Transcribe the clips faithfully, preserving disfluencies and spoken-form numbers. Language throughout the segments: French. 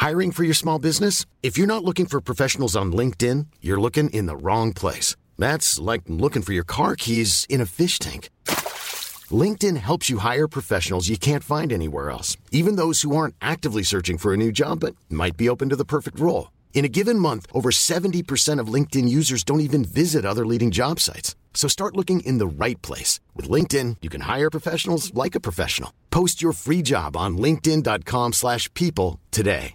Hiring for your small business? If you're not looking for professionals on LinkedIn, you're looking in the wrong place. That's like looking for your car keys in a fish tank. LinkedIn helps you hire professionals you can't find anywhere else, even those who aren't actively searching for a new job but might be open to the perfect role. In a given month, over seventy percent of LinkedIn users don't even visit other leading job sites. So start looking in the right place. With LinkedIn, you can hire professionals like a professional. Post your free job on linkedin.com slash people today.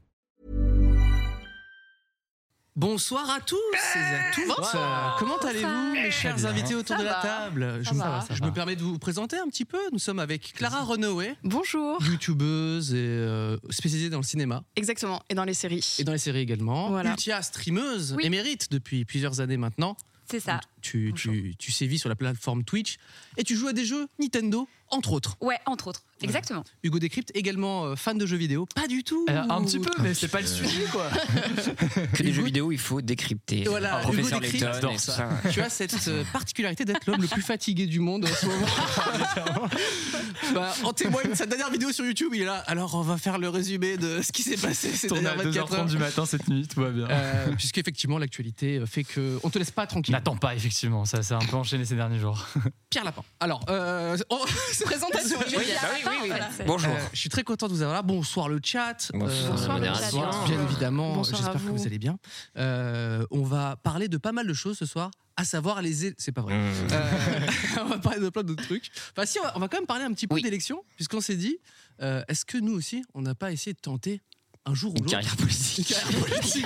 Bonsoir à tous et à toutes. Bonsoir. Comment allez-vous, mes chers invités autour ça de la va. table? Ça Je, va. je me permets de vous présenter un petit peu. Nous sommes avec Clara Renouet, Bonjour. youtubeuse et euh, spécialisée dans le cinéma Exactement, et dans les séries. et dans les séries également. Voilà. Ultia, streameuse Oui. émérite depuis plusieurs années maintenant. C'est ça. Tu, tu, tu sévis sur la plateforme Twitch et tu joues à des jeux Nintendo, entre autres. Ouais, entre autres. Exactement. Hugo Décrypte, également euh, fan de jeux vidéo. Pas du tout. Alors, un petit peu, mais c'est pas le sujet, quoi. Que des jeux vidéo, il faut décrypter. Et voilà, Professeur Hugo Décrypte, Layton j'adore et tout ça. ça. Tu as cette euh, particularité d'être l'homme le plus fatigué du monde en ce moment. Bah, en témoigne sa dernière vidéo sur YouTube. Il est là. Alors, on va faire le résumé de ce qui s'est passé ces Tourné à dernières deux vingt-quatre heures trente heures. du matin cette nuit, tout va bien. Euh, Puisqu'effectivement, l'actualité fait que on te laisse pas tranquille. N'attends pas, effectivement, ça s'est un peu enchaîné ces derniers jours. Pierre Lapin. Alors, euh, on- Présentation. Oui, bah oui, oui, oui. Bonjour. Euh, je suis très content de vous avoir là. Bonsoir le chat. Bonsoir, Bonsoir, la le chat. modération. Bien évidemment. Bonsoir à J'espère que vous. vous allez bien. Euh, on va parler de pas mal de choses ce soir, à savoir les. é- C'est pas vrai. Mmh. Euh, on va parler de plein d'autres trucs. Enfin, si, on va, on va quand même parler un petit peu Oui. d'élections, puisqu'on s'est dit, euh, est-ce que nous aussi, on n'a pas essayé de tenter un jour ou Une l'autre carrière politique. une carrière politique.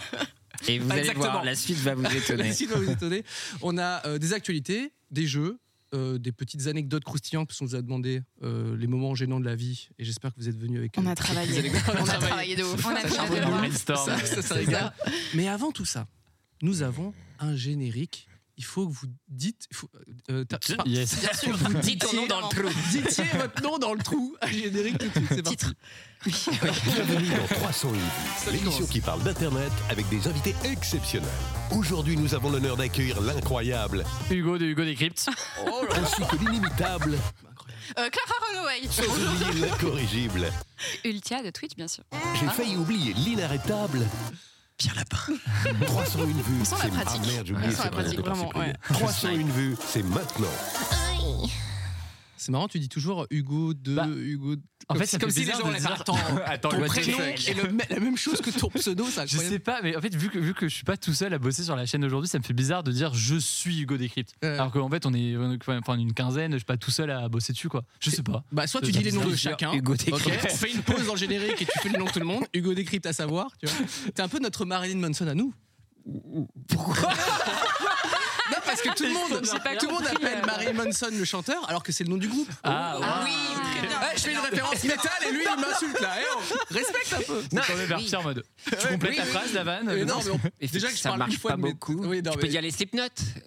Et vous allez Exactement. voir, la suite va vous étonner. La suite va vous étonner. On a euh, des actualités, des jeux, euh, des petites anecdotes croustillantes, parce qu'on vous a demandé euh, les moments gênants de la vie, et j'espère que vous êtes venus avec. On euh, a travaillé. des anecdotes. On a travaillé de ouf. On a Ça fait charbonne de de loin. ouf. Brainstorm. Ça, ça, ça régale. Mais avant tout ça, nous avons un générique. Il faut que vous dites. il faut, euh, t'as- pas- Yes. Bien sûr. Dis ton nom dans le trou. Ditiez votre nom dans le trou. Un générique tout de suite. C'est parti. Titre. Bienvenue dans trois cent une vues, Ça l'émission commence. qui parle d'Internet avec des invités exceptionnels. Aujourd'hui, nous avons l'honneur d'accueillir l'incroyable Hugo de Hugo Décrypte. ainsi que l'inimitable, Euh, Clara Renouet. sans oublier l'incorrigible. Ultia de Twitch, bien sûr. J'ai failli oublier l'inarrêtable. Pierre Lapin. trois cent une vues, On sent la c'est... pratique. Ah merde, j'ai On oublié, sent c'est la vrai, pratique, on peut pas vraiment, supprimer. ouais. trois cent une vues, c'est maintenant. C'est marrant, tu dis toujours Hugo de Bah, Hugo. En comme fait, si- ça comme fait si les bizarre gens de allaient faire dire- attends, Attends, ton what the prénom fuck. est le- la même chose que ton pseudo, c'est Je incroyable. sais pas, mais en fait, vu que, vu que je suis pas tout seul à bosser sur la chaîne aujourd'hui, ça me fait bizarre de dire je suis Hugo Décrypte. Ouais. Alors qu'en fait, on est on est- enfin, une quinzaine, je suis pas tout seul à bosser dessus, quoi. Je sais pas. Bah, soit tu Ça dis les noms de bizarre. chacun. Hugo Ok, Décrypte. on fait une pause dans le générique et tu fais le nom de tout le monde. Hugo Décrypte à savoir, tu vois. T'es un peu notre Marilyn Manson à nous. Pourquoi? Non, parce que tout le monde, J'ai pas tout le monde compris, appelle euh. Marilyn Manson le chanteur, alors que c'est le nom du groupe. Ah, ouais. Ah oui, très bien. Ouais, je fais une référence métal et lui il m'insulte là. Eh, oh, respecte un peu. C'est quand même vers Pierre mode. Tu complètes oui, la oui. phrase, la vanne. Euh, le non, nom. mais on- Et déjà que je ça parle marche une fois pas de mes- beaucoup. Oui, non, tu mais- peux dire les Slipknot.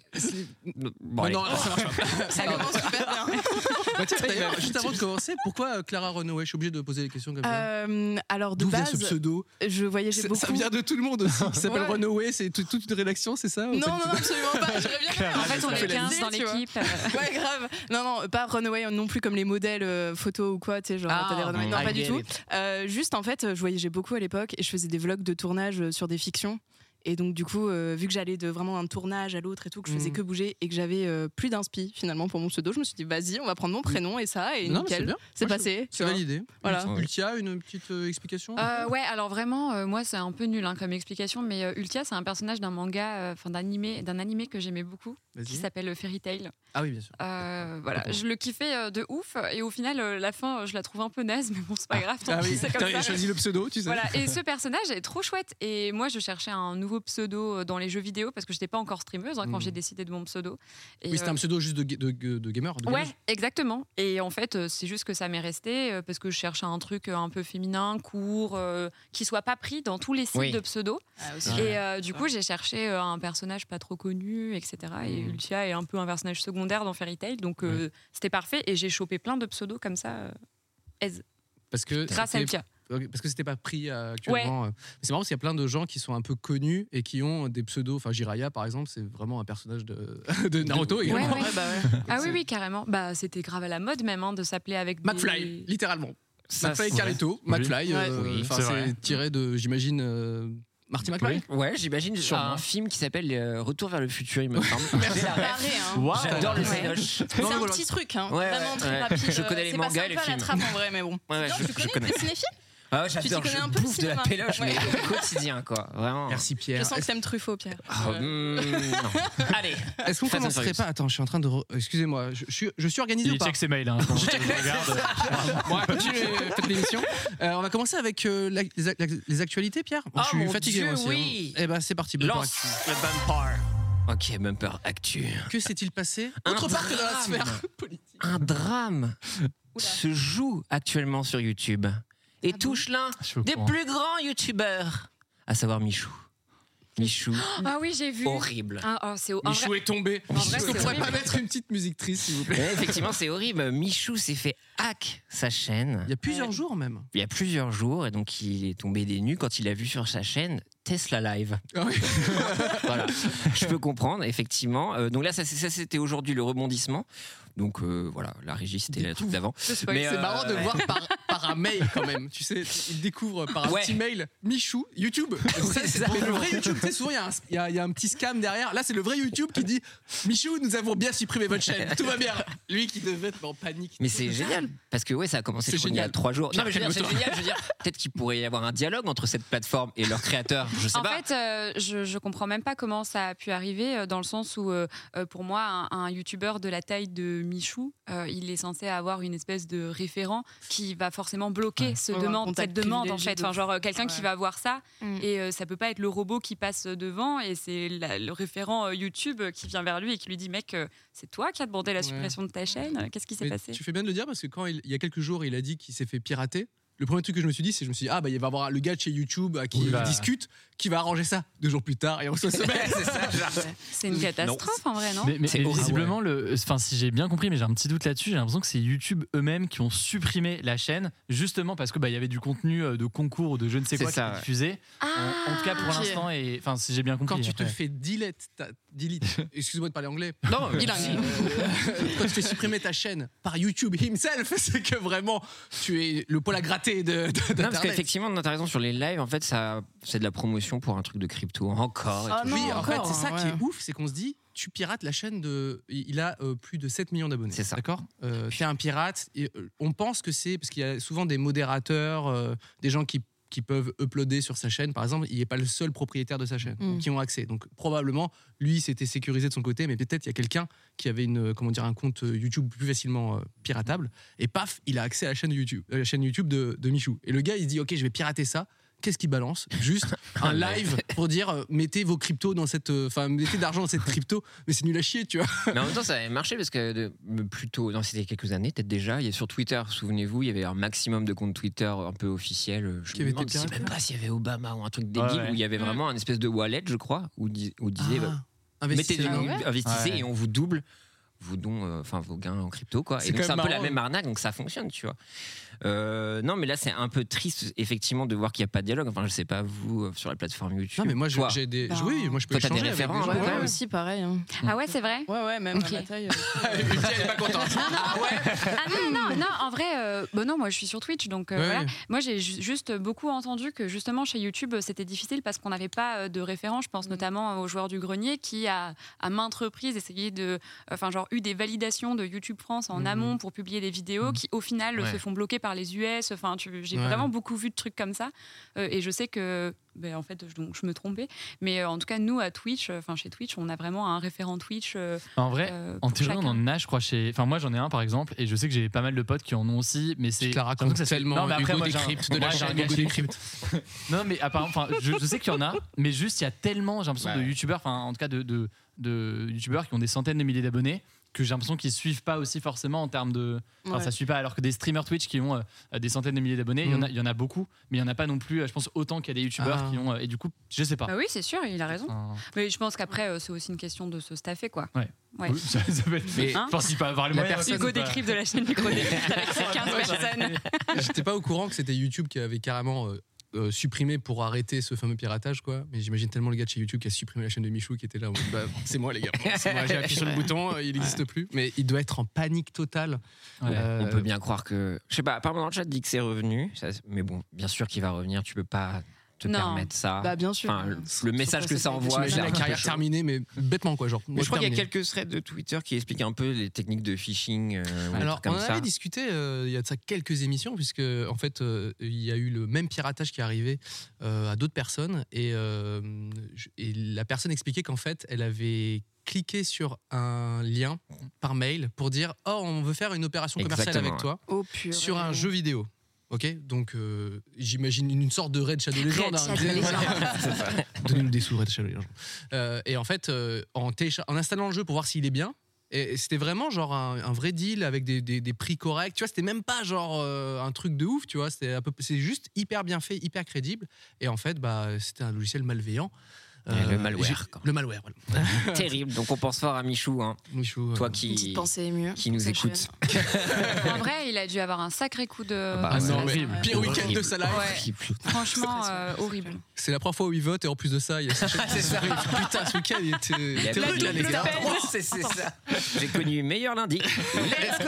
Bon, allez. non, ça marche pas. Ça commence super bien. Bah, tiens, d'ailleurs, juste avant de commencer, pourquoi euh, Clara Renouet? Je suis obligé de poser des questions comme ça. Euh, alors de D'où vient ce base, pseudo? je voyageais Ça, beaucoup. ça vient de tout le monde aussi. Qui s'appelle Ouais. Renouet, c'est tout- toute une rédaction, c'est ça? ou Non, pas non, du tout non, absolument pas. J'aurais bien En fait, on fait est la quinze liste, dans tu vois. l'équipe. euh, Ouais, grave. Non, non, pas Runaway non plus comme les modèles euh, photos ou quoi, tu sais, genre Ah, t'as des Runaway. Non, I pas du get tout. it. Euh, juste en fait, je voyageais beaucoup à l'époque et je faisais des vlogs de tournage euh, sur des fictions. Et donc du coup, euh, vu que j'allais de vraiment un tournage à l'autre et tout, que je faisais Mhm. que bouger et que j'avais euh, plus d'inspi finalement pour mon pseudo, je me suis dit vas-y, on va prendre mon prénom et ça et Non, mais c'est nickel. bien. C'est Moi, je- passé. tu C'est vois. validé. Voilà. Ultia- Ultia, une petite euh, explication? Euh, ouais, alors vraiment, euh, moi c'est un peu nul hein, comme explication, mais euh, Ultia c'est un personnage d'un manga, euh, enfin d'animé, d'un animé que j'aimais beaucoup, qui Vas-y. s'appelle euh, Fairy Tail. Ah oui, bien sûr. Euh, voilà, D'accord. je le kiffais euh, de ouf, et au final euh, la fin, euh, je la trouve un peu naze, mais bon c'est pas grave, tant Ah pis, oui, c'est comme t'as ça. choisi le pseudo, tu sais. Voilà, et ce personnage est trop chouette. Et moi, je cherchais un nouveau pseudo dans les jeux vidéo parce que j'étais pas encore streameuse hein, quand Mhm. j'ai décidé de mon pseudo. Et, Oui, c'était euh, un pseudo juste de, ga- de, de, de gamer. De Ouais, gameuse. exactement. Et en fait, euh, c'est juste que ça m'est resté euh, parce que je cherchais un truc euh, un peu féminin, court, euh, qui soit pas pris dans tous les sites Oui. de pseudo. Ah, aussi. Ouais. Et euh, du coup, j'ai cherché euh, un personnage pas trop connu, et cetera. Et Mhm. Ultia est un peu un personnage secondaire dans Fairy Tail, donc euh, c'était parfait. Et j'ai chopé plein de pseudos comme ça, euh, aise, Parce que grâce à c'était- Ultia. Ok, parce que c'était pas pris euh, actuellement. euh. C'est marrant parce qu'il y a plein de gens qui sont un peu connus et qui ont des pseudos. Enfin, Jiraiya, par exemple, c'est vraiment un personnage de, de Naruto Ouais, également. ouais. Ouais, bah ouais. Ah oui, oui, carrément. Bah, c'était grave à la mode même hein, de s'appeler avec des... McFly, littéralement. Ça, McFly et c'est- Carlito, Oui. McFly, euh, Oui, enfin, c'est c'est, vrai. tiré de, j'imagine, euh, Marty McFly. Oui. Ouais, j'imagine Sûrement. un film qui s'appelle euh, Retour vers le futur, il me semble. J'ai la ref. Pareil, hein. Waouh. J'adore les Ouais. cinoches. C'est Non, un voilà. petit truc, hein. Ouais, vraiment ouais, très ouais. rapide. Je connais les C'est mangas passé et les un peu à la films. trappe en vrai, mais bon. Ouais, non, je- tu je connais, connais. t'es cinéphile? Ah ouais, t'y j'adore, connais je un peu le bouffe de la cinéma. péloche, mais Ouais. au quotidien, quoi. Vraiment. Merci Je Pierre. sens que t'aimes Truffaut, Pierre. Oh, mm, non. Allez. Est-ce qu'on Fast and commencerait Furious. pas? Attends, je suis en train de. re- Excusez-moi, je, je suis, je suis organisé Il ou pas? check ses mails. Hein, quand je regarde. Bon, continuez, faites l'émission. Euh, on va commencer avec euh, la- les, ac- les actualités, Pierre. Oh, je suis mon fatigué, Dieu, moi aussi. oui. Eh ben, c'est parti. Bumper Lance Actu. le bumper. Ok, bumper actu. Que s'est-il passé Un autre part que dans la drame. sphère politique? Un drame se joue actuellement sur YouTube et touche l'un Je suis au des courant. plus grands YouTubeurs, à savoir Michou. Michou, Ah oui, j'ai vu. horrible. Ah, oh, c'est en vrai- Michou est tombé. En vrai, Est-ce qu'on c'est pourrait pas horrible. mettre une petite musique triste, s'il vous plaît? Ouais, effectivement, c'est horrible. Michou s'est fait hack sa chaîne Il y a plusieurs Ouais. jours même. il y a plusieurs jours et donc il est tombé des nues quand il a vu sur sa chaîne Tesla Live. Ah oui. Voilà, je peux comprendre, effectivement. Euh, donc là, ça, c'est- ça, c'était aujourd'hui le rebondissement. Donc euh, voilà, la régie, c'était le truc d'avant. C'est Mais, euh, marrant de ouais. voir par, par un mail quand même. Tu sais, il découvre par un Ouais. petit mail Michou, YouTube. c'est ça. Mais le vrai YouTube, tu sais, souvent il y, a un- il y a- il y a un petit scam derrière. Là, c'est le vrai YouTube qui dit Michou, nous avons bien supprimé votre chaîne. Tout va bien. Lui qui devait être en panique. Mais c'est génial parce que ouais, ça a commencé C'est je crois, il y a génial. trois jours. Pierre, Non mais je veux dire, c'est calme-toi. génial. Je veux dire, peut-être qu'il pourrait y avoir un dialogue entre cette plateforme et leurs créateurs. Je sais En pas. fait, euh, je, je comprends même pas comment ça a pu arriver, euh, dans le sens où, euh, euh, pour moi, un, un youtubeur de la taille de Michou, euh, il est censé avoir une espèce de référent qui va forcément bloquer ce Ouais, un demande, contact cette demande, en privilégié fait. de Enfin, ouf. genre, euh, quelqu'un qui Ouais. va voir ça, Mm. et euh, ça peut pas être le robot qui passe devant, et c'est la- le référent euh, YouTube qui vient vers lui et qui lui dit, mec, euh, c'est toi qui as demandé la Ouais. suppression de ta chaîne, qu'est-ce qui s'est Mais passé? tu fais bien de le dire parce que quand il, il y a quelques jours, il a dit qu'il s'est fait pirater. Le premier truc que je me suis dit, c'est je me suis dit, ah bah il va y avoir le gars de chez YouTube à qui Oui, il bah. discute, qui va arranger ça. Deux jours plus tard, et on reçoit ce mail. c'est ça. genre. C'est une catastrophe, en vrai, non? Mais, mais- C'est mais horrible. visiblement, le, enfin, si j'ai bien compris, mais j'ai un petit doute là-dessus, j'ai l'impression que c'est YouTube eux-mêmes qui ont supprimé la chaîne, justement parce que bah, il y avait du contenu euh, de concours ou de je ne sais C'est quoi ça, qui ouais. était diffusé. en, en tout cas pour ok. l'instant, et enfin si j'ai bien compris. Quand tu te après. fais delete, ta- delete excuse-moi de parler anglais. Non, Bilingue. si. Quand tu fais supprimer ta chaîne par YouTube himself, c'est que vraiment tu es le poil à gratter de, de- Non, parce d'Internet. qu'effectivement, t'as raison sur les lives. En fait, ça, c'est de la promotion pour un truc de crypto encore. et Ah tout. non, Oui, en encore, fait, c'est ça ouais. qui est ouf, c'est qu'on se dit, tu pirates la chaîne de. Il a euh, plus de sept millions d'abonnés. C'est ça. D'accord euh, T'es un pirate. Et, euh, on pense que c'est. Parce qu'il y a souvent des modérateurs, euh, des gens qui, qui peuvent uploader sur sa chaîne. Par exemple, il n'est pas le seul propriétaire de sa chaîne, Mm. qui ont accès. Donc, probablement, lui, c'était sécurisé de son côté, mais peut-être il y a quelqu'un qui avait une, euh, comment dire, un compte euh, YouTube plus facilement euh, piratable. Et paf, il a accès à la chaîne YouTube, euh, la chaîne YouTube de, de Michou. Et le gars, il se dit, OK, je vais pirater ça. Qu'est-ce qu'il balance? Juste un live pour dire euh, mettez vos cryptos dans cette. Enfin, mettez de l'argent dans cette crypto, mais c'est nul à chier, tu vois. Mais en même temps, ça avait marché parce que de, plus tôt, non, c'était il y a quelques années, peut-être déjà. Il y a sur Twitter, souvenez-vous, il y avait un maximum de comptes Twitter un peu officiels. Je Qui me avaient demande été si piratés. même pas s'il y avait Obama ou un truc débile Ouais, ouais. où il y avait vraiment un espèce de wallet, je crois, où, dis- où disait bah, Ah, mettez investissez des dedans. Ah ouais investissez Ouais. et on vous double vos dons, euh, enfin vos gains en crypto, quoi. C'est Et donc quand c'est un même peu la marrant, même arnaque, donc ça fonctionne, tu vois. Euh, non, mais là c'est un peu triste, effectivement, de voir qu'il n'y a pas de dialogue. Enfin, je sais pas vous euh, sur la plateforme YouTube. Non, mais moi, je- Toi. j'ai des. Ben, Oui, moi, je peux toi, t'as des échanger avec référents, gens. un peu, Ouais, quand moi même. aussi, pareil. hein. Ah ouais, c'est vrai? Ouais, ouais, même Ok. à ma taille. Elle est pas contente. Ah non, non, non, en vrai, euh, bon non, moi je suis sur Twitch, donc euh, Ouais. voilà. Moi j'ai ju- juste beaucoup entendu que justement chez YouTube euh, c'était difficile parce qu'on n'avait pas euh, de référent. Je pense notamment au joueur du grenier qui a à maintes reprises essayé de, enfin genre eu des validations de YouTube France en Mhm. amont pour publier des vidéos qui au final Ouais. se font bloquer par les U S. Enfin, tu- j'ai Ouais. vraiment beaucoup vu de trucs comme ça. Euh, et je sais que, ben, en fait, je, donc, je me trompais. Mais euh, en tout cas, nous à Twitch, enfin chez Twitch, on a vraiment un référent Twitch. euh, En vrai, euh, en pour théorie, on chacun. en a, je crois, chez. Enfin, moi, j'en ai un, par exemple, et je sais que j'ai pas mal de potes qui en ont aussi, mais c'est. Tu te la j'ai racontes l'impression que ça se- tellement, Non, mais après, Hugo moi, j'ai un- Décrypte de la moi, j'ai un chaîne gars Hugo chez- Décrypte. Non, mais apparemment, enfin, je, je sais qu'il y en a, mais juste, il y a tellement, j'ai l'impression, de Ouais. youtubeurs, enfin, en tout cas, de, de, de youtubeurs qui ont des centaines de milliers d'abonnés, que j'ai l'impression qu'ils suivent pas aussi forcément en termes de. Enfin, Ouais. ça suit pas, alors que des streamers Twitch qui ont euh, des centaines de milliers d'abonnés, il y en a- Mm. il y en a beaucoup, mais il y en a pas non plus, euh, je pense, autant qu'il y a des youtubeurs Ah. qui ont. euh, et du coup, je sais pas. Bah oui, c'est sûr, il a raison. Enfin, Mais je pense qu'après, euh, c'est aussi une question de se staffer, quoi. Ouais. Ouais. oui, ça, ça peut être. Mais- je pense qu'il peut avoir les La moyens. personne- Hugo c'est pas- Décrypte de la chaîne Hugo Décrypte avec ses quinze personnes. J'étais pas au courant que c'était YouTube qui avait carrément euh, euh, supprimé pour arrêter ce fameux piratage, quoi. Mais j'imagine tellement le gars de chez YouTube qui a supprimé la chaîne de Michou qui était là. En mode, bah, c'est moi, les gars. C'est moi, j'ai appuyé sur le bouton, il n'existe plus. Mais il doit être en panique totale. Ouais. Euh, On peut bien croire que. Je sais pas, apparemment dans le chat dit que c'est revenu. Ça, mais bon, bien sûr qu'il va revenir. Tu peux pas te Non. permettre ça. Bah, bien sûr. Enfin, le, le message que ça envoie, J'imagine c'est la un peu carrière chaud. terminée, mais bêtement, quoi. Genre, Mais moi, je crois qu'il y a terminé. quelques threads de Twitter qui expliquent un peu les techniques de phishing. Euh, ou des Alors, trucs on comme en ça. avait discuté euh, il y a de ça quelques émissions, puisque en fait, euh, il y a eu le même piratage qui est arrivé euh, à d'autres personnes, et, euh, je- et la personne expliquait qu'en fait, elle avait cliqué sur un lien par mail pour dire « Oh, on veut faire une opération commerciale Exactement, avec toi Oh, purée. sur un jeu vidéo ». Ok, donc euh, j'imagine une sorte de Raid Shadow Legends. Raid hein. Shadow Legends. C'est ça. Donnez-nous des sous, Raid Shadow Legends. Euh, et en fait, euh, en, télécha- en installant le jeu pour voir s'il est bien, et c'était vraiment genre un, un vrai deal avec des, des- des prix corrects. Tu vois, c'était même pas genre euh, un truc de ouf, tu vois. C'était un peu, c'est juste hyper bien fait, hyper crédible. Et en fait, bah, c'était un logiciel malveillant. Et le malware, j'ai- quoi. Le malware, voilà. Terrible. Donc on pense fort à Michou, hein. Michou, Toi euh, Une qui, petite pensée émue. qui nous Sachez. écoute. En vrai, il a dû avoir un sacré coup de. Bah, Ah ouais. non, mais horrible. pire week-end de sa life. Ouais. Horrible. Franchement, euh, horrible. C'est la première fois où il vote et en plus de ça, il y a sa chaîne qui s'ouvre. Il fait, putain, ce week-end, il était, il Il a était rude, là, les gars. C'est c'est ça. J'ai connu meilleur lundi. Let's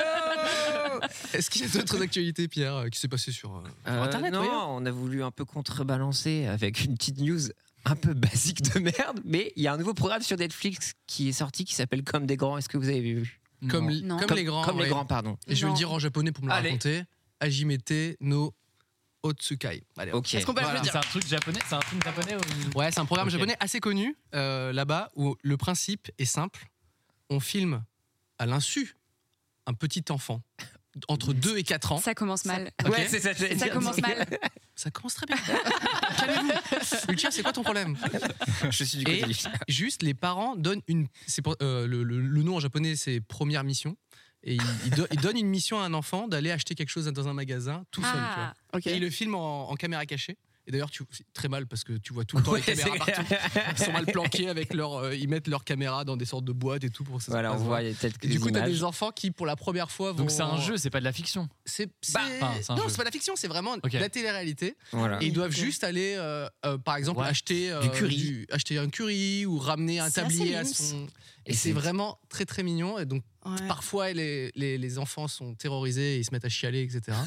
go. Est-ce qu'il y a d'autres actualités, Pierre, euh, qui s'est passé sur, euh, sur Euh, Internet non, ouais. on a voulu un peu contrebalancer avec une petite news un peu basique de merde, mais il y a un nouveau programme sur Netflix qui est sorti qui s'appelle Comme des grands. Est-ce que vous avez vu? Comme, Non. li- Non. comme, Comme les grands. Comme les ouais. grands, pardon. Et je vais Non. le dire en japonais pour me le Allez. raconter. Hajimete no Otsukai. Allez, hop. Ok. Est-ce qu'on peut Voilà. le C'est dire un truc japonais, c'est un truc japonais ou... Ouais, c'est un programme Ok. japonais assez connu euh, là-bas où le principe est simple. On filme à l'insu un petit enfant entre deux et quatre ans. Ça commence mal. Ok. Ouais, c'est ça. j'allais Ça dire. commence mal. Ça commence très bien. Calmez-vous. Ultia, c'est quoi ton problème? Je suis du côté Et du. juste, les parents donnent une. C'est pour- euh, le, le- le nom en japonais, c'est première mission. Et ils, ils do- ils donnent une mission à un enfant d'aller acheter quelque chose dans un magasin tout seul. Tu vois. Ah, Ok. Et ils le filment en, en caméra cachée. Et d'ailleurs, tu- c'est très mal parce que tu vois tout le temps les Ouais, caméras c'est- partout. Ils sont mal planqués avec leur. euh, ils mettent leur caméra dans des sortes de boîtes et tout pour que ça se Voilà, on passe voit, bien. il y a peut-être Et des du coup, t'as images. des enfants qui, pour la première fois, vont. Donc c'est un jeu, c'est pas de la fiction. C'est, c'est- Bah, enfin, c'est un non, jeu. c'est pas de la fiction, c'est vraiment Ok. de la télé-réalité. Voilà. Et ils doivent Ok. juste aller, euh, euh, par exemple, Ouais. acheter, euh, Du curry. acheter un curry ou ramener un C'est tablier à assez son. Et Et c'est c'est- vraiment très très mignon. Et donc Ouais. parfois les, les, les enfants sont terrorisés et ils se mettent à chialer, et cetera.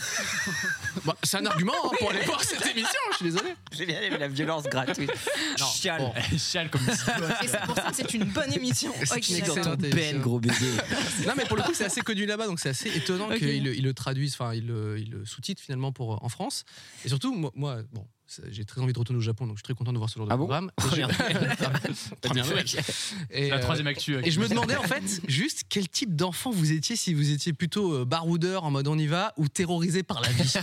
Bon, c'est un argument hein, pour aller voir cette émission. Je suis désolé. J'ai bien aimé la violence gratuite. Non, Chiale. bon. Chiale comme si. Et c'est pour ça que c'est une bonne émission. C'est Ok, une d'accord. excellente Ben, émission. gros baiser. Non, mais pour le coup, c'est assez connu là-bas, donc c'est assez étonnant Ok. qu'ils le, ils le traduisent, enfin, ils le, ils le sous-titrent finalement pour, en France. Et surtout, moi, moi, bon, c'est- j'ai très envie de retourner au Japon, donc je suis très content de voir ce genre de Ah bon programme. Et Première j'ai- Première nouvelle. Et, La euh, troisième actu. Et je me demandais en fait juste quel type d'enfant vous étiez, si vous étiez plutôt euh, baroudeur en mode on y va ou terrorisé par la vie.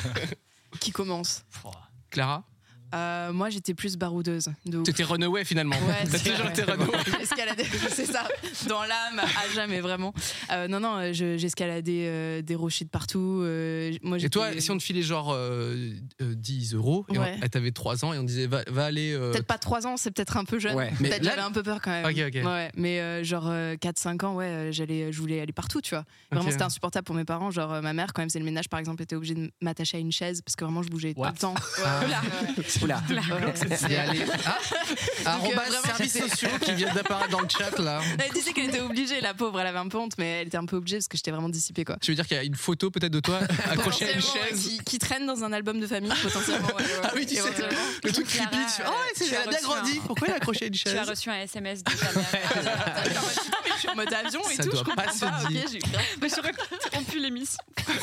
Qui commence? Clara, Euh, Moi, j'étais plus baroudeuse. De ouf. t'étais runaway finalement. Ouais, T'as c'est toujours vrai. été runaway. J'escaladais, c'est ça, dans l'âme, à jamais, vraiment. Euh, non, non, euh, je- j'escaladais euh, des rochers de partout. euh, moi, Et toi, j'étais- si on te filait genre euh, euh, dix euros, et on- Ouais. et t'avais trois ans et on disait va, va aller. euh, Peut-être pas trois ans, c'est peut-être un peu jeune. Ouais. Mais Peut-être là- j'avais un peu peur quand même. Ok, ok. Ouais, mais euh, genre euh, quatre cinq ans, ouais, euh, j'allais, je voulais aller partout, tu vois. Vraiment, Ok. c'était insupportable pour mes parents. Genre, euh, ma mère, quand elle faisait le ménage, par exemple, était obligée de m'attacher à une chaise parce que vraiment, je bougeais What tout le temps. Ah. Oula. Oula. Et aller. Ah, arrobas vraiment, services j'étais- sociaux qui viennent d'apparaître dans le chat là. Elle disait qu'elle était obligée, la pauvre, elle avait un peu honte, mais elle était un peu obligée parce que j'étais vraiment dissipée, quoi. Tu veux dire qu'il y a une photo peut-être de toi accrochée à une Potentiellement, ouais, chaise. qui, qui traîne dans un album de famille, potentiellement. ouais, ouais. Ah oui, tu sais, Éventuellement. le truc Clara, creepy. Tu fais, oh, ouais, c'est- tu as elle a bien reçu grandi. un- Pourquoi elle a accroché à une Tu as chaise? reçu un S M S de ta mère. Genre, putain, mais je suis en mode avion et Ça tout, doit je comprends pas se pas. ok, dire. j'ai eu grave Mais j'aurais interrompu l'émission.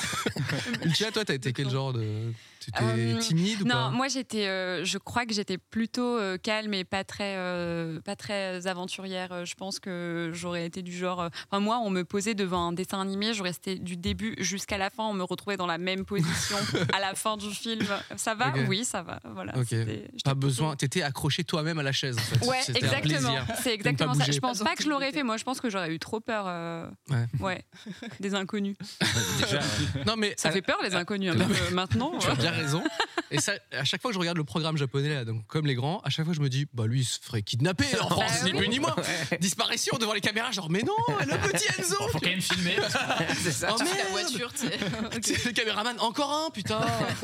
Ultia, toi, t'as été quel genre de. T'étais Euh, timide ou Non, pas? moi j'étais, euh, je crois que j'étais plutôt euh, calme et pas très, euh, pas très aventurière. Euh, Je pense que j'aurais été du genre. euh, Enfin moi, on me posait devant un dessin animé, je restais du début jusqu'à la fin, on me retrouvait dans la même position à la fin du film. Ça va? Ok. Oui, ça va. Voilà. Ok. c'était- j'étais Pas plutôt- besoin. T'étais accroché toi-même à la chaise en fait. Ouais, C'était un exactement. plaisir. C'est exactement pas ça. bouger. Je pense pas que je l'aurais fait. Moi, je pense que j'aurais eu trop peur. euh, Ouais. ouais. Des inconnus. Déjà, Non mais Ça fait peur les inconnus un Non, peu maintenant. tu as bien raison. Et ça, à chaque fois que je regarde le programme japonais, là, donc comme les grands, à chaque fois je me dis, bah lui il se ferait kidnapper en France, Bah ni oui. plus ni moins. Disparition devant les caméras, genre mais non, le petit Enzo. Faut quand même filmer. parce que- C'est ça. Oh, Tu fais la merde. voiture, tu sais. C'est le caméraman, encore un, putain.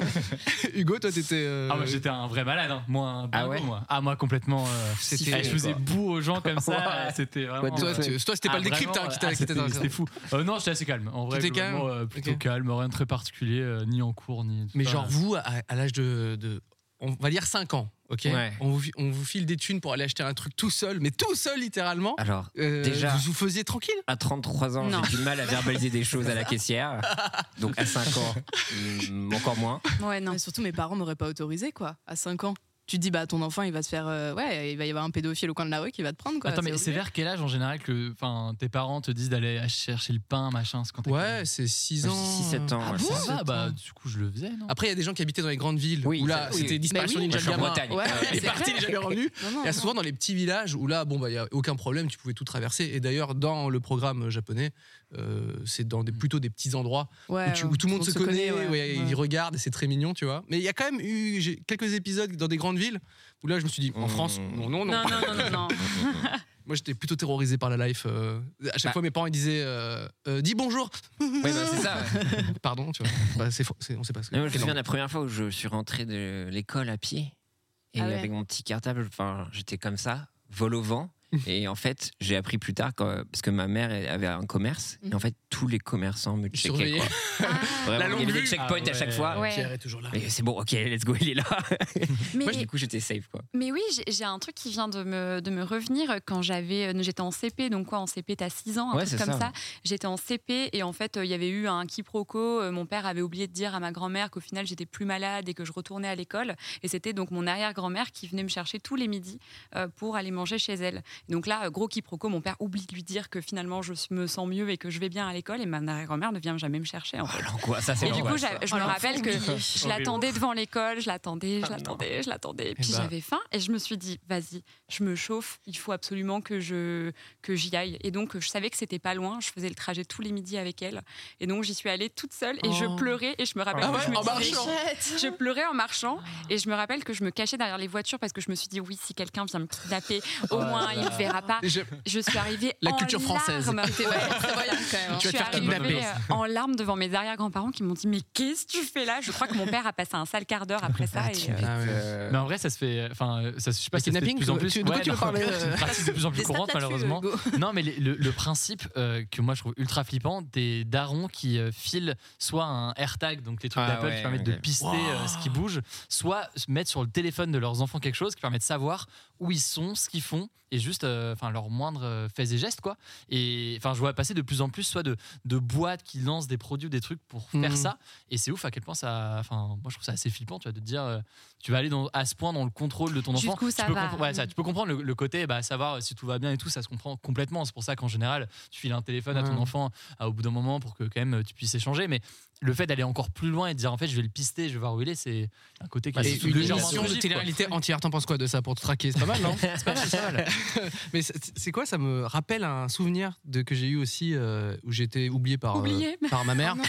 Hugo, toi t'étais. euh, Ah moi j'étais un vrai malade, hein. moi un Ah dingo, ouais moi. Ah moi complètement. euh, C'était- ah, je faisais quoi. boue aux gens comme ça, Ouais. c'était vraiment. What the Toi, fuck. tu- toi, c'était pas Ah, le décrypte vraiment, hein, qui ah, t'a qui c'était, t'a- c'était fou. Euh, non, j'étais assez calme. En vrai, T'étais calme globalement, euh, plutôt Ok. calme, rien de très particulier, euh, ni en cours ni. tout Mais ça. genre vous, à, à l'âge de, de, on va dire cinq ans, ok, Ouais. on, vous, fi- on vous file des thunes pour aller acheter un truc tout seul, mais tout seul littéralement. Alors, Euh, déjà- vous vous faisiez tranquille. à trente-trois ans, Non. j'ai du mal à verbaliser des choses à la caissière. Donc à cinq ans, mm, encore moins. Ouais, non. Mais surtout, mes parents m'auraient pas autorisé, quoi, à cinq ans. Tu te dis, bah, ton enfant, il va se faire. euh, ouais, il va y avoir un pédophile au coin de la rue qui va te prendre, quoi. Attends, mais c'est obligé. vers quel âge en général que enfin, tes parents te disent d'aller chercher le pain, machin, c'est quand t'as quel âge Ouais, c'est six ans. six sept ans. Ah ouais, bon, ça. ça va, bah du coup je le faisais, non Après, il y a des gens qui habitaient dans les grandes villes Oui, où là, ça- oui. c'était disparition Mais oui. ninja Moi, je suis en gamin. Bretagne. Ouais, Il est c'est parti, vrai. il est jamais revenu. Non, non, Il y a non. souvent dans les petits villages où là, bon, bah, il y a aucun problème, tu pouvais tout traverser. Et d'ailleurs, dans le programme japonais, euh, c'est dans des, plutôt des petits endroits Ouais, où, tu- où tout le monde se connaît, ouais. ouais, Ouais. ils regardent et c'est très mignon, tu vois. Mais il y a quand même eu j'ai quelques épisodes dans des grandes villes où là, je me suis dit, en Mmh. France, non, non, non. Non, non, non, non, non. Moi, j'étais plutôt terrorisé par la life. euh, à chaque Bah. fois, mes parents ils disaient, euh, euh, dis bonjour. Oui, bah, c'est ça. ouais. Pardon, tu vois. Bah, c'est faux, c'est- on sait pas ce que Moi, je me quelle souviens de la première fois où je suis rentré de l'école à pied. Et Ah ouais. avec mon petit cartable, enfin, j'étais comme ça, vol au vent. Et en fait, j'ai appris plus tard, quand- parce que ma mère elle avait un commerce, et en fait, tous les commerçants me checkaient. Surveillés. Quoi. La Vraiment, longue il y avait vue. des checkpoints Ah à chaque ouais. fois. Ouais. Pierre est toujours là. Et c'est bon, ok, let's go, il est là. Mais, Moi, du coup, j'étais safe, quoi. mais oui, j'ai, j'ai un truc qui vient de me, de me revenir quand j'avais, euh, j'étais en C P, donc quoi, en C P, t'as six ans, un Ouais, truc c'est comme ça, ça. J'étais en C P et en fait, euh, il y avait eu un quiproquo. Euh, Mon père avait oublié de dire à ma grand-mère qu'au final, j'étais plus malade et que je retournais à l'école. Et c'était donc mon arrière-grand-mère qui venait me chercher tous les midis euh, pour aller manger chez elle. Et donc là, euh, gros quiproquo, mon père oublie de lui dire que finalement, je me sens mieux et que je vais bien à l'école. Et ma arrière-grand-mère ne vient jamais me chercher, en fait. Oh, l'angoisse, ça, c'est Et du coup, l'angoisse, j'a- ça. je me Oh, rappelle que l'enfant oublié. je l'attendais devant l'école, je l'attendais, je Ah, l'attendais, je l'attendais. Eh Puis ben. j'avais faim et je me suis dit, vas-y, je me chauffe, il faut absolument que je que j'y aille. Et donc, je savais que c'était pas loin, je faisais le trajet tous les midis avec elle. Et donc, j'y suis allée toute seule et je Oh. pleurais. Et je me rappelle Ah que ouais, je me en disais- marchant. je pleurais en marchant et je me rappelle que je me cachais derrière les voitures parce que je me suis dit, oui, si quelqu'un vient me kidnapper, au moins il ne verra pas. Et je- Je suis arrivée La en culture française. larmes. T'es ouais, très voyante, quand même. hein. Tu vas Je te suis faire arrivée kidnapper. euh, en larmes devant mes arrière-grands-parents qui m'ont dit, mais qu'est-ce que tu fais là? Je crois que mon père a passé un sale quart d'heure après ça. et, euh, Ah ouais. Euh, Mais en vrai, ça se fait. Enfin, ça, je sais pas Le si ça se fait de kidnapping, plus en tu- plus. tu- de quoi tu veux non, parler, c'est une euh pratique de plus en plus Des stats courante, là-dessus, malheureusement. Hugo. Non, mais les- le, le principe euh, que moi je trouve ultra flippant, des darons qui euh, filent soit un AirTag, donc les trucs Ah d'Apple ouais, qui permettent de ok. pister Wow. euh, ce qui bouge, soit se mettre sur le téléphone de leurs enfants quelque chose qui permet de savoir où ils sont, ce qu'ils font, et juste euh, enfin leurs moindres euh, faits et gestes, quoi. Et enfin, je vois passer de plus en plus soit de, de boîtes qui lancent des produits ou des trucs pour faire Mhm. ça, et c'est ouf à quel point ça. Enfin, moi je trouve ça assez flippant, tu vois, de te dire. euh, tu vas aller dans, à ce point dans le contrôle de ton enfant. Jusqu'où Tu ça peux va. compre- ouais, ça, tu peux comprendre le, le côté, bah, savoir si tout va bien et tout, ça se comprend complètement. C'est pour ça qu'en général, tu files un téléphone à ton Ouais. enfant à, au bout d'un moment pour que quand même tu puisses échanger. Mais le fait d'aller encore plus loin et de dire en fait, je vais le pister, je vais voir où il est, c'est un côté qui Bah, est et une légèrement émission de intrusif, quoi. télé-réalité entière, t'en penses quoi de ça pour te traquer? C'est pas mal, non? C'est pas mal, c'est pas mal. Mais c'est c'est quoi? Ça me rappelle un souvenir de, que j'ai eu aussi euh, où j'ai été oublié par, euh, Oublié par ma mère.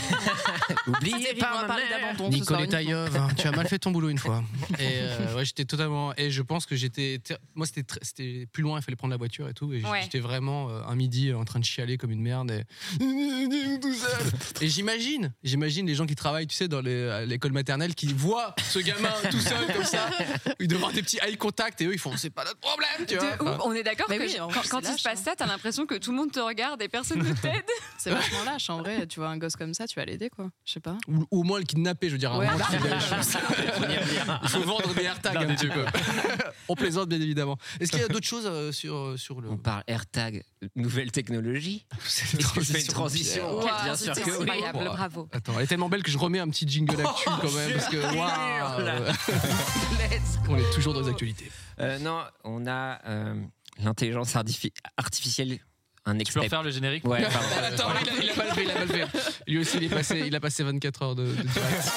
Oublié On par va ma parler mère. d'abandon ce soir Nicoletta uniquement. Yov, hein, tu as mal fait ton boulot une fois. Et euh, ouais, j'étais totalement. Et je pense que j'étais. ter- Moi, c'était très- c'était plus loin, il fallait prendre la voiture et tout. Et Ouais. j'étais vraiment euh, un midi euh, en train de chialer comme une merde. Et, tout seul. Et j'imagine, j'imagine les gens qui travaillent, tu sais, dans les, à l'école maternelle, qui voient ce gamin tout seul comme ça. Ils doivent avoir des petits eye contact et eux, ils font c'est pas notre problème, tu vois. De ouf. On est d'accord Mais que oui, je- en quand, plus, quand c'est il se lâche, passe ça, t'as l'impression que tout le monde te regarde et personne ne t'aide. C'est vachement lâche, en vrai. Tu vois un gosse comme ça, tu vas l'aider, quoi. Je sais pas. Ou, ou au moins le kidnapper, je veux dire. un Ouais. bon petit- Il faut vendre des AirTags un petit peu. On plaisante bien évidemment. Est-ce qu'il y a d'autres choses euh, sur, sur le. On parle AirTag, nouvelle technologie. C'est une Est-ce que je fais une transition. transition Wow, Bien sûr c'était que oui. Incroyable, Wow. bravo. Attends, elle est tellement belle que je remets un petit jingle actu quand même parce que waouh, Let's go. on est toujours dans les actualités. Euh, non, on a euh, l'intelligence artifi- artificielle, un Tu peux extrait. refaire le générique? Ouais, pardon. Attends, il a, il a mal fait, il a mal fait. Lui aussi, il est passé, il a passé vingt-quatre heures de, de direct.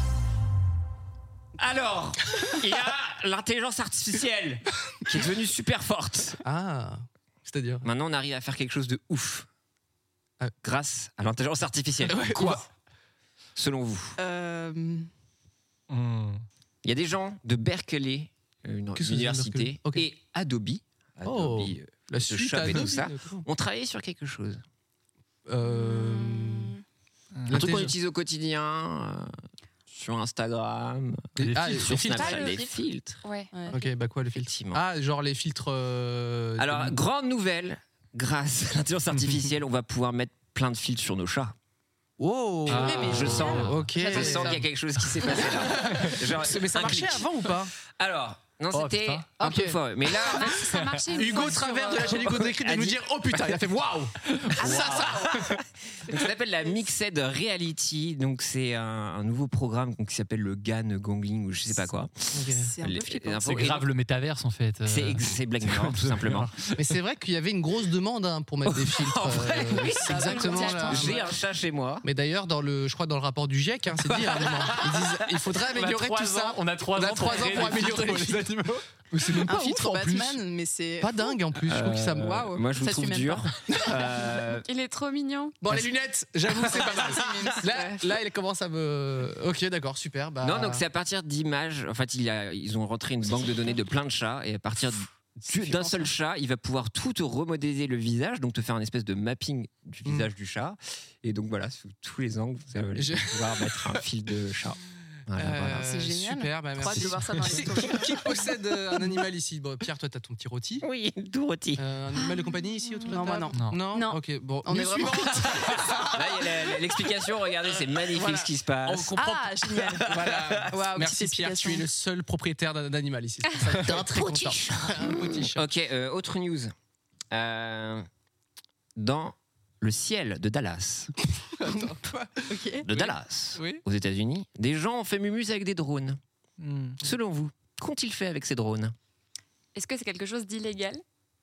Alors, il y a l'intelligence artificielle qui est devenue super forte. Ah, c'est-à-dire. Maintenant, on arrive à faire quelque chose de ouf Ah. grâce à l'intelligence artificielle. Ouais, Quoi, selon vous? Euh, Hmm. Il y a des gens de Berkeley, une Qu'est-ce que c'est, université, Berkeley Ok. et Adobe, Oh, Adobe, euh, La le suite shop à et tout Adobe, ça, d'accord. ont travaillé sur quelque chose. Euh, Un truc qu'on l'intelligence- utilise au quotidien, euh, sur Instagram, Des- ah, filtres, les sur filtres. Snapchat, Ah, le des filtre. filtres. Ouais. Ouais. Ok, bah quoi, les filtres Effectivement. Ah, genre les filtres. euh, Alors, de- grande nouvelle, grâce à l'intelligence artificielle, on va pouvoir mettre plein de filtres sur nos chats. Oh Ah, mais Je sens, Ok. je sens qu'il y a quelque chose qui s'est passé là. Genre, Mais ça un marchait clic. avant ou pas Alors, non, Oh, c'était putain. un Ok. peu fort. Mais là, en fait, Ça marchait. une Hugo fois sur, travers de euh, la chaîne Hugo décrit de a nous dit- dire oh putain, il a fait waouh Ça, ça donc, ça s'appelle la Mixed Reality. Donc, c'est un, un nouveau programme donc, qui s'appelle le G A N Gangling ou je sais pas quoi. C'est un Les- peu flippant. les infos- C'est grave le métaverse en fait. euh. C'est ex- c'est Black Mirror, tout simplement. Mais c'est vrai qu'il y avait une grosse demande hein, pour mettre des filtres. En vrai, euh, oui, c'est exactement ça, là. J'ai un chat chez moi. Mais d'ailleurs, dans le, je crois dans le rapport du GIEC, hein, c'est dit à un moment. Ils disent il faudrait On a améliorer trois tout ans- ça. On a trois On a ans trois ans créer pour des améliorer filtres les pour les animaux. Mais c'est même Un pas filtre ouf en plus. Batman, mais c'est. Pas dingue en plus. Je trouve que ça. Euh, Waouh, Moi, je vous ça trouve suit même dur. Euh, Il est trop mignon. Bon, les lunettes, j'avoue, c'est pas mal. C'est Là, là, il commence à me. Ok, d'accord, super. Bah... Non, donc c'est à partir d'images. En fait, il y a- ils ont rentré une banque de données de plein de chats et à partir du- d'un seul chat, il va pouvoir tout te remodéliser le visage, donc te faire un espèce de mapping du Mm. visage du chat. Et donc voilà, sous tous les angles, vous allez Je- pouvoir mettre un fil de chat. Voilà, Euh, voilà. C'est génial. Super, bah, Trop hâte merci. de voir ça dans les Qui- stories. qui, qui possède euh, un animal ici bon, Pierre, toi, t'as ton petit rôti. Oui, tout rôti. Euh, un animal de compagnie ici autour de la Non, moi, table non. Non. Non. Non. Ok, bon. On est news vraiment. suivante. Là, il y a la- l'explication. Regardez, c'est magnifique Voilà. ce qui se On passe. comprend. Ah, génial. Voilà. Waouh, Merci petite Pierre, tu explication. es le seul propriétaire d'un d'animal ici. C'est pour ça que je suis très content. Un petit chat. Ok, euh, autre news. Euh, dans le ciel de Dallas, Ok. de Dallas, Oui. aux États-Unis, des gens ont fait mumuse avec des drones. Hmm. Selon vous, qu'ont-ils fait avec ces drones? Est-ce que c'est quelque chose d'illégal?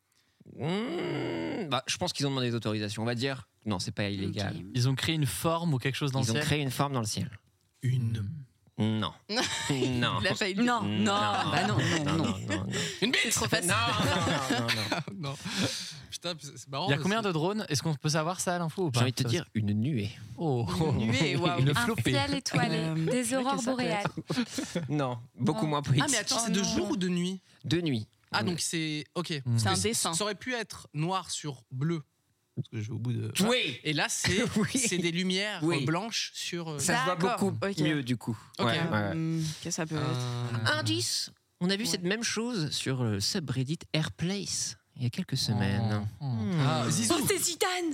Mmh, bah, je pense qu'ils ont demandé des autorisations. On va dire, non, c'est pas illégal. Ok. Ils ont créé une forme ou quelque chose dans Ils le ont ciel. créé une forme dans le ciel. Une. Non. non. Il a failli le Non, dire. non, bah non, non, non. non, non, non. Une C'est bite trop facile. Non, non, non, non. Non. Putain, c'est marrant. Il y a parce combien que- de drones? Est-ce qu'on peut savoir ça à l'info ou pas? J'ai envie de te dire une nuée. Oh. Une nuée, waouh. Une Un flopée. ciel étoilé, Euh, des qu'est-ce que aurores ça peut boréales. Non, beaucoup Non. moins poétique. Ah, mais attends, Oh c'est de non. jour ou de nuit De nuit. Ah, donc c'est. Ok. Hmm. C'est un Parce que dessin. Ça aurait pu être noir sur bleu. Parce que je vais au bout de. Oui. Et là, c'est Oui. c'est des lumières Oui. euh, blanches sur. euh, Ça se voit D'accord, beaucoup ok. mieux du coup. Ok. Ouais, ouais, ouais. Hum, Qu'est-ce que ça peut être? un- Indice. On a vu Ouais. cette même chose sur le subreddit Airplace il y a quelques semaines. Oh. Hmm. Ah, Zizou. Oh, c'est Zidane.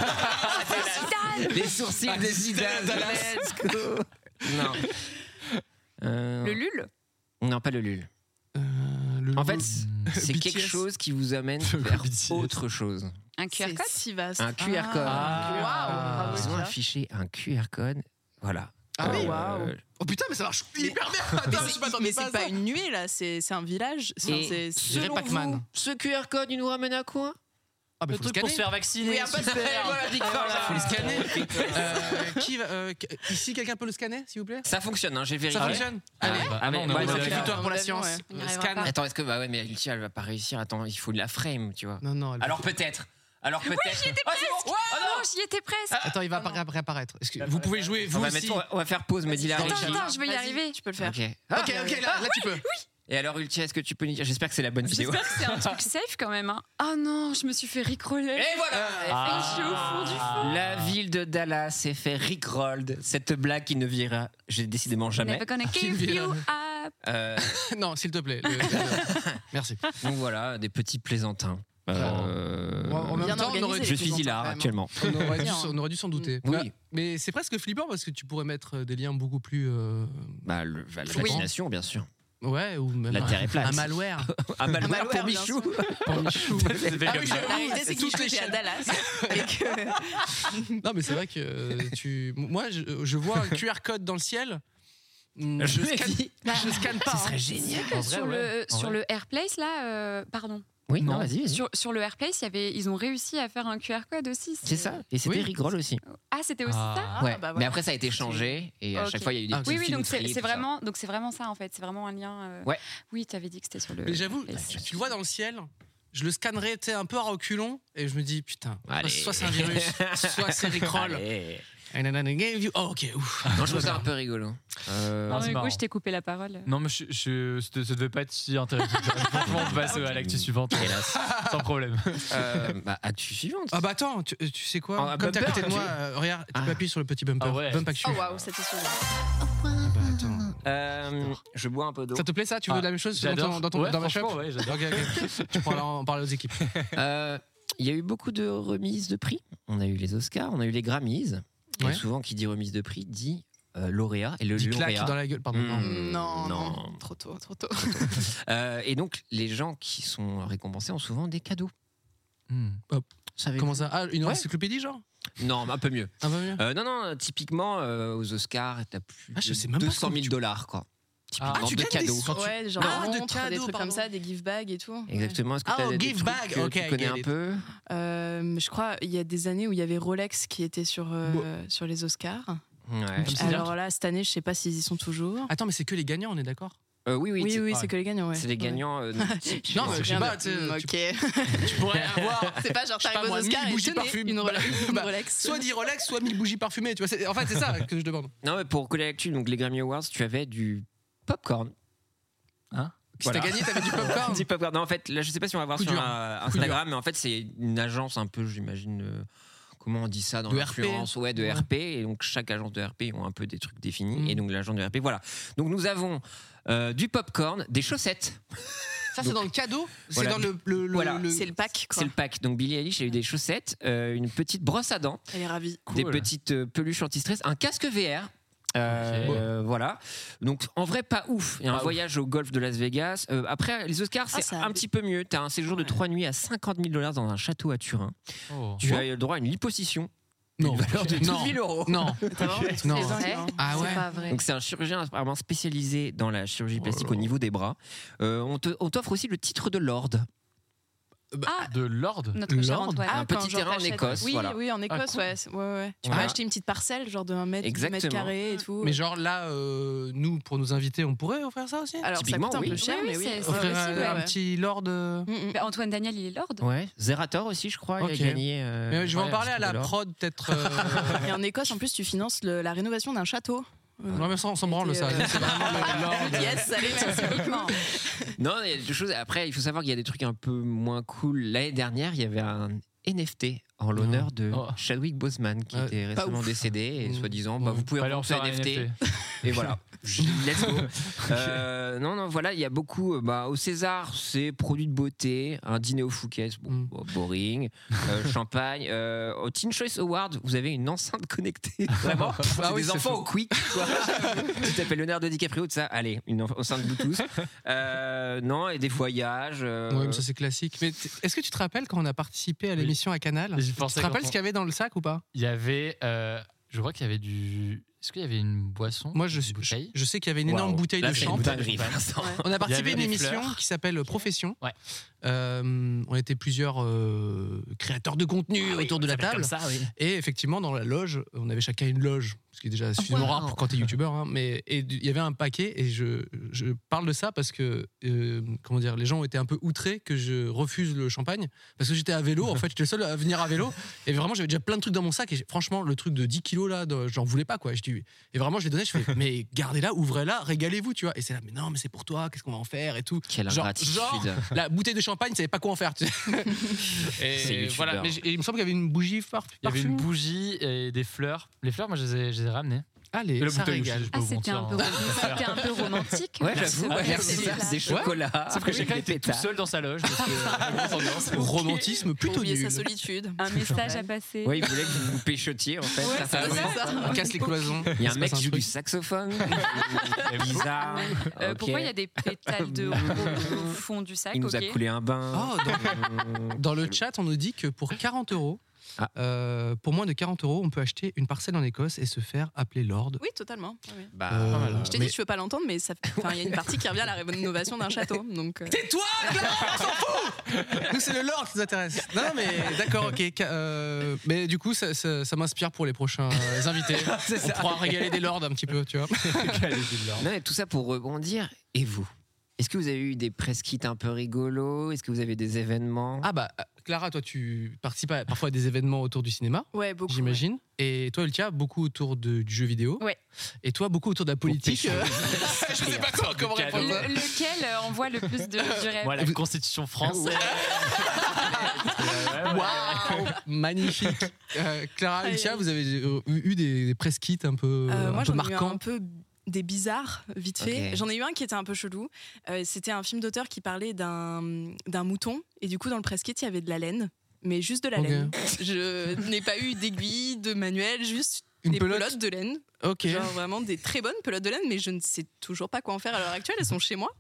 C'est Zidane. Les sourcils Ah, de Zidane, Zidane. Dallas. Let's go. Non. Euh, Le Lul. Non, pas le Lul. Euh, le En fait, loup. c'est B T quelque S. chose qui vous amène Le vers B T S. autre chose. Un Q R C'est code. si vaste. Un Q R code. Ah, Ah. Waouh. Ils ont bravo, affiché un Q R code. Voilà. Ah oui. Euh, Waouh. Oh putain, mais ça marche hyper bien. Mais Attends, je c'est- m'attendais mais pas à c'est pas ça. une nuée là, c'est c'est un village. Enfin, Et c'est- Je dirais selon Pac-Man. vous, ce Q R code, il nous ramène à quoi? Ah, bah, Le faut le truc pour scanner. se faire vacciner. Oui, un peu de- super. Voilà, Victor, Voilà. là. Faut le scanner. Euh, qui va, euh, ici, quelqu'un peut le scanner, s'il vous plaît Ça fonctionne, hein, j'ai vérifié. Ça fonctionne Allez. Ah, bah, ah, mais non, on moi, est il au faut modèle. que- Victoire pour la On l'a vu, science. ouais. On y arrivera Scan. pas. Attends, est-ce que bah ouais, mais Lucia, elle va pas réussir. Attends, il faut de la frame, tu vois. Non, non. elle- Alors peut-être. Alors peut-être. Oh, c'est bon. Oh, j'y étais presque. Attends, il va Oh, non. appara- réapparaître. Est-ce que vous pouvez jouer, vous on, va aussi mettre- on va- on va faire pause, me dit la Attends, régie. attends, je vais y Vas-y, arriver. Tu peux le faire. Ok. Ok, ok, là, là tu peux. Et alors, Ultia, est-ce que tu peux nous dire? J'espère que c'est la bonne vidéo. J'espère que c'est un truc safe quand même. Hein. Oh non, je me suis fait rickroller. Et voilà. Et je suis au fond du fond. La ville de Dallas s'est fait rickrolled. Cette blague qui ne vira, j'ai décidément jamais. Never gonna Qui give vient you up. Euh, Non, s'il te plaît. le- le- Merci. donc voilà, des petits plaisantins. Euh, En même Bien temps, on organisé, aurait les je suis plaisantins, hilar quand même. actuellement. On aurait, dû, Bien. on aurait dû s'en douter. Oui. Bah, mais c'est presque flippant parce que tu pourrais mettre des liens beaucoup plus. euh, Bah, le, bah, la Oui. vaccination, bien sûr. Ouais, ou même La un, Terre est plate. un malware. Un malware malware, pour bien Michou. Pour Michou. C'est fait Ah comme oui, ça. j'avoue. La réalité, c'est que Toutes les j'étais à chaînes. Dallas et que Non, mais c'est vrai que euh, tu. Moi, je, je vois un Q R code dans le ciel. Hum, Je Je l'ai scanne, dit. je scanne pas. Ce hein. serait génial. En vrai, Sur, ouais. le, En sur vrai. le Airplace, là, euh, pardon. Oui, non, Non. vas-y, vas-y. Sur, sur le Airplace, il y avait, ils ont réussi à faire un Q R code aussi. C'est ça. Et c'était Oui. Rickroll aussi. Ah, c'était aussi Ah. ça Ah, ouais. bah voilà. Mais après, ça a été changé. Et à Ok. chaque fois, il y a eu des Ah, petits Oui, oui, donc c'est filouteries, c'est tout ça. vraiment, donc c'est vraiment ça en fait. C'est vraiment un lien. euh, Ouais. Oui, tu avais dit que c'était sur le. Mais j'avoue, Airplace. tu, tu le vois dans le ciel. Je le scannerais tu sais, un peu à reculons et je me dis putain, Allez. soit c'est un virus, soit c'est Rickroll. Allez. And then I gave you- Oh, ok, ouf. Non, je trouve ça un peu rigolo. Euh, Ah, Non, c'est mais du marrant. coup, je t'ai coupé la parole. Non, mais je, je, ça ça devait pas être si intéressant. Franchement, on passe à l'actu suivante. Hélas. Sans problème. euh, bah, actu suivante. Ah bah attends, tu, tu sais quoi Ah, Comme t'es à bumper, côté de moi, tu- euh, regarde, tu Ah. peux appuyer sur le petit bumper. Ah ouais. Bump actu. Oh waouh, c'était celui-là. Ah bah attends. Euh, je bois un peu d'eau. Ça te plaît ça Tu veux Ah, de la même chose dans J'adore. ton, dans ton Ouais, dans ma shop franchement, ouais, j'adore. Ok, ok. Tu pourras en parler aux équipes. Euh, Il y a eu beaucoup de remises de prix. On a eu les Oscars, on a eu les Grammys. Ouais. Et souvent, qui dit remise de prix dit euh, lauréat. Et le Dis claque lauréat. dans la gueule, pardon. non. Mmh, Non, non, non. trop tôt, trop tôt. Euh, et donc, les gens qui sont récompensés ont souvent des cadeaux. Hmm. Savez-vous Comment ça Ah, une Ouais. encyclopédie genre Non, un peu mieux. Un peu mieux Euh, non, non, typiquement, euh, aux Oscars, t'as plus Ah, je de sais même pas deux cent comment mille tu- dollars, quoi. Typiquement, Ah, tu de gagnes des cadeaux. Quand tu- Ouais, genre Ah, des de montres, cadeaux, des trucs pardon. comme ça, des gift bags et tout. Exactement. Est-ce que t'as Oh, des give trucs bag, que ok, tu I connais get un it. peu Euh, je crois il y a des années où il y avait Rolex qui était sur, euh, Bon. sur les Oscars. Ouais. C'est Alors là, cette année, je sais pas s'ils y sont toujours. Attends, mais c'est que les gagnants, on est d'accord Euh, oui, oui, Oui, c'est- oui, ouais. c'est que les gagnants, ouais. c'est les Ouais. gagnants. euh, Non, mais je sais Bien pas, de- tu sais, Mm, tu- Ok. Tu pourrais avoir C'est pas genre Je sais pas, t'arrives aux moi, Oscars mille et bougies tenez, parfumées. une Rolex. une Bah, Rolex. soit dix Rolex, soit mille bougies parfumées. Tu vois, c'est- en fait, c'est ça que je demande. Non, mais pour coller l'actu, donc les Grammy Awards, tu avais du popcorn. Si t'as gagné, t'avais du popcorn. Du popcorn. Non, en fait, là, je sais pas si on va voir Coup sur dur. euh, Coup Instagram, mais en fait, c'est une agence un peu, j'imagine. euh, Comment on dit ça dans De R P. l'influence Ouais, de Ouais. R P. Et donc, chaque agence de R P ont un peu des trucs définis. Mm. Et donc, l'agence de R P, voilà. Donc, nous avons euh, du popcorn, des chaussettes. Ça, c'est dans le cadeau C'est Voilà. dans le. le, le- Voilà. le- C'est le pack, quoi. C'est le pack. Donc, Billie Eilish a eu des chaussettes, euh, une petite brosse à dents, Elle est ravie. des Cool. petites euh, peluches anti-stress, un casque V R. Euh, Voilà. Donc en vrai pas ouf. Il y a un Pas ouf. voyage au golfe de Las Vegas. Euh, après les Oscars c'est Ah, ça un a- petit peu mieux. T'as un séjour de Ouais. trois nuits à cinquante mille dollars dans un château à Turin. Oh. Tu as eu le droit à une liposuction. Non. Une valeur de Non. douze mille euros. Non. T'as vraiment des trucs Non. de C'est dingue, vrai hein. Ah ouais. C'est pas vrai. Donc c'est un chirurgien apparemment spécialisé dans la chirurgie plastique Oh là au niveau des bras. Euh, on te- on t'offre aussi le titre de lord. Ah, De Lord. notre cher Lord. Antoine. Un quand petit genre terrain en t'achètes- Écosse, Oui, voilà. oui, en Écosse, Ah, cool. ouais. c'est- ouais, ouais. Tu Voilà. peux acheter une petite parcelle, genre de un mètre, deux mètres Exactement. carrés et tout. Mais genre là, euh, nous, pour nos invités, on pourrait offrir ça aussi Alors ça typiquement, coûte un oui. peu cher, Oui, oui, mais oui. c'est- c'est Offrir possible, un, ouais, un ouais. petit lord. euh, Mm, mm. Mais Antoine Daniel, il est Lord. Ouais. Zerator aussi je crois. Ok. Il a gagné. euh, Mais je vais en ouais, parler un à la titre de lord. prod, peut-être. euh, Et en Écosse, en plus, tu finances le- la rénovation d'un château. Non, mais ça, on s'en branle, ça. Euh, C'est vraiment le lord. Yes, allez, typiquement. Non, il y a des choses. Après, il faut savoir qu'il y a des trucs un peu moins cool. L'année dernière, il y avait un N F T en l'honneur de Oh. Chadwick Boseman qui Ouais, était pas récemment ouf. décédé et Mmh. soi-disant, bah, Ouais. vous pouvez Fallait en revendre ce faire un N F T. N F T. Et voilà. Je- Let's go. Euh, non, non, voilà, il y a beaucoup. euh, Bah, au César, c'est produits de beauté, un dîner au Fouquet, bon, Mm. bon, boring, euh, champagne. Euh, au Teen Choice Award, vous avez une enceinte connectée. Vraiment, Ah c'est oui, des c'est enfants fou. au quick. Quoi. Tu t'appelles Leonardo DiCaprio, de ça. Allez, une en- enceinte Bluetooth. Euh, non, et des voyages. euh, Ouais, mais ça c'est classique. Mais t- est-ce que tu te rappelles quand on a participé à l'émission à Canal J'y Tu pensais te rappelles quand ce qu'il y avait dans le sac ou pas Il y avait. euh, je crois qu'il y avait du. Est-ce qu'il y avait une boisson Moi, je, Une je, bouteille je sais qu'il y avait une énorme Waouh. bouteille Là, de c'est une champ. dinguerie, pour l'instant. On a participé à avait une des émission fleurs. qui s'appelle Profession. Ouais. Euh, on était plusieurs euh, créateurs de contenu Ah oui, autour de ça la s'appelle table. comme ça, oui. Et effectivement, dans la loge, on avait chacun une loge, ce qui est déjà suffisamment Wow. rare pour quand t'es youtubeur. Hein, mais et il y avait un paquet, et je, je parle de ça parce que euh, comment dire, les gens ont été un peu outrés que je refuse le champagne parce que j'étais à vélo. En fait, j'étais le seul à venir à vélo, et vraiment j'avais déjà plein de trucs dans mon sac. Et franchement, le truc de dix kilos là, de- j'en voulais pas quoi. Je dis, et vraiment, je l'ai donné. Je fais, mais gardez-la, ouvrez-la, régalez-vous, tu vois. Et c'est là, mais non, mais c'est pour toi. Qu'est-ce qu'on va en faire et tout. Quelle Genre- ingratitude. genre, la bouteille de champagne, savait pas quoi en faire. Tu sais. C'est et youtubeur. voilà. Mais j'- et il me semble qu'il y avait une bougie par- Il y avait une parfumée. bougie et des fleurs. Les fleurs, moi, je les ai, je les ai ramenées. Allez, Et la ça bouteille aussi, régale. je peux Ah, vous c'était un, mentir, peu hein. rom- c'était un peu romantique. Ouais, Merci. j'avoue. Ouais, ouais, c'est c'est ça. ça, des chocolats. Sauf que chacun des était tout pétards. seul dans sa loge. parce que- grosse ambiance. Romantisme Pour plutôt oublier sa nul. solitude. Un message à passer. Ouais, il voulait que vous vous péchotiez en fait. Ouais, Ça, c'est ça, ça. oui. On casse les cloisons. Il y a un se mec passe qui joue truc. du saxophone. Bizarre. Euh, Ok. Pourquoi il y a des pétales de rose au fond du sac? Il nous a Ok. coulé un bain. Oh, dans, dans le chat, on nous dit que pour quarante euros, Ah. euh, pour moins de quarante euros, on peut acheter une parcelle en Écosse et se faire appeler Lord. Oui, totalement. Oui, oui. Bah, Euh, pas mal, hein. Je t'ai mais- dit, je peux pas l'entendre, mais ça- enfin, il y a une partie qui revient à la rénovation d'un château. Donc, euh, Tais-toi, Clara, on s'en fout. Nous, c'est le Lord qui nous intéresse. Non, non, mais d'accord, ok. ca- euh, mais du coup, ça, ça- ça m'inspire pour les prochains euh, invités. On pourra régaler des Lords un petit peu, tu vois. non, mais tout ça pour rebondir. Et vous Est-ce que vous avez eu des press kits un peu rigolos? Est-ce que vous avez des événements? Ah bah, Clara, toi, tu participes à, parfois à des événements autour du cinéma, Ouais, beaucoup. j'imagine. Ouais. Et toi, Ultia, beaucoup autour de, du jeu vidéo. Ouais. Et toi, beaucoup autour de la politique. pécho. Euh... je sais pas comment, comment répondre. Le- lequel euh, envoie le plus de, du rêve? Moi, la Constitution française. Waouh, magnifique. Euh, Clara, Aïe, Ultia, aïe. vous avez eu eu des, des press kits un peu, Euh, un moi, peu j'en ai eu marquants. un peu des bizarres, vite fait. Ok. J'en ai eu un qui était un peu chelou. Euh, c'était un film d'auteur qui parlait d'un d'un mouton. Et du coup, dans le press kit, il y avait de la laine. Mais juste de la Ok. laine. Je n'ai pas eu d'aiguille, de manuel, juste Une des pelote pelotes de laine. Ok. Genre vraiment des très bonnes pelotes de laine, mais je ne sais toujours pas quoi en faire à l'heure actuelle. Elles sont chez moi.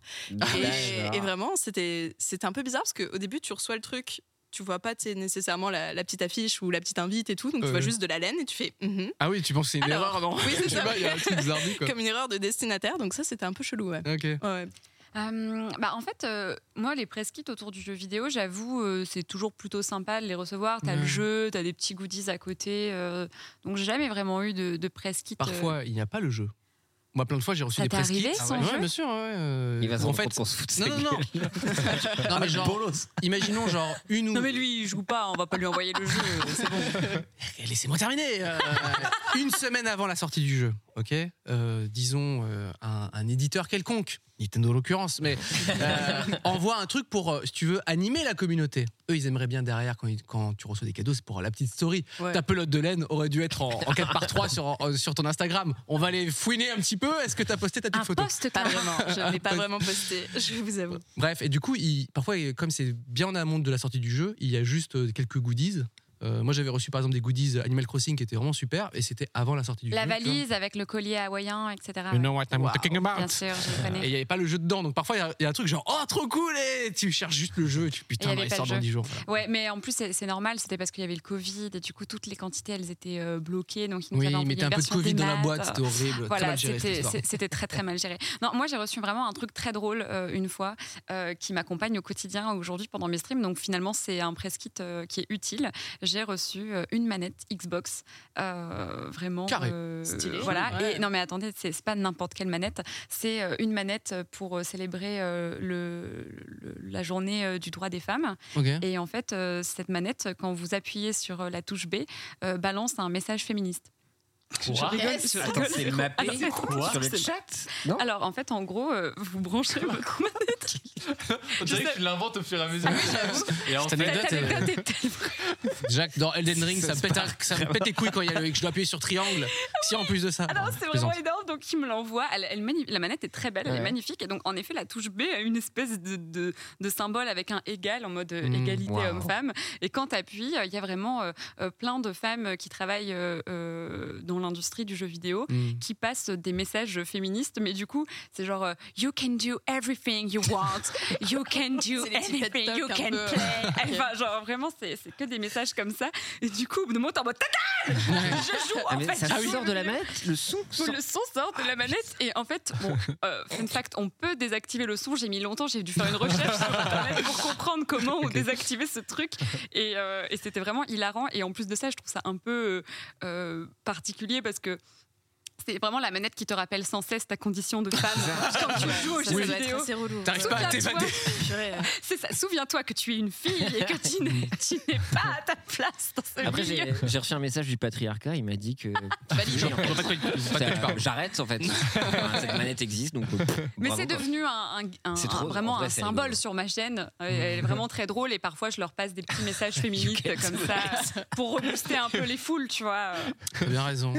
Et, et vraiment, c'était c'était un peu bizarre parce qu'au début, tu reçois le truc. Tu vois pas tu sais, nécessairement la, la petite affiche ou la petite invite et tout, donc tu Euh. vois juste de la laine et tu fais mhm. Ah oui, tu penses que c'est une Alors, erreur, non? oui, c'est Je sais ça. pas, il y a un truc bizarre quoi. Comme une erreur de destinataire, donc ça c'était un peu chelou. Ouais. Ok. Ouais. Euh, bah, en fait, euh, moi, les press kits autour du jeu vidéo, j'avoue, euh, c'est toujours plutôt sympa de les recevoir. T'as Ouais. le jeu, t'as des petits goodies à côté. euh, donc, j'ai jamais vraiment eu de, de press kit. euh, Parfois, il n'y a pas le jeu. Moi, plein de fois, j'ai reçu Ça des t'est press arrivé, kits. sans ouais, jeu bien sûr. Ouais, euh, Il va se en rendre fait, compte qu'on se fout de non, sa non, non. gueule. non, mais genre, imaginons genre une ou. Non, mais lui, il joue pas, on va pas lui envoyer le jeu, c'est bon. Laissez-moi terminer. euh, une semaine avant la sortie du jeu, ok. Euh, disons euh, un, un éditeur quelconque, Nintendo en l'occurrence, mais euh, envoie un truc pour, euh, si tu veux, animer la communauté. Eux, ils aimeraient bien derrière quand, ils- quand tu reçois des cadeaux, c'est pour la petite story. Ouais. Ta pelote de laine aurait dû être en, en quatre par trois sur, en- sur ton Instagram. On va les fouiner un petit peu. Est-ce que tu as posté ta petite Un photo? post, Pas carrément. vraiment, je n'ai pas vraiment posté, je vous avoue. Bref, et du coup, il- parfois, comme c'est bien en amont de la sortie du jeu, il y a juste euh, quelques goodies. Euh, moi, j'avais reçu par exemple des goodies Animal Crossing qui étaient vraiment super, et c'était avant la sortie du La jeu. tu vois. valise avec le collier hawaïen, et cetera. You know what I'm Wow. talking about. Bien sûr, je le connais. Et il n'y avait pas le jeu dedans, donc parfois il y a- il y, a un truc genre oh trop cool, et tu cherches juste le jeu, et tu Et putain, il y non, avait il pas sort le dans jeu. dix jours. Ouais, mais en plus, c'est c'est normal, c'était parce qu'il y avait le Covid, et du coup, toutes les quantités, elles étaient euh, bloquées. Donc, ils nous Oui, avaient envoyé mettez un une peu de version Covid dans la démat. boîte, c'était horrible. Très Voilà, mal géré, cette c'était histoire. c'est- c'était très très mal géré. Non, moi j'ai reçu vraiment un truc très drôle euh, une fois euh, qui m'accompagne au quotidien aujourd'hui pendant mes streams. Donc finalement c'est un press kit euh, qui est utile. J'ai reçu euh, une manette Xbox, euh, vraiment Carré. euh, Stylé. voilà. Ouais. Et non mais attendez, c'est c'est pas n'importe quelle manette. C'est euh, une manette pour euh, célébrer euh, le, le- la journée euh, du droit des femmes. Ok. Et en fait, euh, cette manette, quand vous appuyez sur euh, la touche B, euh, balance un message féministe. Je Quoi rigole, Yes. je Attends, rigole. c'est mappé Ah, c'est- quoi sur le c'est- chat? Non. Alors en fait, en gros, euh, vous branchez votre manette. On dirait que tu l'inventes au fur et à mesure. Et en Cette fait, anecdote, Cette euh, anecdote est telle vraie. Jacques, dans Elden Ring, ça, me pète, un- ça me pète les couilles quand il y a le, que je dois appuyer sur triangle. Si en plus de ça. Alors non, c'est je vraiment plaisante. énorme, donc il me l'envoie. Elle, elle mani- la manette est très belle, elle Ouais. est magnifique. Et donc en effet, la touche B a une espèce de, de, de symbole avec un égal en mode euh, Mmh, égalité wow. homme-femme. Et quand tu appuies, il y a vraiment euh, euh, plein de femmes qui travaillent euh, euh, dans l'industrie du jeu vidéo. Mm. Qui passent des messages féministes, mais du coup, c'est genre euh, You can do everything you want, you can do C'est les petits anything, pet you talk can un peu. play. Enfin, genre vraiment, c'est c'est que des messages comme ça. Et du coup, au bout d'un moment, t'es en mode Ta gueule Je joue Ah, en mais fait. ça je joue sort au de la jeu vidéo. manette? Le son sort- Le son sort de la manette et en fait, bon, euh, fun fact, on peut désactiver le son. J'ai mis longtemps, j'ai dû faire une recherche sur internet pour comprendre comment on désactivait ce truc et, euh, et c'était vraiment hilarant. Et en plus de ça, je trouve ça un peu euh, euh, particulier parce que c'est vraiment la manette qui te rappelle sans cesse ta condition de femme quand tu joues aux Ça jeux doit être vidéo. assez relou. T'arrives pas à Souviens-toi. t'évader. Purée, euh. C'est ça. Souviens-toi que tu es une fille et que tu n'es, tu n'es pas à ta place dans ce Après, milieu. j'ai j'ai reçu un message du patriarcat. Il m'a dit que. Valide. Non, On voit pas de quoi- on voit pas de quoi tu parles. J'arrête en fait. Enfin, cette manette existe donc. euh, Mais bravo, c'est quoi. devenu un, un- un- C'est trop- un- vraiment en vrai, un c'est symbole rigolo. sur ma chaîne. Euh, Elle est vraiment très drôle et parfois je leur passe des petits messages féministes can comme do ça pour rebooster un peu les foules, tu vois. T'as bien raison.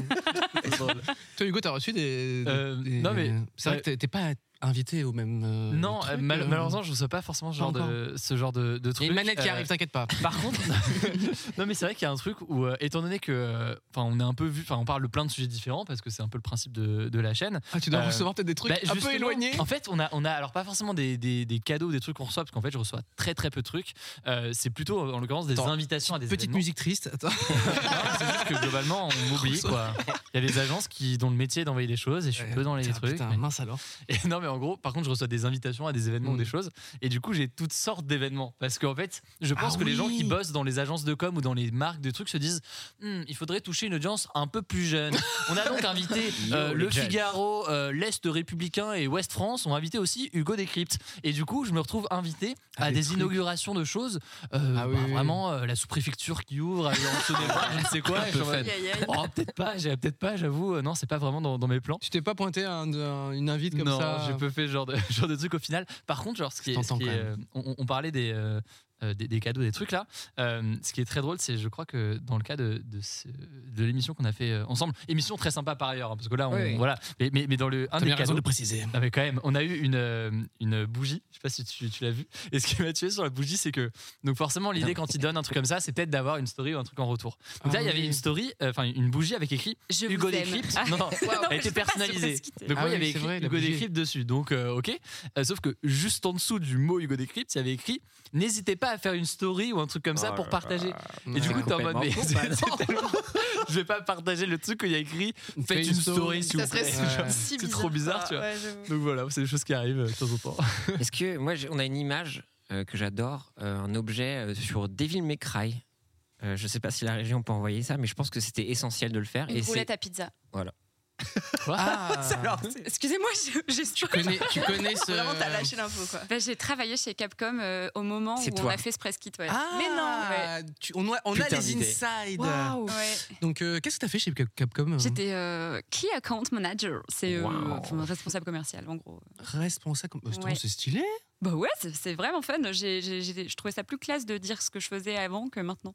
Toi, Hugo, t'as reçu des. Euh, des- non, mais- C'est vrai que t'es- t'es pas invité au même. euh, non, truc, euh, mal- euh. malheureusement, je ne reçois pas forcément ce genre, Pas de, ce genre de, de Il y truc. a une manette qui Euh, arrive, t'inquiète pas. Par contre, non mais c'est vrai qu'il y a un truc où, euh, étant donné que, euh, enfin, on est un peu vu, enfin, on parle de plein de sujets différents parce que c'est un peu le principe de, de la chaîne. Ah, tu dois Euh, recevoir peut-être des trucs Bah, un peu justement, éloignés. En fait, on a, on a alors pas forcément des, des, des cadeaux, ou des trucs qu'on reçoit parce qu'en fait, je reçois très très peu de trucs. Euh, c'est plutôt en l'occurrence des Attends, invitations à des Petite événements. musique triste. Attends. Non, c'est juste que globalement, on m'oublie quoi. Il y a des agences qui dont le métier est d'envoyer des choses et je suis peu dans les Putain, trucs. Putain, mais- mince alors. Et non, mais mais en gros, par contre, je reçois des invitations à des événements Mm. ou des choses. Et du coup, j'ai toutes sortes d'événements. Parce qu'en fait, je pense Ah que les gens oui. qui bossent dans les agences de com ou dans les marques de trucs se disent Hm, il faudrait toucher une audience un peu plus jeune. On a donc invité euh, Yo, Le les jeunes. Figaro, euh, l'Est républicain et Ouest France. On a invité aussi Hugo Décrypte. Et du coup, je me retrouve invité Ah, à des des trucs. inaugurations de choses. euh, Ah oui, bah, oui. vraiment, euh, la sous-préfecture qui ouvre, à Saône-et-Loire, je ne sais quoi. Et je suis en mode, Aïe, aïe, aïe. oh, peut-être pas, j'ai- peut-être pas, j'avoue. Euh, Non, c'est pas vraiment dans, dans mes plans. Tu t'es pas pointé à un- un- une invite comme non, ça j'ai peu fait ce genre de, ce genre de truc au final. Par contre, genre, ce qui est, C'est ce tentant, qui est, quand euh, on, on parlait des, euh, euh, des, des cadeaux, des trucs là. Euh, ce qui est très drôle, c'est je crois que dans le cas de, de, ce- de l'émission qu'on a fait euh, ensemble, émission très sympa par ailleurs, hein, parce que là, on, Oui, oui. voilà. Mais, mais, mais dans le un T'as des bien raison cadeaux. de le préciser. Non, mais quand même, on a eu une, euh, une bougie. Je sais pas si tu, tu l'as vu. Et ce qui m'a tué sur la bougie, c'est que donc forcément l'idée quand ils donnent un truc comme ça, c'est peut-être d'avoir une story ou un truc en retour. Donc là, Ah il y avait oui. une story, euh, enfin une bougie avec écrit Je Hugo vous aime. Décrypte. Ah. Non, non, Non, elle mais était je sais pas, c'est personnalisée. ce qui était- Donc Ah moi, il y oui, avait c'est écrit vrai, la Hugo bougie. Décrypte dessus. Donc euh, ok. Euh, sauf que juste en dessous du mot Hugo Décrypte, il y avait écrit n'hésitez pas à faire une story ou un truc comme ça Oh pour là partager. Ouais. Et du coup, t'es en mode, mais complètement c'est- con, c'est tellement- je vais pas partager le truc où il y a écrit faites Fais une story, s'il Ça vous serait plaît. Ouais. si, si C'est bizarre. trop bizarre, quoi. tu vois. Ouais, j'avoue. Donc voilà, c'est des choses qui arrivent euh, de temps en temps. Est-ce que moi, j'ai- on a une image euh, que j'adore, euh, un objet euh, sur Devil May Cry. Euh, je sais pas si la région peut envoyer ça, mais je pense que c'était essentiel de le faire. Une et c'est roulette à pizza. Ah, Excusez-moi, j'ai- j'ai tu connais, tu connais ce. Vraiment, t'as lâché l'info, quoi. Bah, j'ai travaillé chez Capcom euh, au moment où C'est on toi. a fait ce press kit. Ouais. Ah, Mais non. tu- on a, on a Putain les d'idée. insides. Waouh. Ouais. Donc, euh, qu'est-ce que t'as fait chez Cap- Capcom euh J'étais euh, Key Account Manager, c'est euh, Wow. enfin, responsable commercial en gros. Responsable. comme- Attends, Ouais. c'est stylé. Bah ouais, c'est c'est vraiment fun. J'ai- j'ai- j'ai- je trouvais ça plus classe de dire ce que je faisais avant que maintenant.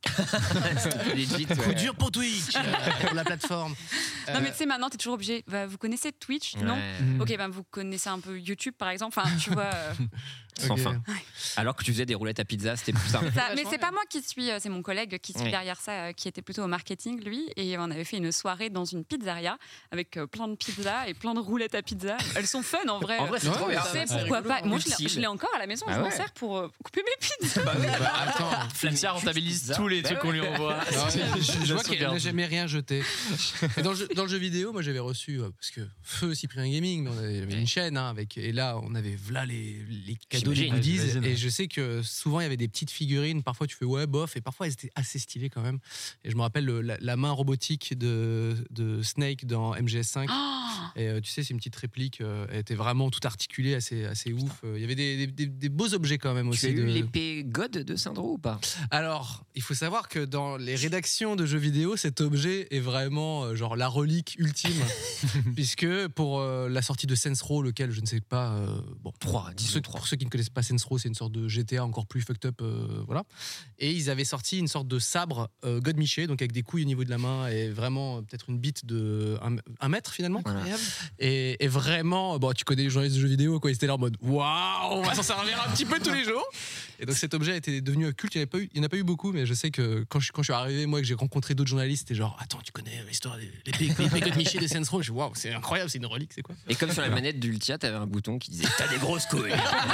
Legit, ouais. Coup dur pour Twitch, euh, pour la plateforme. Non mais tu sais, maintenant t'es toujours obligé. Bah, vous connaissez Twitch, non Ouais. Mhm. Ok, bah, vous connaissez un peu YouTube par exemple. Enfin, tu vois. euh, Sans Ok. fin. Alors que tu faisais des roulettes à pizza, c'était plus simple. ça- mais vachement c'est bien. pas moi qui suis, euh, c'est mon collègue qui suit Oui. derrière ça, euh, qui était plutôt au marketing lui. Et on avait fait une soirée dans une pizzeria avec euh, plein de pizzas et plein de roulettes à pizza. Elles sont fun en vrai. En vrai, c'est Ouais, trop bien. Tu sais, c'est pourquoi rigolo, pas. Moi, je l'ai- Utile. je l'ai encore à la maison. Ah je m'en ouais. sers pour euh, couper mes pizzas. Bah, attends. Flamsia rentabilise Pizza. tous les Bah trucs qu'on lui envoie. Non, je, je vois Je qu'elle n'a jamais rien jeté. Et dans, le jeu, dans le jeu vidéo, moi j'avais reçu, euh, parce que Feu Cyprien Gaming, on avait une chaîne, hein, avec, et là on avait voilà les, les cadeaux, les J'imagine, goodies. j'imagine. Et je sais que souvent il y avait des petites figurines, parfois tu fais ouais, bof, et parfois elles étaient assez stylées quand même. Et je me rappelle le- la, la main robotique de, de Snake dans M G S cinq. Oh, Et euh, tu sais, c'est une petite réplique, euh, elle était vraiment tout articulée, assez, assez ouf. Euh, Il y avait des, des- des- des beaux objets quand même Tu aussi. as eu de- l'épée God de Syndro ou pas? Alors, il faut savoir que dans les rédactions de jeux vidéo, cet objet est vraiment euh, genre la relique ultime, puisque pour euh, la sortie de Saints Row, lequel je ne sais pas, euh, bon, trois, pour disons ceux, trois. pour ceux qui ne connaissent pas Saints Row, c'est une sorte de G T A encore plus fucked up, euh, voilà. Et ils avaient sorti une sorte de sabre euh, God Miché, donc avec des couilles au niveau de la main et vraiment euh, peut-être une bite de un, un mètre finalement. Voilà. Et, et vraiment, bon, tu connais les journalistes de jeux vidéo, quoi, ils étaient là en mode waouh, on va s'en servir un petit peu tous les jours. Et donc cet objet était devenu culte. Il n'y en a pas eu, il y en a pas eu beaucoup, mais je sais que quand je, quand je suis arrivé, moi, que j'ai rencontré d'autres journalistes, c'était genre attends, tu connais l'histoire des l'épée l'épée God Miché de Saints Row? Je dis waouh, c'est incroyable, c'est une relique, c'est quoi? Et comme sur la manette d'Ultia, t'avais un bouton qui disait t'as des grosses couilles.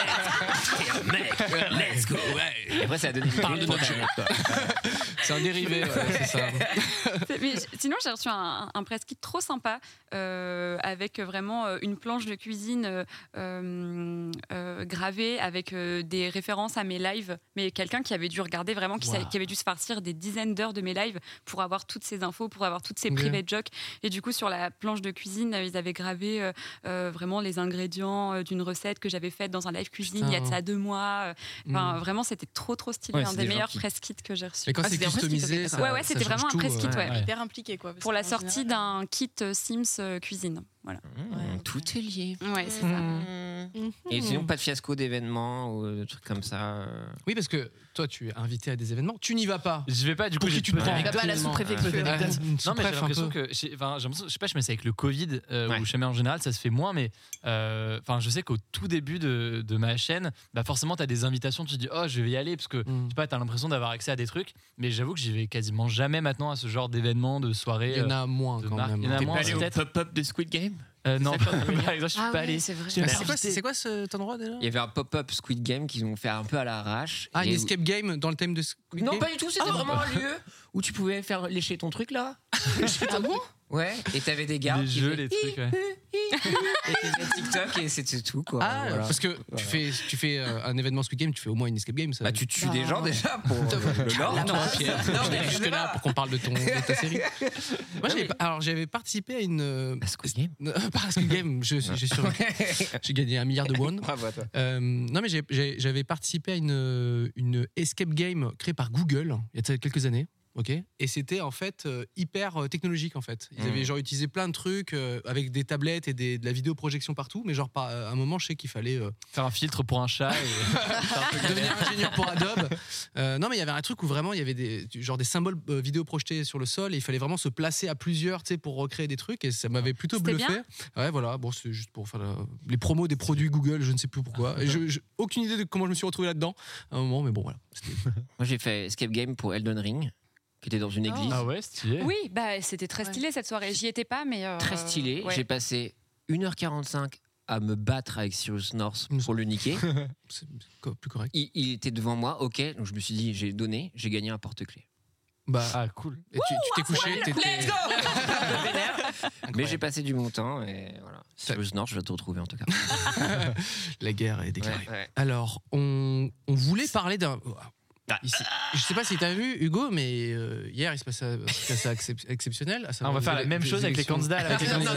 T'es un mec, let's go. Et après, ça a donné une Parle de pour notre ta jeu. manette, quoi. C'est un dérivé, ouais, c'est ça. mais j- sinon, j'ai reçu un, un press kit trop sympa euh, avec vraiment euh, une planche de cuisine euh, euh, euh, gravée avec euh, des références à mes lives. Mais quelqu'un qui avait dû regarder vraiment, qui, sa- Wow. qui avait dû se farcir des dizaines d'heures de mes lives pour avoir toutes ces infos, pour avoir toutes ces Ok. private jokes. Et du coup, sur la planche de cuisine, euh, ils avaient gravé euh, euh, vraiment les ingrédients euh, d'une recette que j'avais faite dans un live cuisine il y a de Putain. ça deux mois. Euh, Enfin, Mm. vraiment, c'était trop, trop stylé. Ouais, un c'est des des gens meilleurs qui- press kits que j'ai reçus. Et quand Ah, c'est c'était un press kit, customisé, ok, ça, d'accord. Ouais, ouais, ça c'était change vraiment un tout, press kit, ouais. ouais. Ouais. Hyper impliqué, quoi. parce Pour la qu'en sortie général, d'un kit euh, Sims euh, cuisine. Voilà. Mmh, Tout est lié. Ouais, c'est ça. Mmh. Et sinon, pas de fiasco d'événements ou de trucs comme ça. euh. Oui, parce que toi, tu es invité à des événements, tu n'y vas pas. Je vais pas, du coup, Pour qui j'ai tu peu te prends? d'anecdotes. T'as pas la sous-préfecture. Peu d'anecdotes. Une Non, mais j'ai sous-préf, un l'impression peu. que, j'ai- enfin, j'ai l'impression- je sais pas, je me sais avec le Covid euh, Ouais. ou jamais en général, ça se fait moins, mais euh, enfin, je sais qu'au tout début de, de ma chaîne, bah forcément, t'as des invitations, tu te dis, oh, je vais y aller parce que Mm. je sais pas, t'as l'impression d'avoir accès à des trucs, mais j'avoue que j'y vais quasiment jamais maintenant à ce genre d'événements, de soirées. Il y en euh, a moins de quand marque. même. Il y en a T'es moins, pas allé au peut-être. pop-up de Squid Game? Euh, non, C'est ça, par exemple, je suis Ah pas ouais, allé. c'est vrai. J'ai Ah, pas c'est quoi, invité. c'est quoi cet endroit déjà? Il y avait un pop-up Squid Game qu'ils ont fait un peu à l'arrache. Ah, Et une où- escape game dans le thème de Squid Non, Game? pas du tout, c'était vraiment un lieu où tu pouvais faire lécher ton truc là. Ah bon? Ouais, et t'avais des gars. Les qui jeux, faisaient les trucs, ouais. hi, hi, Et tu fais TikTok et c'est tout quoi. Ah, Voilà. parce que Voilà. tu fais, tu fais euh, un événement Squid Game, tu fais au moins une escape game. Ça. Bah tu tues Non. des gens déjà pour euh, le lore. Ah non, Pierre, Non, je mais vais je jusque sais là pas. pour qu'on parle de, ton, de ta série. Moi, j'avais, mais- pas- alors j'avais participé à une. euh, À Squid Game. euh, pas à Squid Game, je, j'ai, survécu. J'ai gagné un milliard de won. Bravo à toi. Euh, non, mais j'ai- j'ai- j'avais participé à une, une escape game créée par Google il y a quelques années. Ok. Et c'était en fait euh, hyper euh, technologique en fait. Ils Mm. avaient genre utilisé plein de trucs euh, avec des tablettes et des, de la vidéoprojection partout, mais genre par, à un moment je sais qu'il fallait euh, Faire un filtre pour un chat et devenir ingénieur pour Adobe. Euh, non mais il y avait un truc où vraiment il y avait des genre des symboles euh, vidéo projetés sur le sol et il fallait vraiment se placer à plusieurs, tu sais, pour recréer des trucs et ça m'avait plutôt C'était bluffé. bien Ouais voilà, bon c'est juste pour faire la- les promos des produits Google, je ne sais plus pourquoi. Et je, je- aucune idée de comment je me suis retrouvé là-dedans à un moment, mais bon voilà. C'était- Moi j'ai fait Escape Game pour Elden Ring, qui était dans une Oh. église. ah ouais, stylé. Oui, bah, c'était très stylé cette soirée. J'y étais pas, mais. euh, Très stylé. ouais. J'ai passé une heure quarante-cinq à me battre avec Cyrus North pour le niquer. c'est co- plus correct. il, il était devant moi, ok. Donc je me suis dit, j'ai donné, j'ai gagné un porte-clé. Bah Ah cool. et tu, tu t'es couché, t'étais. Mais j'ai passé du bon temps et voilà. Cyrus North, je vais te retrouver en tout cas. La guerre est déclarée. Ouais, ouais. Alors, on, on voulait parler d'un. Ici. Je sais pas si t'as vu, Hugo, mais euh, hier, il se passait un truc assez excep- exceptionnel. à Ah, savoir on va faire des- la même des chose avec les élections. candidats. là, avec les candidats.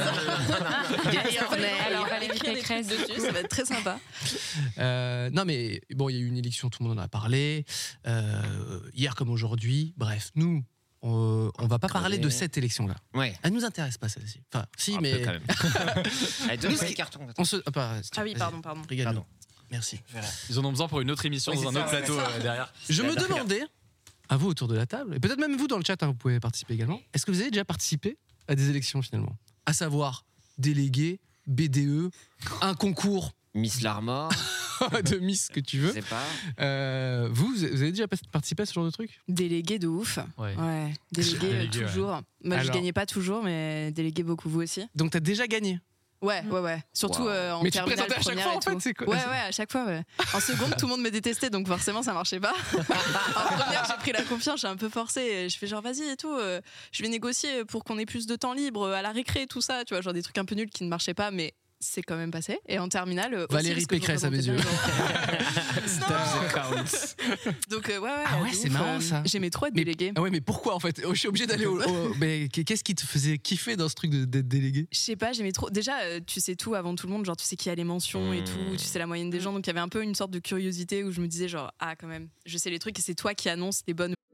Alors, Valérie écrire des Pécresse. trucs dessus, ça va être très sympa. Euh, non, mais bon, il y a eu une élection, tout le monde en a parlé. Euh, hier comme aujourd'hui. Bref, nous, on, on va pas Crevé. parler de cette élection-là. Ouais. Elle nous intéresse pas, celle-ci. Enfin, si, Un mais. peu, quand même. Allez, donne Nous, les ce qui- cartons. On se. Ah, pas- Ah oui, vas-y, pardon, pardon. régale-nous. Pardon. Merci. Ils en ont besoin pour une autre émission Oui, dans un c'est autre ça, plateau c'est ça. euh, derrière. Je me La dernière. demandais, à vous autour de la table, et peut-être même vous dans le chat, hein, vous pouvez participer également, est-ce que vous avez déjà participé à des élections finalement? À savoir, délégué, B D E, un concours Miss Larmor, de Miss que tu je veux. sais pas. Euh, vous, vous avez déjà participé à ce genre de truc? Délégué de ouf. Ouais. Ouais, délégué, euh, Délégué, ouais. toujours. Moi, je Alors- gagnais pas toujours, mais délégué beaucoup, vous aussi. Donc t'as déjà gagné. Ouais, ouais, ouais. Surtout Wow. euh, en Mais tu te terminale présentais à chaque première fois et en fait, tout. c'est quoi? Ouais, ouais, à chaque fois, ouais. En seconde, tout le monde me détestait, donc forcément, ça marchait pas. En première, j'ai pris la confiance, j'ai un peu forcé. et Je fais genre, vas-y et tout, euh, je vais négocier pour qu'on ait plus de temps libre à la récré, tout ça, tu vois, genre des trucs un peu nuls qui ne marchaient pas, mais c'est quand même passé. Et en terminale, euh, aussi, Valérie parce que je Pécresse à mes yeux. représentais bien. Donc, euh, ouais, ouais. Ah ouais, de c'est ouf, marrant, euh, ça. J'aimais trop être Mais- déléguée. Ah ouais, mais pourquoi en fait? Je suis obligé d'aller au. au- mais qu'est-ce qui te faisait kiffer dans ce truc de- d'être délégué? Je sais pas, j'aimais trop. Déjà, euh, tu sais tout avant tout le monde, genre tu sais qui a les mentions et tout, tu sais la moyenne des gens. Donc il y avait un peu une sorte de curiosité où je me disais genre ah quand même, je sais les trucs et c'est toi qui annonces les bonnes.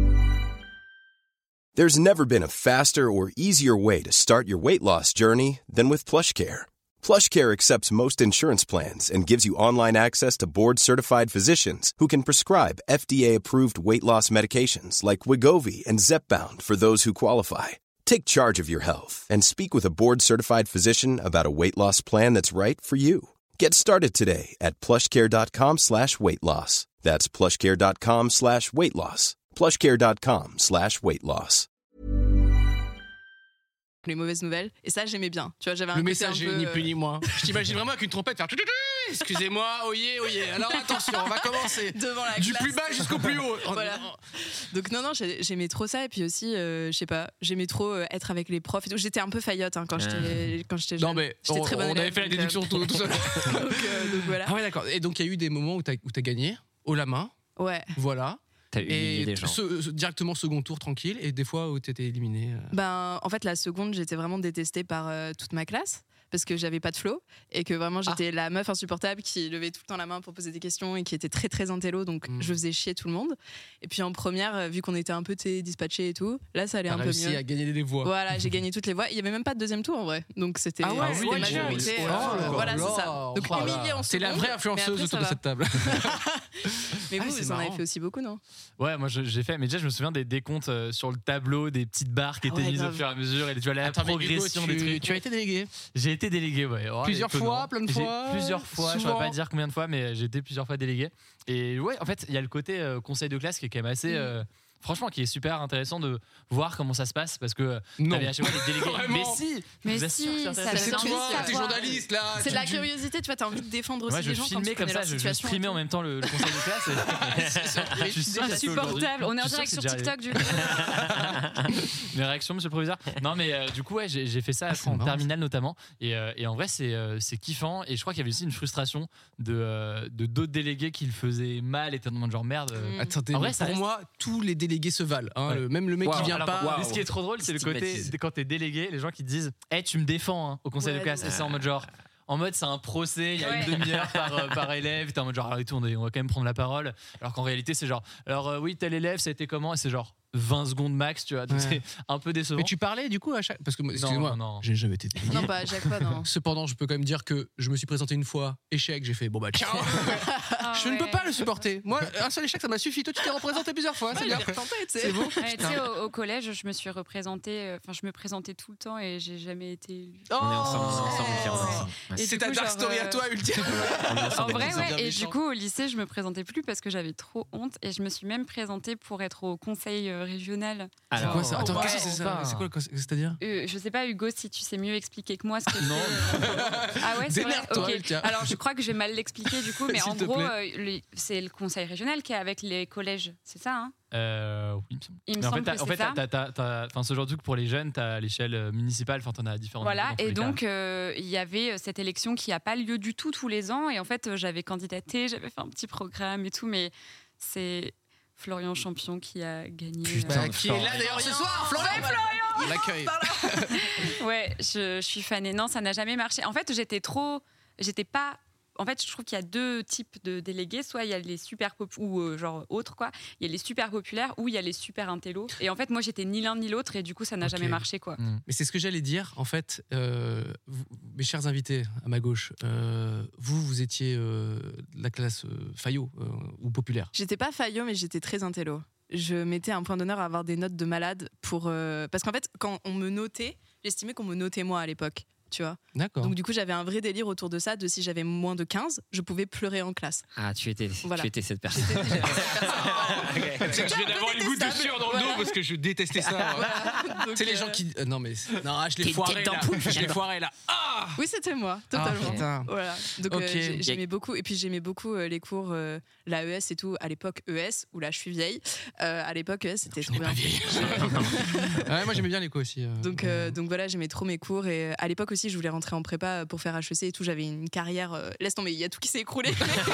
There's never been a faster or easier way to start your weight loss journey than with PlushCare. PlushCare accepts most insurance plans and gives you online access to board-certified physicians who can prescribe F D A-approved weight loss medications like Wegovy and Zepbound for those who qualify. Take charge of your health and speak with a board-certified physician about a weight loss plan that's right for you. Get started today at plushcare.com slash weight loss. That's plushcare.com slash weight loss. plushcare.com slash weight loss. les mauvaises nouvelles et ça j'aimais bien. Tu vois, j'avais un Le côté message un est peu, ni euh, plus ni moins. Je t'imagine vraiment avec une trompette faire. Excusez-moi, oyez, oyez. Alors attention, on va commencer. devant la Du classe. plus bas jusqu'au plus haut. Voilà. Donc non non, j'ai- j'aimais trop ça et puis aussi euh, je sais pas, j'aimais trop euh, être avec les profs et tout. J'étais un peu faillotte hein, quand j'étais quand j'étais jeune. Non mais J'étais on, très bonne on avait élève, fait la donc, déduction euh, tout, tout seul. donc, euh, donc voilà. Ah ouais d'accord. Et donc il y a eu des moments où t'as où t'as gagné haut la main. Ouais. Voilà. T'as humilié Et des gens. ce- ce- directement second tour tranquille et des fois où t'étais éliminé. euh. Ben, en fait, la seconde, j'étais vraiment détestée par euh, toute ma classe parce que j'avais pas de flow et que vraiment j'étais la meuf insupportable qui levait tout le temps la main pour poser des questions et qui était très très intello, donc Mm. je faisais chier tout le monde. Et puis en première, euh, vu qu'on était un peu t'sais, dispatchés et tout, là ça allait T'as un peu réussi mieux. à gagner des voix. Voilà, j'ai gagné toutes les voix. Il y avait même pas de deuxième tour en vrai, donc c'était Ah ouais, c'était ouais, majorité. ouais. euh, Oh là voilà, là. c'est ça. Donc Oh là humilié là. en C'est la seconde, vraie influenceuse mais après, autour ça de va. cette table. Mais Ah, vous, c'est vous en avez marrant. fait aussi beaucoup, non? Ouais, moi je- j'ai fait, mais déjà je me souviens des décomptes euh, sur le tableau, des petites barres qui Ah étaient ouais, mises au grave. fur et à mesure, et tu vois la Attends, mais Hugo, progression tu, des trucs. tu as été délégué. J'ai été délégué, ouais. Oh, Plusieurs étonnant. fois, plein de J'ai- fois, Plusieurs fois, je ne souvent. saurais pas dire combien de fois, mais j'ai été plusieurs fois délégué. Et ouais, en fait, il y a le côté euh, conseil de classe qui est quand même assez. Mm. euh, franchement, qui est super intéressant de voir comment ça se passe parce que Non. t'avais à chaque fois les délégués. Vraiment. Mais si, Mais je vous assure si, que c'est ça intéressant. C'est donne envie de toi, t'es savoir. journaliste là. C'est de la tu- curiosité, tu vois, t'as envie de défendre aussi Moi, je les gens quand filmais tu comme connais ça, leur je, je situation. streamais en même temps le, le conseil de classe. Et... je suis sûr que ça se fait aujourd'hui. Insupportable. On est en Je suis sûr direct que c'est sur déjà TikTok du coup. Mes réactions, monsieur le proviseur. Non, mais euh, du coup, ouais, j'ai, j'ai fait ça Ah, c'est en marrant, terminale notamment. Et, euh, et en vrai, c'est, euh, c'est kiffant. Et je crois qu'il y avait aussi une frustration de, euh, de d'autres délégués qui le faisaient mal et tellement de genre merde. euh, Mm. Attendez, En vrai, mais ça pour reste- moi, tous les délégués se valent. hein. Ouais. Le- Même le mec qui Wow. vient Alors, pas. mais ce qui est trop drôle, c'est le côté Stigmatise. de- quand t'es délégué, les gens qui te disent hey, tu me défends hein, au conseil Ouais, de classe. de Et c'est en mode genre. En mode, c'est un procès, il y a Ouais. une demi-heure par, euh, par élève. T'es en mode genre, arrête tout, on, est- on va quand même prendre la parole. Alors qu'en réalité, c'est genre, alors euh, oui, tel élève, ça a été comment? Et c'est genre vingt secondes max, tu vois. Donc Ouais. c'est un peu décevant. Mais tu parlais du coup à chaque. Parce que moi, excusez-moi, non, non. j'ai jamais été délégué. Non, bah, Jacques, pas, non. Cependant, je peux quand même dire que je me suis présenté une fois, échec, j'ai fait bon bah ciao. Ah Je ne peux ouais. pas le supporter. Moi, un seul échec, ça m'a suffi. Toi, tu t'es représenté plusieurs fois, c'est Ouais, bien. je l'ai retenté, tu sais. C'est bon. Ouais, tu sais, au, au collège, je me suis représentée, enfin, je me présentais tout le temps et j'ai jamais été élue. Oh, On est ensemble, on est ensemble, Pierre, on est Ouais. ensemble. Ouais. Et c'est du ta coup, dark genre, story à euh, toi, Ultime. On est En ensemble, vrai, on est ensemble. ouais. Et méchant. du coup, au lycée, je me présentais plus parce que j'avais trop honte et je me suis même présentée pour être au conseil euh, régional. C'est Alors, quoi ça Attends, ouais, qu'est-ce que c'est ça pas. C'est quoi le cons- c'est-à-dire Euh, je sais pas, Hugo, si tu sais mieux expliquer que moi ce que Non. c'est. Ah ouais, c'est vrai. Démerde-toi, Ok. Ultia. Alors, je crois que je vais mal l'expliquer du coup, mais S'il en te gros, plaît. euh, les- c'est le conseil régional qui est avec les collèges, c'est ça, hein? Euh, oui, il me semble. Il me Mais en fait, semble t'as- que en c'est fait, ça. t'as- t'as- t'as- enfin, ce genre de truc pour les jeunes, t'as à l'échelle euh, municipale, enfin, t'en as à différents Voilà, niveaux dans tous et les cas. donc euh, il y avait cette élection qui n'a pas lieu du tout tous les ans. Et en fait, euh, j'avais candidaté, j'avais fait un petit programme et tout, mais c'est Florian Champion qui a gagné. Putain. Bah, Qui est là d'ailleurs ce soir, Florian. On l'accueille. Euh, ouais, je, je suis fanée. Non, ça n'a jamais marché. En fait, j'étais trop. J'étais pas. En fait, je trouve qu'il y a deux types de délégués. Soit il y a les super pop ou euh, genre autres quoi. Il y a les super populaires ou il y a les super intellos. Et en fait, moi, j'étais ni l'un ni l'autre et du coup, ça n'a Ok. jamais marché quoi. Mm. Mais c'est ce que j'allais dire, en fait, euh, vous- mes chers invités à ma gauche, euh, vous, vous étiez euh, de la classe euh, Fayot euh, ou populaire. J'étais pas Fayot, mais j'étais très intello. Je mettais un point d'honneur à avoir des notes de malade pour. euh, Parce qu'en fait, quand on me notait, j'estimais qu'on me notait moi à l'époque. Tu vois. D'accord. Donc du coup, j'avais un vrai délire autour de ça, de si j'avais moins de quinze, je pouvais pleurer en classe. Ah, tu étais, Voilà. tu étais cette personne. J'étais déjà cette personne. Tu sais que je viens d'avoir une goutte de détestable. sueur dans le dos Voilà. parce que je détestais ça. Voilà. Donc, Tu sais, les euh, gens qui. euh, non, mais. Non, ah, je T'es l'ai une foiré tête là. d'ampoule, Je l'ai j'adore. foiré là. Ah Oui, c'était moi, totalement. Ah, putain. Voilà. Donc Ok. euh, j'ai- j'aimais beaucoup. Et puis j'aimais beaucoup euh, les cours, euh, la E S et tout. À l'époque, E S, où là je suis vieille. Euh, à l'époque, E S, c'était Je trop n'ai bien. pas vieilli. ouais, moi, j'aimais bien l'éco aussi. euh. Donc, euh, donc voilà, j'aimais trop mes cours. Et euh, à l'époque aussi, je voulais rentrer en prépa pour faire H E C et tout. J'avais une carrière. euh, laisse tomber, il y a tout qui s'est écroulé.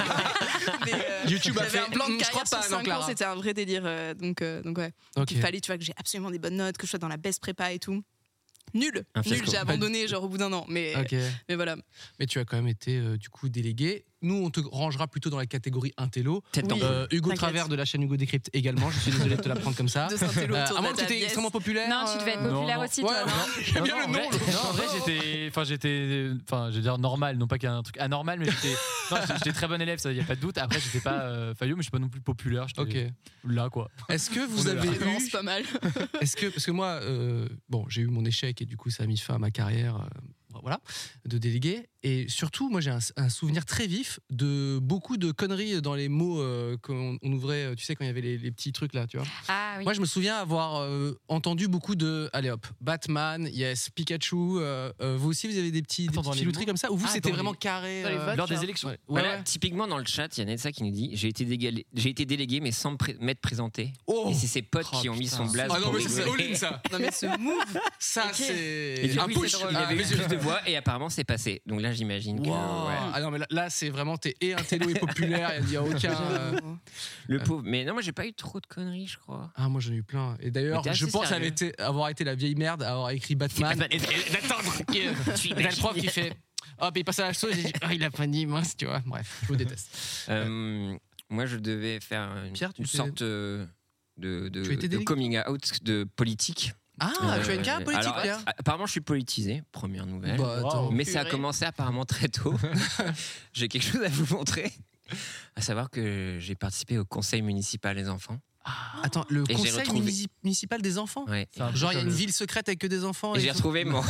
Mais, euh, YouTube a j'avais fait. un plan de Hum, je crois carrière sur pas, non, cinq ans, Clara. c'était un vrai délire. euh, donc, euh, donc ouais. Ok. Il fallait, tu vois, que j'ai absolument des bonnes notes, que je sois dans la best prépa et tout. Nul, Un nul, fiasco. j'ai abandonné genre au bout d'un an. Mais, Ok. mais voilà. Mais tu as quand même été euh, du coup délégué. Nous, on te rangera plutôt dans la catégorie intello. Tête Oui. d'ampoule. Euh, Hugo T'inquiète. Travers de la chaîne Hugo Décrypte également. Je suis désolé de te la prendre comme ça. De Saint-Élo Euh, autour à de moins la que tu étais table, extrêmement yes. populaire. Non, tu devais être euh, populaire non. aussi, Ouais, toi, non? j'aime bien le en nom. vrai- le- non, en vrai, j'étais, enfin, j'étais, enfin, je veux dire normal, non pas qu'il y a un truc anormal, mais j'étais, non, j'étais, j'étais très bon élève, ça, y a pas de doute. Après, j'étais pas euh, Fayot, mais je suis pas non plus populaire. J'étais Ok. là, quoi. Est-ce que vous On est là. avez Non, eu c'est pas mal. Est-ce que parce que moi, euh, bon, j'ai eu mon échec et du coup, ça a mis fin à ma carrière, euh, voilà, de délégué. Et surtout, moi, j'ai un, un souvenir très vif de beaucoup de conneries dans les mots euh, qu'on on ouvrait. euh, Tu sais, quand il y avait les, les petits trucs là, tu vois. Ah oui. Moi, je me souviens avoir euh, entendu beaucoup de, allez hop, Batman, yes, Pikachu. euh, euh, vous aussi, vous avez des petits, des Attends, dans petites les filouteries mots comme ça, ou vous, Ah, c'était dans vraiment les- carré. dans les euh, votes, Lors des genre. élections. Ouais. Voilà, Ouais, ouais. typiquement dans le chat, il y a Netsa qui nous dit j'ai été, dégalé- j'ai été délégué mais sans me pré- m'être présenté. Oh Et c'est ses potes Oh, qui ont mis putain. son blaze Ah non, pour mais ça, c'est rigoler. all-in, ça. Non mais ce move. Ça, Ok. c'est Et du un coup, il, push. il Ah, avait eu mais- plus de voix et apparemment c'est passé. Donc là j'imagine que Wow. ouais. Ah non, mais là, là, c'est vraiment, t'es et intello et populaire, il n'y a aucun. euh, le pauvre. Mais non, moi j'ai pas eu trop de conneries, je crois. Ah, moi j'en ai eu plein. Et d'ailleurs, Mais t'es je assez pense sérieux. avoir été, avoir été la vieille merde à avoir écrit Batman. Batman. Et, et d'attendre que. T'as le prof qui fait. Hop, il passe à la chose et il dit ah, il a pas dit, mince, tu vois. Bref, je vous déteste. Euh, moi je devais faire une, Pierre, tu une t'es- sorte euh, de, de, Tu étais de délégué coming out de politique. Ah, tu as une carrière Euh, politique, alors, Pierre. apparemment je suis politisé, première nouvelle. Bah, attends. Mais ça a Purée. commencé apparemment très tôt. J'ai quelque chose à vous montrer. À savoir que j'ai participé au conseil municipal des enfants. Attends, le Et j'ai conseil retrouvé- munici- municipal des enfants. Ouais. C'est un peu Genre il y a comme une le- ville secrète avec que des enfants. Et et j'ai tout. retrouvé mon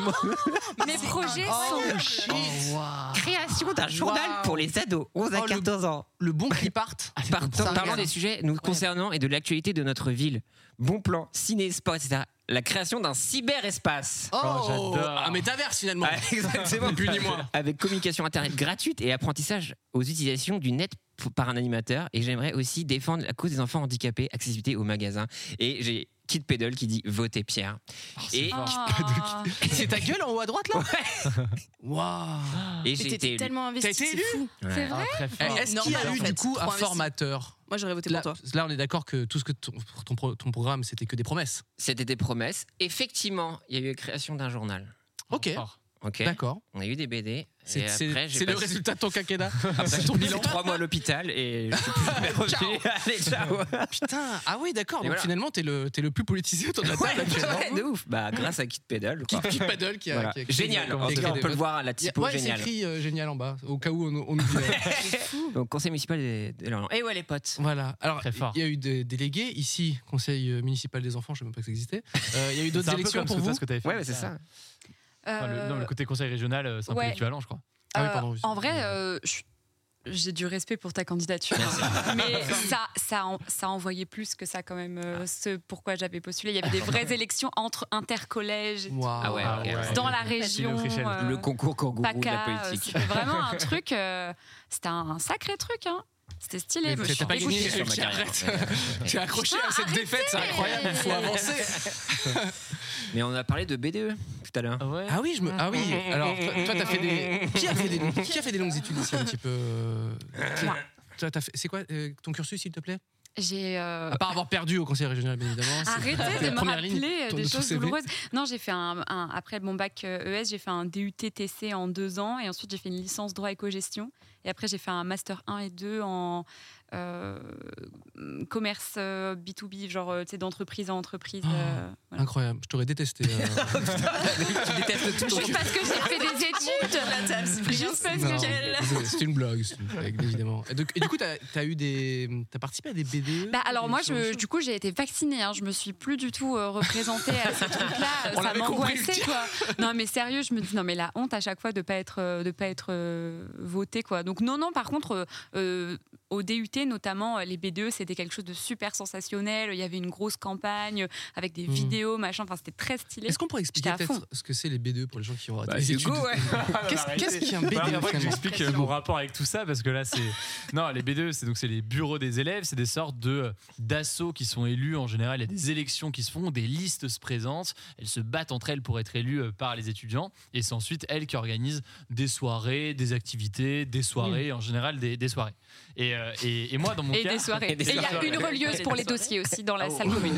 Mes projets sont. Oh, création d'un journal Wow. pour les ados, onze à Oh, le- quatorze ans. Le bon qui parte. Par- Ça parlant regarde. des sujets nous concernant et de l'actualité de notre ville, bon plan, ciné, sport, et cetera. La création d'un cyberespace. Oh, j'adore. un métaverse finalement. Ah, exactement. Ni plus ni moins. Avec communication internet gratuite et apprentissage aux utilisations du net p- par un animateur. Et j'aimerais aussi défendre la cause des enfants handicapés, accessibilité aux magasins. Et j'ai Kid Pedal qui dit votez Pierre. et Ah. C'est ta gueule en haut à droite là. Waouh. et Mais j'ai t'étais été élu. tellement investi, T'as été c'est élu fou. Ouais. C'est vrai. Ah, très fort. Est-ce qu'il y a Normal, eu en fait, du coup trop un investi. formateur? Moi, j'aurais voté Là, pour toi. là, on est d'accord que tout ce que ton, ton, pro- ton programme c'était que des promesses. C'était des promesses. Effectivement, il y a eu la création d'un journal. Ok. Fort. Ok. D'accord. On a eu des B D. C'est et c'est- après, j'ai c'est le passé- résultat de ton quinquennat. Après, C'est j'ai ton passé bilan. trois mois à l'hôpital et je suis plus jamais revenu. Allez, ciao. Putain. Ah oui, d'accord. Et Donc voilà. finalement, t'es le, t'es le plus politisé autour de la table actuellement. Ouais, de ouf. Bah, grâce à Kid Pedal. quoi. Qui, qui paddle, qui a, Voilà. qui a écrit- Génial. qui a En tout écrit cas, on des peut le votes. voir à la Il y a- typo Ouais, c'est génial. écrit euh, génial en bas, au cas où on, on oublie. Donc, conseil municipal des des Lorient. Et ouais, les potes. Voilà. Alors, Très fort. il y a eu des délégués ici, conseil euh, municipal des enfants, je ne sais même pas que ça existait. Euh, Il y a eu d'autres C'est un peu élections comme pour ce que toi, vous. ce que t'avais fait. Ouais, ouais, c'est ça. Enfin, le, non, le côté conseil régional, euh, c'est un peu Ouais. l'équivalent, je crois. Ah oui, Euh, pardon. en vrai, euh, je- j'ai du respect pour ta candidature, mais ça, ça, en- ça envoyait plus que ça quand même. euh, ce pourquoi j'avais postulé, il y avait des vraies élections entre intercollèges et tout, Waouh. Ah ouais, Ah ok, ouais. ouais. dans la Style région. Autrichienne. euh, Le concours kangourou de la PACA, euh, politique. c'était vraiment un truc. euh, c'était un sacré truc, hein. C'était stylé. Mais moi, je t'as suis pas gagné, dégoûtée. sur ma tu carrière. arrêtes. Tu es accroché à cette défaite, c'est incroyable, il faut avancer. Mais on a parlé de B D E tout à l'heure. Ah ouais. Ah oui, je me... ah oui. Alors, toi, toi, t'as fait des. Qui a fait des, qui a fait des longues études ici un petit peu euh, Moi. Toi, t'as fait... C'est quoi euh, ton cursus, s'il te plaît? J'ai euh, À part avoir perdu au conseil régional, bien évidemment. c'est- arrêté c'est la de me première ligne rappeler ton- des de ton choses C V. douloureuses. Non, j'ai fait un, un- après mon bac euh, E S, j'ai fait un D U T T C en deux ans et ensuite j'ai fait une licence droit éco-gestion et après j'ai fait un master un et deux en euh, commerce euh, B deux B, genre euh, tu sais, d'entreprise à entreprise. euh, voilà. Incroyable, je t'aurais détesté. euh. Tu détestes tout. Juste parce que j'ai fait des études. La table, c'est Juste parce Non, que j'ai. désolé, c'est une blague, c'est une blague, évidemment. Et, donc- et du coup, t'as as eu des, t'as participé à des B D E? Bah alors des- moi, ce genre de je, choses du coup, j'ai été vaccinée. Hein. Je me suis plus du tout euh, représentée à ce truc-là. Euh, On Ça l'avait compris, m'angoissait, le quoi. Non, mais sérieux, je me dis non, mais la honte à chaque fois de pas être, euh, de pas être euh, votée, quoi. Donc non, non. Par contre, euh, euh, au D U T notamment, euh, les B D E, c'était quelque chose de super sensationnel. Il y avait une grosse campagne avec des Mhm. vidéos, machin. Enfin, c'était très stylé. Est-ce qu'on pourrait expliquer J'étais à peut-être ce que c'est les B D E pour les gens qui ont raté Bah, les Hugo, études? ouais. Qu'est-ce qu'est-ce qu'il y a un B D E Bah, après, que finalement? j'explique euh, mon rapport avec tout ça parce que là c'est non les B D E c'est donc c'est les bureaux des élèves, c'est des sortes de d'assauts qui sont élus en général, il y a des élections qui se font, des listes se présentent, elles se battent entre elles pour être élues euh, par les étudiants et c'est ensuite elles qui organisent des soirées, des activités, des soirées, en général des, des soirées. Et, euh, et, et moi dans mon Et cas des soirées. Et des Et il y a soirées. une relieuse pour les dossiers aussi dans la salle commune.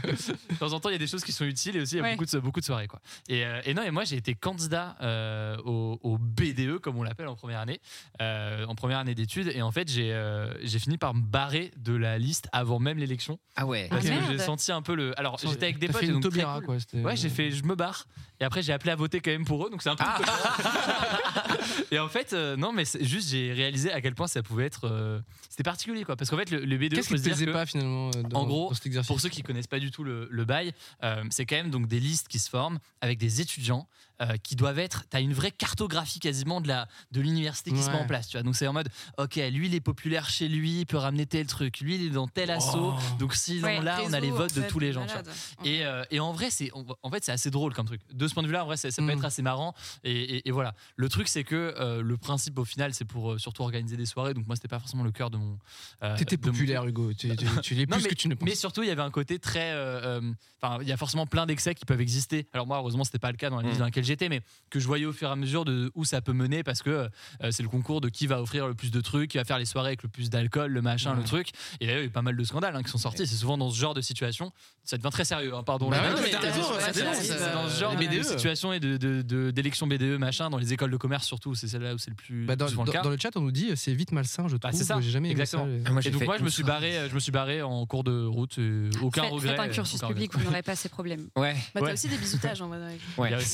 de temps en temps, il y a des choses qui sont utiles et aussi il y a Ouais. beaucoup, de, beaucoup de soirées. Quoi. Et, euh, et non, et moi j'ai été candidat euh, au, au B D E, comme on l'appelle en première année, euh, en première année d'études. Et en fait, j'ai euh, j'ai fini par me barrer de la liste avant même l'élection. Ah ouais. Ah, Parce que merde. j'ai senti un peu le. Alors, j'étais avec des T'as potes. fait et une donc très Taubira, cool. quoi. c'était- Ouais, j'ai fait, je me barre. Et après, j'ai appelé à voter quand même pour eux. Donc, c'est un peu. Et en fait, euh, non, mais c'est juste, j'ai réalisé à quel point ça pouvait être. euh, C'était particulier, quoi. Parce qu'en fait, le, le B D E, Qu'est-ce faut qui se te dire plaisait que- pas finalement euh, dans, En gros, dans cet exercice? Pour ceux qui connaissent pas du tout le, le bail, euh, c'est quand même donc des listes qui se forment avec des étudiants euh, qui doivent être. T'as une vraie cartographie quasiment de la de l'université qui se met Ouais. en place. Tu vois, donc c'est en mode, ok, lui il est populaire chez lui, il peut ramener tel truc. Lui il est dans tel asso. Oh. Donc si Ouais, là on a les Réseau, votes en de fait, tous les gens. tu vois. malade. Et, euh, et en vrai, c'est en fait c'est assez drôle comme truc. De ce point de vue-là, en vrai, ça, ça peut Mm. être assez marrant. Et, et- et voilà. Le truc, c'est que euh, le principe au final, c'est pour euh, surtout organiser des soirées. Donc moi, c'était pas forcément le cœur de mon. euh, T'étais de mon- populaire, Hugo. Tu, tu, tu l'es Non, plus mais, que tu ne penses. mais surtout, il y avait un côté très. euh, euh, Enfin, il y a forcément plein d'excès qui peuvent exister. Alors moi, heureusement, c'était pas le cas dans la ville Mm. dans laquelle j'étais, mais que je voyais au fur et à mesure de où ça peut mener, parce que euh, c'est le concours de qui va offrir le plus de trucs, qui va faire les soirées avec le plus d'alcool, le machin, Ouais. le truc. Et d'ailleurs, il y a eu pas mal de scandales hein, qui sont sortis. C'est souvent dans ce genre de situation. Ça devient très sérieux. hein, pardon. Bah là. ouais, Mais mais t'as raison, c'est- ça c'est- dénonce, c'est ça. dans ce genre Les de B D E. situation et de, de, de- d'élection B D E machin dans les écoles de commerce surtout. C'est celle-là où c'est le plus Bah, dans, souvent le dans- cas. dans le chat, on nous dit c'est vite malsain, je trouve. Bah, c'est ça, J'ai jamais aimé exactement. ça. Ah, moi, j'ai Et donc fait moi, je me une suis soirée. barré, je me suis barré en cours de route. euh, aucun Faites- regret. Faites un cursus aucun regret. public, vous n'aurez pas ces problèmes. Ouais. Bah, Ouais. t'as aussi des bisutages en vrai. Il y a aussi les bisous.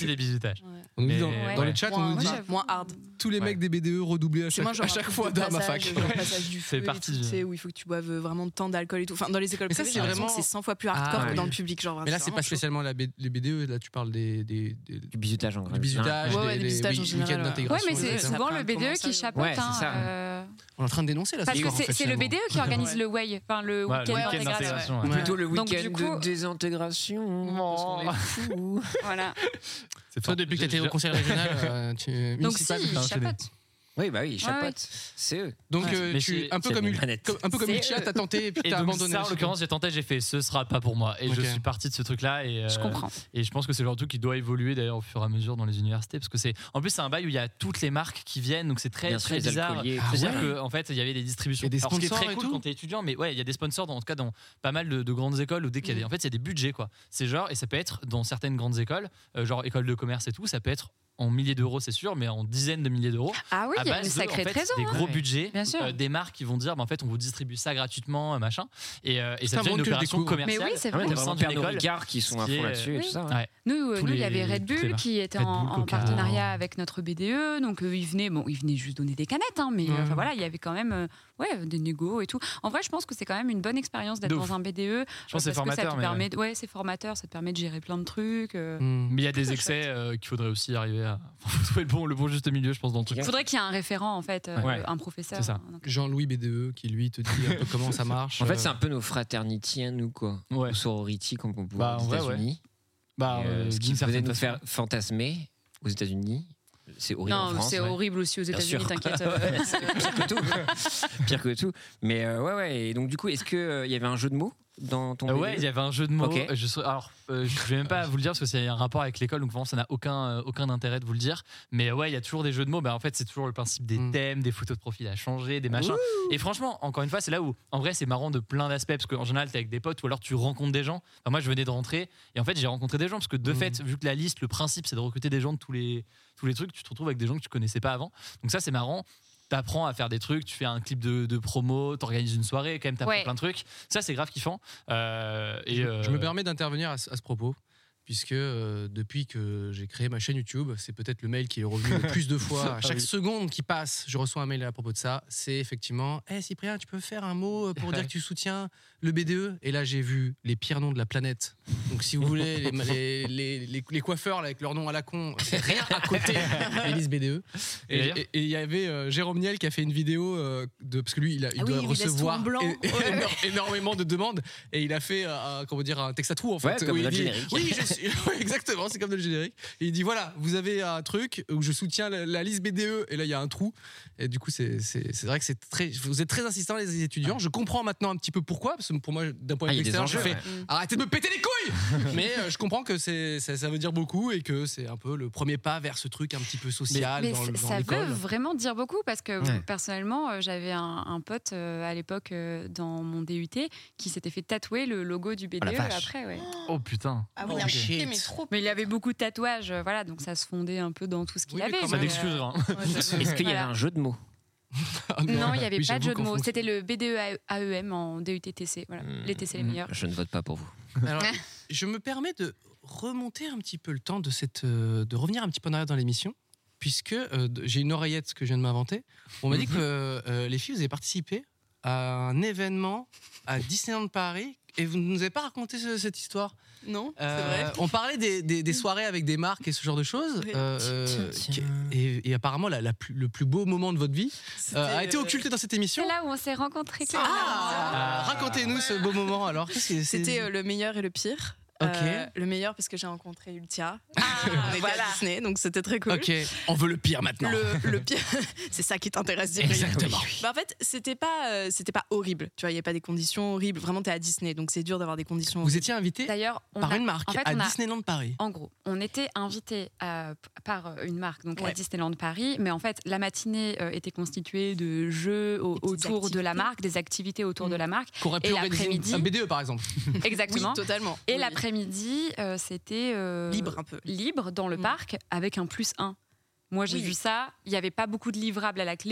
foutage. Ouais. On nous dit Mais- dans, ouais. dans le chat, on Moins, nous dit moins, moins hard. tous les Ouais. mecs des B D E redoublés à C'est chaque, moi, genre à chaque un fois truc de dans ma passage, fac. genre passage du C'est feu et parti tout, du- tu sais, où il faut que tu boives vraiment tant d'alcool et tout. Enfin, dans les écoles Mais ça, privées, c'est j'ai l'impression vraiment- que c'est cent fois plus hardcore Ah, que dans ouais. le public. Genre, Mais là, c'est vraiment pas chaud. spécialement la B- les B D E, là tu parles des, des, des- Du bisutage en du gros. bisutage, Ouais, ouais, des, des des bisutages en week- général, week-ends ouais. Ouais, d'intégration. mais c'est et cetera. ça souvent prend le un B D E comment qui ça, chapeaute. ouais, c'est hein, ça. euh, On est en train de dénoncer là. Parce ce que soir, c'est c'est le B D E qui organise Ouais. le W A Y, enfin le Ouais, week-end le week-end d'intégration. d'intégration. Ouais. ouais. Plutôt le Donc, week-end du coup- de désintégration. parce qu'on est fous. Voilà. C'est Toi, fort. depuis que tu J'ai- étais au conseil régional, euh, tu Donc si, municipal, il t'as enchaîné. chapeaute. Oui, bah oui, Ouais, chapote. C'est eux. Donc, Ouais. euh, Mais tu, c'est- un peu c'est comme, des Ul- manettes. comme- un peu comme C'est Ultia, eux. t'as tenté et puis Et t'as donc abandonné. ça, en aussi. l'occurrence, j'ai tenté, j'ai fait ce sera pas pour moi. Et Ok. je suis parti de ce truc-là. Et, Je euh, comprends. Et je pense que c'est le genre de truc qui doit évoluer d'ailleurs au fur et à mesure dans les universités. Parce que c'est. En plus, c'est un bail où il y a toutes les marques qui viennent. Donc c'est très, Bien sûr, très les bizarre. alcooliers. Ah C'est-à-dire ouais. qu'en fait, il y avait des distributions. Il y a des Alors, ce qui est sponsors très et cool tout quand t'es étudiant, mais ouais, il y a des sponsors, dans, en tout cas dans pas mal de, de grandes écoles où dès qu'il y a des. Mm. En fait, il y a des budgets, quoi. C'est genre, et ça peut être dans certaines grandes écoles, euh, genre école de commerce et tout, ça peut être en milliers d'euros, c'est sûr, mais en dizaines de milliers d'euros. Ah oui, à il y a base une de, sacrée en fait, trésor. des hein. gros Ouais. budgets, Bien sûr. euh, des marques qui vont dire bah, en fait on vous distribue ça gratuitement, euh, machin, et, euh, et ça C'est un devient une monde que je opération découvre. commerciale. Mais oui, c'est Ah ouais, vrai. t'as au vraiment sein d'une Pernod école, Ricard qui sont à qui est, fond là-dessus et oui. tout ça. ouais. Ouais. Nous, euh, Tous nous, il y les- avait Red toutes les Bull marques. qui était Red en, Bull, en Coca. partenariat avec notre B D E, donc euh, ils venaient, bon, ils venaient juste donner des canettes, hein, mais euh, Ouais. enfin, voilà, il y avait quand même, euh, ouais, des négos et tout. En vrai, je pense que c'est quand même une bonne expérience d'être De ouf. dans un B D E. Je pense que c'est parce que ça formateur, te mais permet, de- ouais, c'est formateur, ça te permet de gérer plein de trucs. euh. Hmm. mais il y a des C'est excès euh, qu'il faudrait aussi arriver à faut trouver le bon, le bon juste milieu, je pense, dans le truc. Il faudrait qu'il y ait un référent en fait, euh, Ouais. un professeur. C'est ça. Donc, Jean-Louis B D E qui lui te dit un peu comment ça marche. En fait, c'est euh, un peu nos fraternities à nous, quoi. Ouais. Ou sorority, comme on peut Bah, voir en aux vrai, États-Unis. Bah, Et, euh, euh, ce qui d'une venait certaine nous façon. faire fantasmer aux États-Unis. C'est horrible en non, France. c'est ouais. horrible aussi aux Bien États-Unis, sûr. t'inquiète. Pire que tout. Pire que tout. Mais euh, ouais, ouais. Et donc, du coup, est-ce qu'il il y avait un jeu de mots dans ton Euh, B D E? ouais, il y avait un jeu de mots. Ok. Euh, Je, saurais- alors, euh, je vais même pas vous le dire parce que c'est un rapport avec l'école, donc vraiment ça n'a aucun, euh, aucun intérêt de vous le dire. Mais ouais, il y a toujours des jeux de mots. Bah, en fait, c'est toujours le principe des Mm. thèmes, des photos de profil à changer, des machins. Et franchement, encore une fois, c'est là où, en vrai, c'est marrant de plein d'aspects parce qu'en général, t'es avec des potes ou alors tu rencontres des gens. Enfin, moi, je venais de rentrer et en fait, j'ai rencontré des gens parce que de Mm. fait, vu que la liste, le principe, c'est de recruter des gens de tous les, tous les trucs, tu te retrouves avec des gens que tu connaissais pas avant. Donc ça, c'est marrant. T'apprends à faire des trucs, tu fais un clip de, de promo, t'organises une soirée, quand même t'apprends Ouais. plein de trucs. Ça, c'est grave kiffant. Euh, et, Je, euh, je me permets d'intervenir à, ce- à ce propos, puisque euh, depuis que j'ai créé ma chaîne YouTube, c'est peut-être le mail qui est revenu le plus de fois. À chaque oui. seconde qui passe, je reçois un mail à propos de ça. C'est effectivement Hé Cyprien, tu peux faire un mot pour dire que tu soutiens le B D E? Et là, j'ai vu les pires noms de la planète. Donc, si vous voulez, les, les, les, les- les coiffeurs là, avec leur nom à la con, c'est rien à côté des listes B D E. Et Et d'ailleurs- et- et il y avait euh, Jérôme Niel qui a fait une vidéo euh, de parce que lui, il, a, il Ah oui, doit il laisse tout recevoir en blanc. é- éno- énormément de demandes et il a fait euh, un- comment dire un texte à tout en fait. Ouais, comme où il notre dit, générique. oui, je suis- ouais, exactement, c'est comme dans le générique. Et il dit voilà, vous avez un truc où je soutiens la, la liste B D E et là il y a un trou. Et du coup, c'est c'est- c'est vrai que c'est très, vous êtes très insistants les étudiants. Je comprends maintenant un petit peu pourquoi, parce que pour moi, d'un point Ah, de il y vue a des extérieur, je enjeux, fais ouais. arrêtez de me péter les couilles. Mais euh, je comprends que c'est ça, ça veut dire beaucoup et que c'est un peu le premier pas vers ce truc un petit peu social Mais dans, le- c- dans ça l'école. veut vraiment dire beaucoup parce que Ouais. personnellement, euh, j'avais un, un pote euh, à l'époque euh, dans mon D U T qui s'était fait tatouer le logo du B D E Oh la vache. après. Ouais. Oh putain. Ah oui, oui, Oh, shit. mais trop. Mais il avait beaucoup de tatouages, euh, voilà, donc ça se fondait un peu dans tout ce qu'il Oui, mais avait. quand Ça même, mais, t'excuse, euh, hein. Est-ce qu'il y avait Voilà. un jeu de mots? Ah Non, il n'y avait Oui, pas de j'avoue jeu de qu'en mots. fonction- C'était le B D E A E M en D U T T C. Voilà. Hmm. Les T C les Hmm. meilleurs. Je ne vote pas pour vous. Alors, je me permets de remonter un petit peu le temps de cette, euh, de revenir un petit peu en arrière dans l'émission, puisque euh, de- j'ai une oreillette que je viens de m'inventer. On m'a dit que euh, les filles, vous avez participé à un événement à Disneyland Paris et vous ne nous avez pas raconté ce- cette histoire. Non, c'est Euh, vrai. on parlait des, des- des soirées avec des marques et ce genre de choses. Oui. euh, euh, Tiens, qui- tiens. et, et apparemment, la, la plus- le plus beau moment de votre vie C'était, euh, a été euh, occulté dans cette émission. C'est là où on s'est rencontrés. Claire. Ah, Racontez-nous ce beau moment alors. Qu'est-ce que c'est- C'était euh, le meilleur et le pire. Ok. Euh, le meilleur parce que j'ai rencontré Ultia. Ah, On était voilà. à Disney, donc c'était très cool. Ok, on veut le pire maintenant. Le, le pire, c'est ça qui t'intéresse. Cyprien. Exactement. Bah, en fait, c'était pas, euh, c'était pas horrible. Tu vois, il y a pas des conditions horribles. Vraiment, t'es à Disney, donc c'est dur d'avoir des conditions. Vous étiez invité D'ailleurs, on par a- une marque en fait, à on a- Disneyland Paris. En gros, on était invité à- par une marque, donc à Ouais. Disneyland Paris, mais en fait, la matinée euh, était constituée de jeux au- Des petites autour de la activités. marque, des activités autour Mm. de la marque. Qu'aurait pu Et organiser l'après-midi- un B D E par exemple. Oui, Exactement. totalement. Et Oui. l'après-midi, euh, c'était euh, Libre un peu. libre dans le Mm. parc avec un plus un. Moi, j'ai Oui. vu ça. Il n'y avait pas beaucoup de livrables à la clé.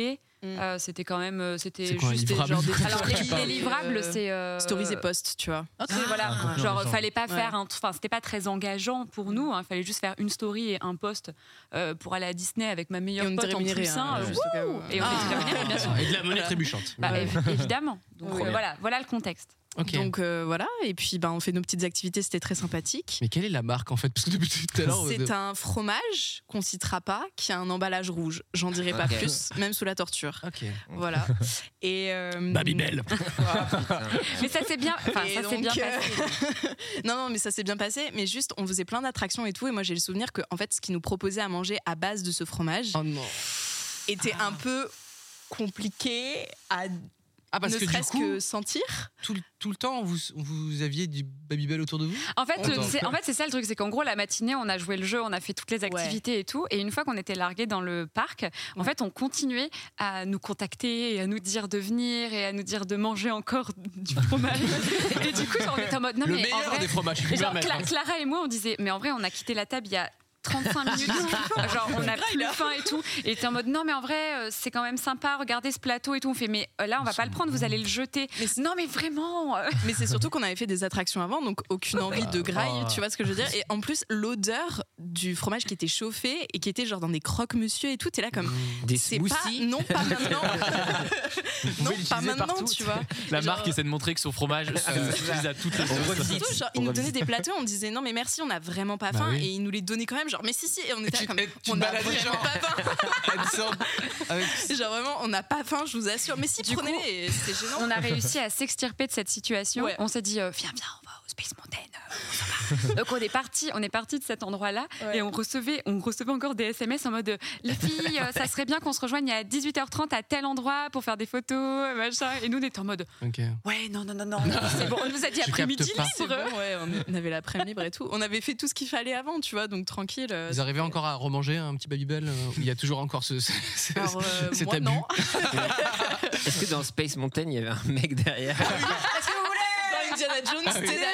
Euh, c'était quand même, euh, c'était C'est quoi, un juste livrable genre des. Alors les, Tu parles les livrables, de- c'est euh, Stories et posts, tu vois. Ok, voilà. Ah, Genre, genre. fallait pas Ouais. faire un. Enfin, c'était pas très engageant pour nous. Il fallait juste faire une story et un post euh, pour aller à Disney avec ma meilleure Et on pote était en rémunérés, plus. hein, euh, juste au cas où. Et on Ah. était rémunérés, bien sûr. Et de la monnaie trébuchante. Bah, Ouais. évi- évidemment. Donc Oui. euh, voilà, voilà le contexte. Ok. Donc euh, voilà, et puis bah, on fait nos petites activités, c'était très sympathique. Mais quelle est la marque en fait? Parce que depuis tout à l'heure. C'est un fromage qu'on citera pas, qui a un emballage rouge. J'en dirai pas Ok. plus, même sous la torture. Ok. Voilà. Et euh, Babybel. Mais ça s'est bien, enfin, Et ça s'est donc, bien euh, passé. non, non, mais ça s'est bien passé. Mais juste, on faisait plein d'attractions et tout. Et moi, j'ai le souvenir que, en fait, ce qu'ils nous proposaient à manger à base de ce fromage Oh non. était un peu compliqué à Ah, parce ne que du serait-ce coup, que sentir. tout, le- tout le temps, vous, vous aviez du Babybel autour de vous? En fait, Attends. c'est, en fait, c'est ça le truc, c'est qu'en gros, la matinée, on a joué le jeu, on a fait toutes les activités et tout. Et une fois qu'on était largués dans le parc, en fait, on continuait à nous contacter et à nous dire de venir et à nous dire de manger encore du fromage. Et du coup, genre, on était en mode, non, Le mais en meilleur vrai, des fromages, je peux Et me genre, permettre, Cla- hein. Clara et moi, on disait, mais en vrai, on a quitté la table il y a trente-cinq minutes. Genre, on a plus faim et tout. Et t'es en mode, non, mais en vrai, euh, c'est quand même sympa, regardez ce plateau et tout. On fait, mais euh, là, on va pas le prendre, vous allez le jeter. Mais non, mais vraiment. euh. Mais c'est surtout qu'on avait fait des attractions avant, donc aucune envie de graille, Ah. tu vois ce que je veux dire. Et en plus, l'odeur du fromage qui était chauffé et qui était genre dans des croque-monsieur et tout, t'es là comme. Des C'est pas. smoothies. Non, pas maintenant. non, l'utiliser pas maintenant, partout. tu vois. La Genre- marque essaie de montrer que son fromage s'utilise à toutes les On sauces. revisite. Surtout, genre, On ils nous donnaient revisite. des plateaux, on disait non mais merci, on a vraiment pas Bah faim, oui. et ils nous les donnaient quand même, genre mais si si, et on était là tu- comme et tu on te a baladais, vraiment genre. pas faim. Une sorte- avec- Genre vraiment, on n'a pas faim, je vous assure. Mais si, Du prenez-les, coup, et c'est gênant. On a réussi à s'extirper de cette situation. Ouais. On s'est dit, euh, viens, viens, on va au Space Mountain. euh, on s'en va. Donc on est parti, on est parti de cet endroit-là Ouais. et on recevait, on recevait encore des S M S en mode, euh, les filles, euh, ça serait bien qu'on se rejoigne à dix-huit heures trente à tel endroit pour faire des photos, machin. Et nous on était en mode, Ok. ouais, non, non, non, non, c'est bon. On nous a dit Je après-midi capte pas. C'est libre. bon, ouais, on- on avait l'après-midi libre et tout. On avait fait tout ce qu'il fallait avant, tu vois, donc tranquille. euh, Vous arrivez encore à remanger un petit Babybel? euh, où Il y a toujours encore ce, ce- ce- Alors, euh, cet moi, abus. non. Est-ce que dans Space Mountain, il y avait un mec derrière? Est-ce que vous voulez Dans Indiana Jones, Ah c'était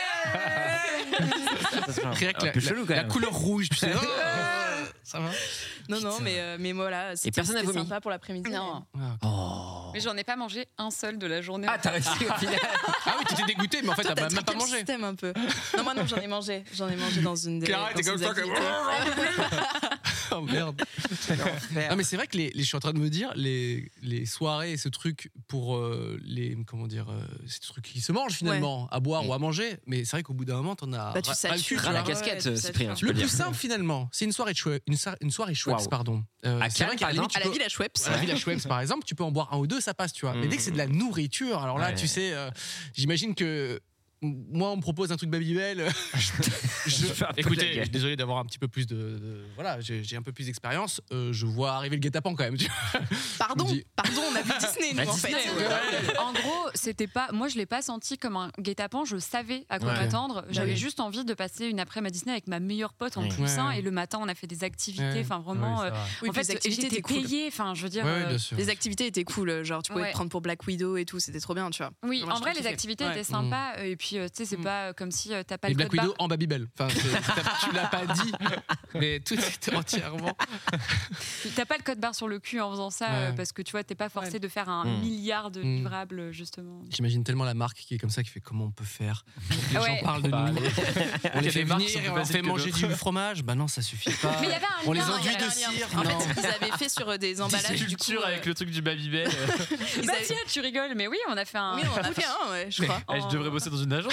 Rien que Un la, peu la- chelou, quand la même. couleur rouge, tu sais. Oh, ça va? Non, non, mais, euh, mais voilà, c'était personne n'a c'était vomi. sympa pour l'après-midi. Non. Ah, ok. Oh. Mais j'en ai pas mangé un seul de la journée. Ah, t'as réussi au final. Ah oui, tu t'es dégoûté, mais en fait, Toi, t'as t'as même pas truqué le mangé. système un peu. Non, moi non, j'en ai mangé. J'en ai mangé dans une des. Clara dans était comme une ça, des comme- activités. Oh merde. Non mais c'est vrai que les, les- je suis en train de me dire les, les soirées et ce truc pour euh, les comment dire euh, ces trucs qui se mangent finalement à boire ou à manger, mais c'est vrai qu'au bout d'un moment t'en as Bah, tu ras- ras le cul, satures. tu Ras la vois. casquette, Ouais, tu Cyprien, tu Le peux le plus dire. simple finalement, c'est une soirée chouette, une, soirée- une soirée Schweppes, Waouh. pardon. Euh, À c'est vrai Cannes, qu'à la par limite, À tu la peux- Villa Schweppes. à la Villa Schweppes par exemple, tu peux en boire un ou deux, ça passe, tu vois. Mais dès que c'est de la nourriture, alors là, Ouais. tu sais, euh, j'imagine que moi, on me propose un truc Babybel. je, je- fais un peu de la écoutez, gueule. désolé d'avoir un petit peu plus de, de- voilà, j'ai j'ai un peu plus d'expérience. Euh, je vois arriver le guet-apens quand même. Tu vois. Pardon, Je me dis- pardon, on a vu Disney, nous, Bah, en Disney, fait. ouais. En gros, c'était pas. Moi, je l'ai pas senti comme un guet-apens. Je savais à quoi Ouais. m'attendre. J'avais oui. juste envie de passer une après-midi à Disney avec ma meilleure pote en Ouais. plus. Ouais, hein, ouais. et le matin, on a fait des activités. Ouais. Enfin, vraiment. Oui, euh, ça va. Oui, en puis fait, les activités j'étais étaient cool. payée. Enfin, je veux dire. Ouais, ouais, euh, bien sûr. Les activités étaient cool, genre tu pouvais Ouais. te prendre pour Black Widow et tout, c'était trop bien, tu vois. Oui, Moi, en je vrai, kiffais. les activités Ouais. étaient sympas. Et puis, euh, tu sais, c'est Mm. pas euh, comme si euh, t'as pas Et le Black code barre. Widow en Babybel. Enfin, c'est- t'as- tu l'as pas dit, mais tout était entièrement. T'as pas le code barre sur le cul en faisant ça euh, Ouais. parce que tu vois, t'es pas forcé Ouais. de faire un Mm. milliard de Mm. livrables justement. J'imagine tellement la marque qui est comme ça, qui fait comment on peut faire pour que les Ouais. gens parlent de Bah, nous. les- On Il y les a fait des marques qui venir sont et plus on leur basiques fait que manger d'autres. du fromage. Bah non, ça suffit pas. Mais il y avait un On les lien, enduit il y avait de un lien. cire. En Non. fait, ils avaient fait sur des emballages du coup. Culture avec euh, le truc du Babybel. ils Bah avaient- tiens, tu rigoles, mais oui, on a fait un. Oui, on en a fait un, ouais, je crois. Eh, je devrais bosser dans une agence.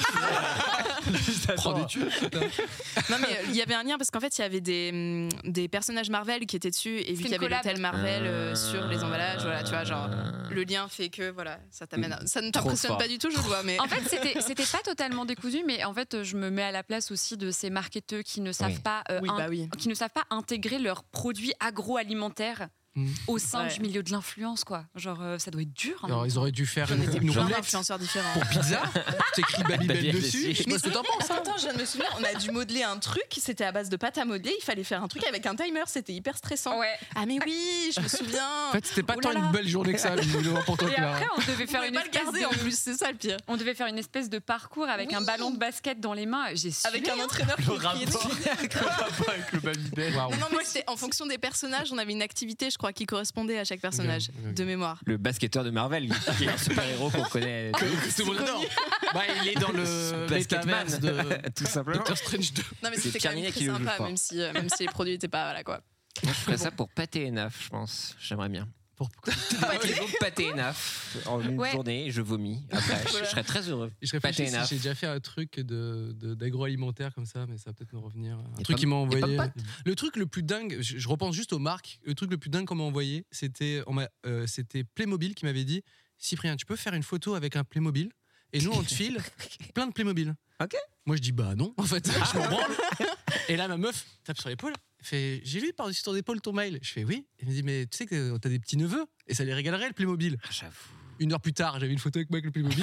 Juste Prends attends. des tubes. Non, mais euh, il y avait un lien parce qu'en fait, il y avait des, hum, des personnages Marvel qui étaient dessus et vu C'est qu'il y une avait collab. l'hôtel Marvel euh, sur les emballages, voilà, tu vois, genre le lien fait que voilà, ça t'amène. à- Ça ne Trop t'impressionne fort. pas du tout, je le vois, mais. En fait, c'était c'était pas totalement décousu, mais en fait, je me mets à la place aussi de ces marketeurs qui ne savent Oui. pas euh, Oui, in- bah oui. qui ne savent pas intégrer leurs produits agroalimentaires Mm. au sein Ouais. du milieu de l'influence, quoi. Genre, euh, ça doit être dur. hein. Alors, ils auraient dû faire On une, était une plein roulette d'influenceurs différents. pour pizza. C'est écrit Babybel Babybel dessus. dessus. Je sais pas ce que t'en penses. Attends, attends, je viens de me souvenir, on a dû modeler un truc, c'était à base de pâte à modeler, il fallait faire un truc avec un timer, c'était hyper stressant. Ouais. Ah mais oui, je me souviens. En fait, c'était pas Oh tant là là. une belle journée que ça, visiblement, pour toi, Et Clara. après, on devait On faire pouvait une pas le espèce garder de... en plus, c'est ça le pire. On devait faire une espèce de parcours avec un Oui. ballon de basket dans les mains. J'ai sué. Avec un entraîneur qui Le criait rapport, dessus. le rapport avec le Babybel. Waouh. Non, non, mais c'était en fonction des personnages, on avait une activité, je crois crois, qui correspondait à chaque personnage, Ok, ok. de mémoire. Le basketteur de Marvel, qui est un super-héros qu'on connaît. Tout le monde adore. Bah, il est dans le Basketman, métaverse de tout simplement. Doctor Strange deux. Non, mais C'est c'était quand même Pierre très qui le joue, je sympa, crois. même si, euh, même si les produits n'étaient pas. Voilà quoi. Moi, je ferais ça pour Pâté et Naf, je pense. J'aimerais bien. Pourquoi Pâté, Pâté et Naf, en une Ouais. journée, je vomis. Après, je, je serais très heureux. Je Pâté réfléchis et si Naf. j'ai déjà fait un truc de, de- d'agroalimentaire comme ça, mais ça va peut-être me revenir. Un Et truc pas- qu'ils m'ont et pas envoyé. pâte. Le truc le plus dingue, je, je repense juste aux marques, le truc le plus dingue qu'on m'a envoyé, c'était, on m'a, euh, c'était Playmobil qui m'avait dit Cyprien, tu peux faire une photo avec un Playmobil et nous on te file plein de Playmobil. Ok. Moi je dis bah non, en fait, je m'en branle. Et là ma meuf tape sur l'épaule. Elle fait j'ai lu par-dessus ton épaule ton mail. Je fais oui. Elle me dit mais tu sais que t'as des petits neveux et ça les régalerait le Playmobil. Ah, j'avoue. Une heure plus tard, j'avais une photo avec moi avec le Playmobil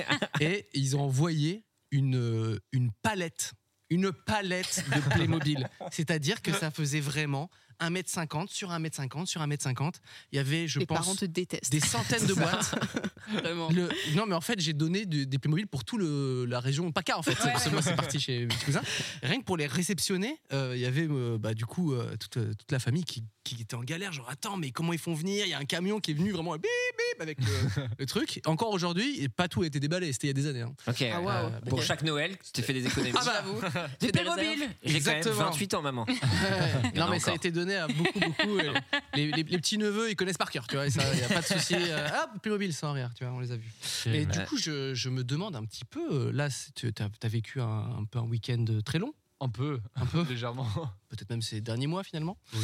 et ils ont envoyé une, euh, une palette, une palette de Playmobil. C'est-à-dire que ça faisait vraiment un mètre cinquante sur un mètre cinquante sur un mètre cinquante. Il y avait, je Les pense, parents te détestent. des centaines de boîtes. Vraiment. Le- non, mais en fait, j'ai donné de- des Playmobil pour toute la région PACA, en fait. Parce que moi, c'est parti chez mes petits cousins. Rien que pour les réceptionner, euh, il y avait euh, bah, du coup euh, toute, euh, toute la famille qui, qui était en galère. Genre, attends, mais comment ils font venir? Il y a un camion qui est venu vraiment bip, bip, avec le, le truc. Encore aujourd'hui, et pas tout a été déballé. C'était il y a des années. hein. Ok. Ah, waouh. euh, Pour Ok. chaque Noël, tu t'es fait des économies. Ah bah, J'avoue. Des J'ai des Playmobil. réserves. J'ai quand même Exactement. vingt-huit ans, maman. Ouais. Il y en Non, a mais ça a encore. été donné à beaucoup, beaucoup. et les, les- les petits neveux, ils connaissent par cœur, tu vois. Il n'y a pas de souci. euh, ah, Playmobil, sans rire, tu vois, on les a vus. Et du Ouais. coup, je, je me demande un petit peu. euh, Là, c'est- tu as, vécu un, un peu un week-end très long, Un peu, un peu, légèrement. peut-être même ces derniers mois finalement. Oui.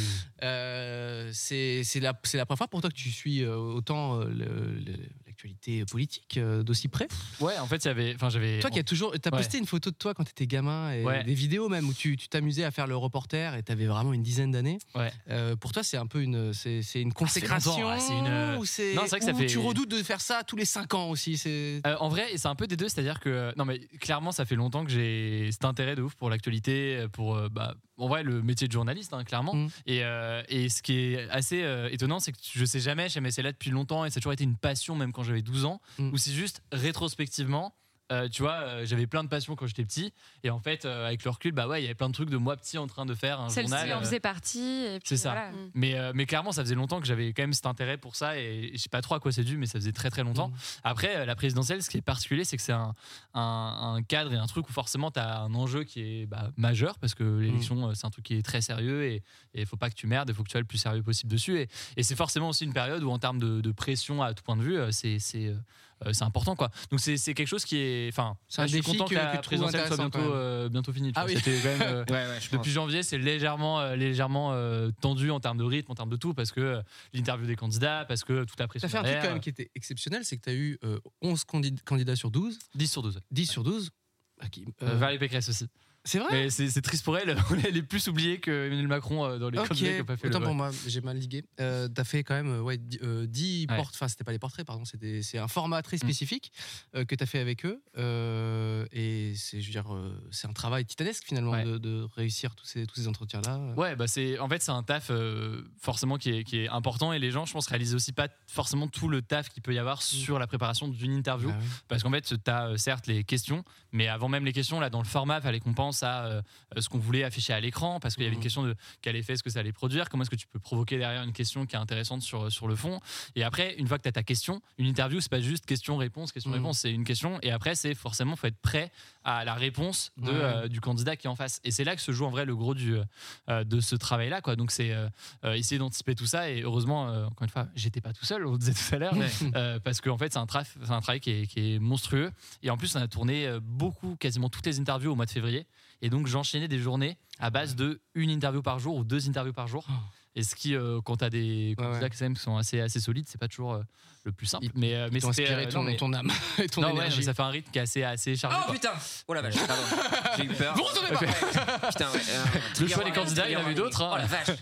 Euh, c'est c'est la, c'est la première fois pour toi que tu suis euh, autant euh, le- le- l'actualité politique euh, d'aussi près. Ouais, en fait, il y avait, enfin, j'avais. Toi qui as toujours, t'as Ouais. posté une photo de toi quand t'étais gamin et Ouais. des vidéos même où tu tu t'amusais à faire le reporter et t'avais vraiment une dizaine d'années. Ouais. Euh, pour toi, c'est un peu une, c'est c'est une longtemps, consécration. ouais, c'est une- ou c'est Non, c'est vrai que ça ou fait- tu redoutes de faire ça tous les cinq ans aussi. C'est Euh, en vrai, c'est un peu des deux, c'est-à-dire que non mais clairement, ça fait longtemps que j'ai cet intérêt de ouf pour l'actualité, pour euh, bah, en vrai le métier de journaliste, hein, clairement. Mm. Et, euh, et ce qui est assez euh, étonnant, c'est que je sais jamais, j'ai c'est là depuis longtemps et ça a toujours été une passion, même quand j'avais douze ans, Mm. ou c'est juste rétrospectivement. Euh, tu vois, euh, j'avais plein de passions quand j'étais petit, et en fait, euh, avec le recul, bah ouais, il y avait plein de trucs de moi petit en train de faire un Celle-ci journal. en euh, faisait partie. et puis c'est ça. voilà. Mm. Mais, euh, mais clairement, ça faisait longtemps que j'avais quand même cet intérêt pour ça et je sais pas trop à quoi c'est dû, mais ça faisait très très longtemps. Mm. Après, euh, la présidentielle, ce qui est particulier, c'est que c'est un, un, un cadre et un truc où forcément tu as un enjeu qui est bah, majeur parce que l'élection, euh, c'est un truc qui est très sérieux et il faut pas que tu merdes, il faut que tu sois le plus sérieux possible dessus. Et, et c'est forcément aussi une période où, en termes de, de pression à tout point de vue, euh, c'est. c'est euh, euh, c'est important quoi. Donc c'est c'est quelque chose qui est. Enfin, C'est un je suis défi content que- que, que la tu trouves présidentielle soit intéressant, bientôt, quand même. euh, bientôt finie. tu Ah vois. oui. C'était quand même. euh, Ouais, ouais, je pense. Depuis janvier, c'est légèrement, euh, légèrement euh, tendu en termes de rythme, en termes de tout, parce que euh, l'interview des candidats, parce que toute la pression. T'as fait un truc derrière, quand même qui était exceptionnel, c'est que t'as eu euh, onze candid- candidats sur douze, dix sur douze. dix sur douze. Ah, qui- euh, Euh, Valérie Pécresse aussi. c'est vrai. Mais c'est c'est triste pour elle, elle est plus oubliée que Emmanuel Macron euh, dans les Ok, candidats qui n'ont pas fait autant le. pour ouais. moi, j'ai mal ligué. Euh, T'as fait quand même euh, ouais, dix, euh, dix Ouais. portraits, enfin c'était pas les portraits, pardon, c'était- c'est un format Mm. très spécifique euh, que t'as fait avec eux. Euh, et c'est, je veux dire, euh, c'est un travail titanesque finalement Ouais. de, de réussir tous ces, tous ces entretiens-là. Ouais, bah c'est en fait c'est un taf euh, forcément qui est, qui est important et les gens, je pense, réalisent aussi pas forcément tout le taf qu'il peut y avoir sur la préparation d'une interview. Bah oui. Parce qu'en fait, tu as certes les questions, mais avant même les questions, là, dans le format, il fallait qu'on pense à euh, ce qu'on voulait afficher à l'écran, parce qu'il y avait une Mhm. question de quel effet est-ce que ça allait produire, comment est-ce que tu peux provoquer derrière une question qui est intéressante sur, sur le fond. Et après, une fois que tu as ta question, une interview, c'est pas juste question-réponse, question-réponse, c'est une question. Et après, c'est forcément, faut être prêt à la réponse de, Ouais. euh, du candidat qui est en face. Et c'est là que se joue en vrai le gros du, euh, de ce travail-là, quoi. Donc, c'est euh, euh, essayer d'anticiper tout ça. Et heureusement, euh, encore une fois, j'étais pas tout seul, on le disait tout à l'heure, euh, parce qu'en fait, c'est un, traf- c'est un travail qui est, qui est monstrueux. Et en plus, on a tourné euh, beaucoup, quasiment toutes les interviews au mois de février. Et donc, j'enchaînais des journées à base de une interview par jour ou deux interviews par jour. Et ce qui, euh, quand tu as des Ouais, candidats ouais. qui quand même sont assez, assez solides, c'est pas toujours euh, le plus simple. Ils- mais euh, mais Ils t'ont c'était, inspiré euh, ton, non, mais- ton âme et ton non, ouais, énergie. mais ça fait un rythme qui est assez, assez chargé. Oh quoi. putain. Oh la vache, pardon. J'ai eu peur. Vous retournez pas. Ouais. Putain, ouais, euh, Le choix des trigger candidats, il y en a eu warning. d'autres, hein. Oh la vache.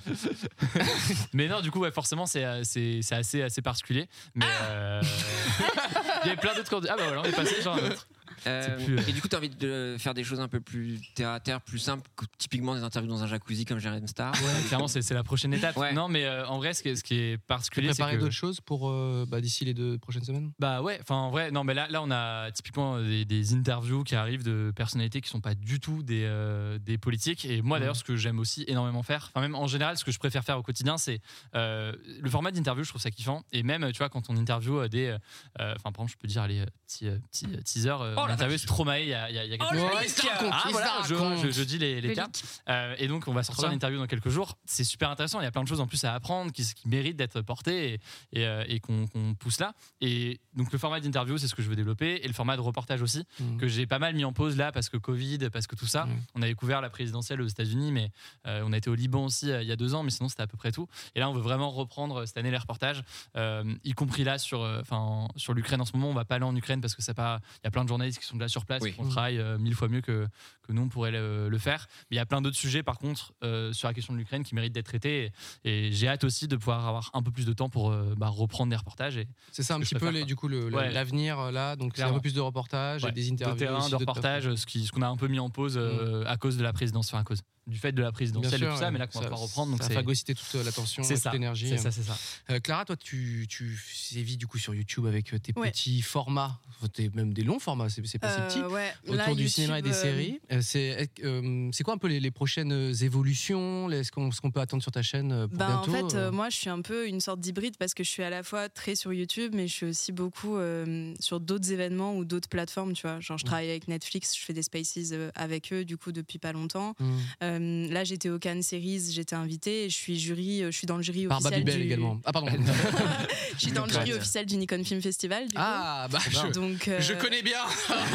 Mais non, du coup, ouais, forcément, c'est, euh, c'est, c'est assez, assez particulier. Mais euh, il y avait plein d'autres candidats. Ah bah voilà, on est passé genre un autre. Euh, C'est plus, euh, Et du coup, t'as envie de faire des choses un peu plus terre à terre, plus simples, que typiquement des interviews dans un jacuzzi comme Jérém Star. Ouais, clairement, c'est, c'est la prochaine étape. Ouais. Non, mais euh, en vrai, ce qui est, ce qui est Tu particulier, c'est préparer que... d'autres choses pour euh, bah, d'ici les deux prochaines semaines? Bah ouais, enfin en vrai, non mais là, là on a typiquement des, des interviews qui arrivent de personnalités qui sont pas du tout des, euh, des politiques. Et moi d'ailleurs, ce que j'aime aussi énormément faire, enfin même en général, ce que je préfère faire au quotidien, c'est euh, le format d'interview. Je trouve ça kiffant. Et même, tu vois, quand on interview des, euh, enfin par exemple, je peux dire les petits, euh, petits euh, teasers. Euh, Oh, la interview Stromae il y a, il y a, il y a quelques Oh, jours. le leak, raconte, Ah il voilà, se je, raconte. je, je dis les, les Le cas. leak. Euh, et donc on va sortir bien. l'interview dans quelques jours. C'est super intéressant. Il y a plein de choses en plus à apprendre qui, qui méritent d'être portées et, et, euh, et qu'on, qu'on pousse là. Et donc le format d'interview, c'est ce que je veux développer, et le format de reportage aussi, Mmh. que j'ai pas mal mis en pause là parce que Covid, parce que tout ça. Mmh. On avait couvert la présidentielle aux États-Unis, mais euh, on a été au Liban aussi euh, il y a deux ans, mais sinon c'était à peu près tout. Et là, on veut vraiment reprendre euh, cette année les reportages, euh, y compris là sur, euh, enfin sur l'Ukraine en ce moment. On va pas aller en Ukraine parce que ça pas, il y a plein de journalistes qui sont déjà sur place, Oui. qui font le travail euh, mille fois mieux que que nous on pourrait le, le faire. Mais il y a plein d'autres sujets par contre euh, sur la question de l'Ukraine qui méritent d'être traités. Et, et j'ai hâte aussi de pouvoir avoir un peu plus de temps pour euh, bah, reprendre des reportages. Et C'est ça un que petit je peu préfère, les, quoi. du coup le, le- Ouais. l'avenir euh, là, donc c'est un Clairement. peu plus de reportages Ouais, et des interviews de terrain, aussi, de d'autres reportage, personnes. ce, qui, ce qu'on a un peu mis en pause euh, à cause de la présidence, enfin à cause du fait de la Bien présidentielle sûr, et tout ça, ouais. mais là qu'on va ça, pouvoir reprendre. Donc ça c'est, a phagocyté toute euh, l'attention, c'est toute ça, l'énergie. c'est ça, c'est ça. Euh, Clara, toi, tu, tu sévis du coup sur YouTube avec euh, tes Ouais. petits formats, enfin, tes- même des longs formats, c'est, c'est pas Euh, si petit, ouais. autour Là, du YouTube, cinéma et des euh, séries. Euh, c'est, euh, c'est quoi un peu les, les prochaines évolutions? Est-ce qu'on, ce qu'on peut attendre sur ta chaîne euh, pour Ben, bientôt? en fait, euh euh, moi, je suis un peu une sorte d'hybride parce que je suis à la fois très sur YouTube, mais je suis aussi beaucoup euh, sur d'autres événements ou d'autres plateformes, tu vois. Genre, je travaille avec Netflix, je fais des spaces euh, avec eux, du coup, depuis pas longtemps. Hmm. Euh, là, j'étais au Cannes Series, j'étais invitée et je suis jury, euh, je suis dans le jury Par officiel Babybel du... également. Ah pardon. je suis dans le jury Ouais. officiel du Nikon Film Festival, du Ah bah coup. je, Donc, euh, je connais bien.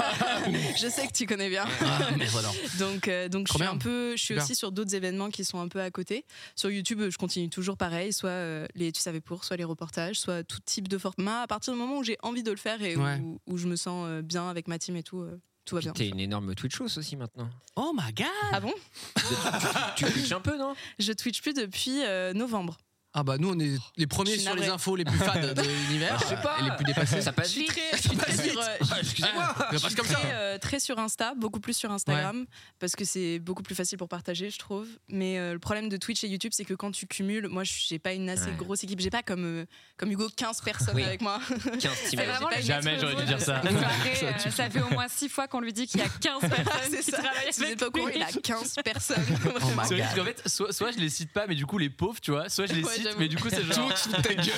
je sais que tu connais bien. Ah, merde alors. Donc, euh, donc je Trop suis bien. un peu, je suis Super. aussi sur d'autres événements qui sont un peu à côté. Sur YouTube, je continue toujours pareil, soit euh, les tu savais pour, soit les reportages, soit tout type de format. À partir du moment où j'ai envie de le faire et Ouais. où, où je me sens euh, bien avec ma team et tout, euh, tout va Puis bien. t'es une énorme Twitchos aussi maintenant. Oh my god. Ah bon? Tu Twitches un peu, non? Je Twitch plus depuis euh, novembre. Ah bah nous on est les premiers Je suis sur les navrée. infos les plus fades de l'univers. Je sais pas. Et les plus dépassés. Ça Je passe suis vite. très, je suis très sur, euh, Ah, excusez-moi. Ça passe comme ça. très, euh, très sur Insta, beaucoup plus sur Instagram, parce que c'est beaucoup plus facile pour partager, je trouve. Mais euh, le problème de Twitch et YouTube, c'est que quand tu cumules, moi, j'ai pas une assez Ouais. grosse équipe, j'ai pas comme, euh, comme Hugo quinze personnes Oui. avec moi. quinze C'est t'imagines. vraiment pas le une Jamais maître j'aurais dû mot dire de ça. cette soirée, euh, ça fait au moins six fois qu'on lui dit qu'il y a quinze personnes C'est qui ça. travaillent Si vous avec êtes pas au courant, lui. il a quinze personnes. Oh my C'est vrai god. parce qu'en fait, soit, soit je les cite pas, mais du coup les pauvres, tu vois, soit je les Ouais, cite, j'avoue. mais du coup c'est genre. Ta gueule.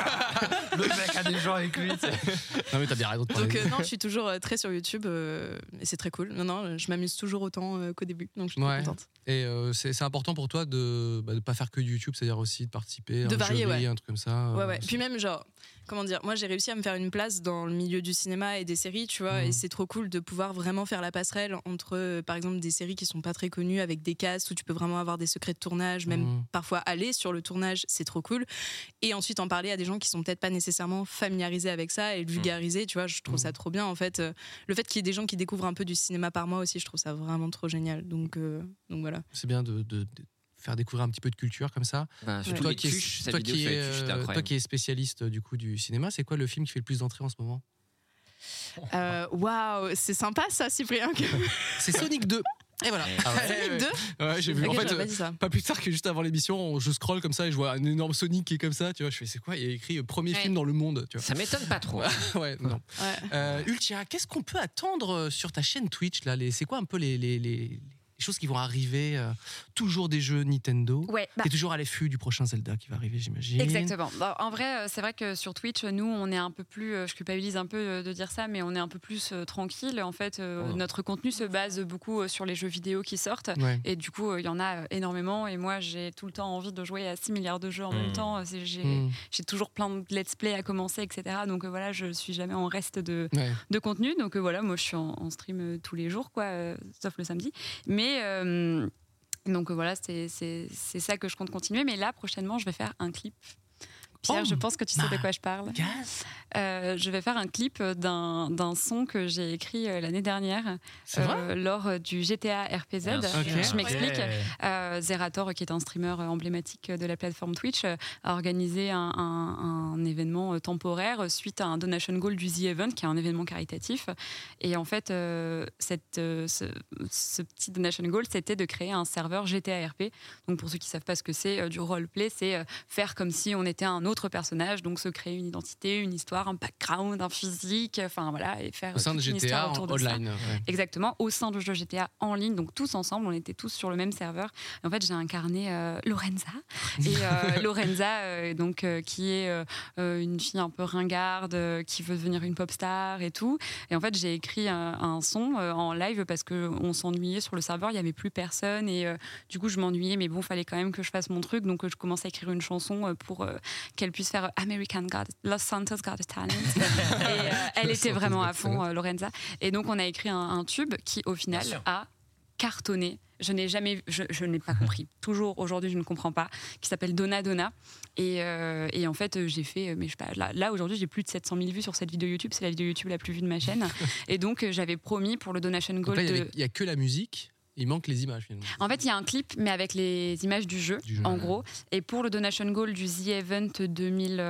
Le mec a des gens avec lui. tu sais. Non mais t'as bien raison de parler. Donc euh, non, je suis toujours euh, très sur YouTube euh, et c'est très cool. Non, non, je m'amuse toujours autant euh, qu'au début, donc je suis Ouais. très contente. Et euh, c'est, c'est important pour toi de ne pas faire que YouTube, c'est-à-dire aussi de participer à De un varier, jury, ouais. un truc comme ça. Ouais, euh, ouais. c'est- Puis même, genre, comment dire, moi j'ai réussi à me faire une place dans le milieu du cinéma et des séries, tu vois, Mhm. et c'est trop cool de pouvoir vraiment faire la passerelle entre, euh, par exemple, des séries qui sont pas très connues avec des casts où tu peux vraiment avoir des secrets de tournage, même Mhm. parfois aller sur le tournage, c'est trop cool. Et ensuite en parler à des gens qui sont peut-être pas nécessairement familiarisés avec ça et le vulgariser, tu vois, je trouve Mhm. ça trop bien en fait. Euh, Le fait qu'il y ait des gens qui découvrent un peu du cinéma par mois aussi, je trouve ça vraiment trop génial. Donc, euh, donc voilà. C'est bien de, de- de faire découvrir un petit peu de culture comme ça. Bah, surtout Toi les qui, es, tuches, sa toi, vidéo qui sur les es, tuches, c'était euh, toi incroyable. qui es spécialiste du coup du cinéma, c'est quoi le film qui fait le plus d'entrées en ce moment? Euh, Waouh, c'est sympa ça, Cyprien. que- C'est Sonic deux. Et voilà. Ah ouais. Sonic deux. Ouais, j'ai vu. Ok, en fait, j'aurais euh, pas dit ça. pas plus tard que juste avant l'émission, je scroll comme ça et je vois un énorme Sonic qui est comme ça. Tu vois, je fais c'est quoi? Il y a écrit euh, premier Ouais. film dans le monde. Tu Ça m'étonne pas trop. vois. Ouais, non. Ouais. Euh, Ultia, qu'est-ce qu'on peut attendre euh, sur ta chaîne Twitch là? Les- C'est quoi un peu les, les, les- les choses qui vont arriver? euh, Toujours des jeux Nintendo. Ouais, bah, T'es toujours à l'affût du prochain Zelda qui va arriver, j'imagine. exactement. Bah, en vrai, euh, c'est vrai que sur Twitch, nous, on est un peu plus, euh, je culpabilise un peu euh, de dire ça, mais on est un peu plus euh, tranquille. En fait, euh, Oh. notre contenu se base beaucoup euh, sur les jeux vidéo qui sortent. Ouais. Et du coup, euh, il y en a euh, énormément. Et moi, j'ai tout le temps envie de jouer à six milliards de jeux en Mm. même temps. C'est- J'ai Hmm. j'ai toujours plein de let's play à commencer, et cetera. Donc euh, voilà, je suis jamais en reste de, Ouais. de contenu. Donc euh, voilà, moi, je suis en, en stream euh, tous les jours, quoi, euh, sauf le samedi. Mais euh, donc euh, voilà, c'est c'est- c'est ça que je compte continuer. Mais là, prochainement, je vais faire un clip Pierre, Oh, je pense que tu sais de quoi je parle. Yes. Euh, je vais faire un clip d'un, d'un son que j'ai écrit euh, l'année dernière C'est vrai lors du G T A R P Z. Bien sûr. Ok. Je m'explique. Ok. Euh, Zerator, qui est un streamer emblématique de la plateforme Twitch, euh, a organisé un, un- un événement temporaire suite à un donation goal du The Event, qui est un événement caritatif. Et en fait, euh, cette, euh, ce, ce petit donation goal, c'était de créer un serveur G T A R P. Donc pour ceux qui ne savent pas ce que c'est, euh, du roleplay, c'est euh, faire comme si on était un autre personnage, donc se créer une identité, une histoire, un background, un physique, enfin voilà, et faire Au sein de toute une G T histoire A autour en de ça. online. ouais. Exactement, au sein du jeu G T A en ligne, donc tous ensemble, on était tous sur le même serveur. Et en fait, j'ai incarné euh, Lorenza, et euh, Lorenza, euh, donc euh, qui est euh, euh, une fille un peu ringarde, euh, qui veut devenir une pop star et tout. Et en fait, j'ai écrit un, un son euh, en live parce que on s'ennuyait sur le serveur, il y avait plus personne, et euh, du coup, je m'ennuyais, mais bon, fallait quand même que je fasse mon truc, donc euh, je commence à écrire une chanson euh, pour euh, qu'elle puisse faire American God, Los Santos Got Talent. Et euh, elle Los était Santos vraiment Got à fond, euh, Lorenza. Et donc, on a écrit un, un tube qui, au final, Bien sûr. a cartonné. Je n'ai jamais, je, je n'ai pas compris. Toujours aujourd'hui, je ne comprends pas. Qui s'appelle Donna Donna. Et, euh, et en fait, j'ai fait, mais je sais pas, là, là aujourd'hui, j'ai plus de sept cent mille vues sur cette vidéo YouTube. C'est la vidéo YouTube la plus vue de ma chaîne. Et donc, euh, j'avais promis pour le donation Donc goal là, il y de. avait- il n'y a que la musique, il manque les images finalement. En fait, il y a un clip, mais avec les images du jeu, Du jeu, en ouais. gros. Et pour le donation goal du The Event deux mille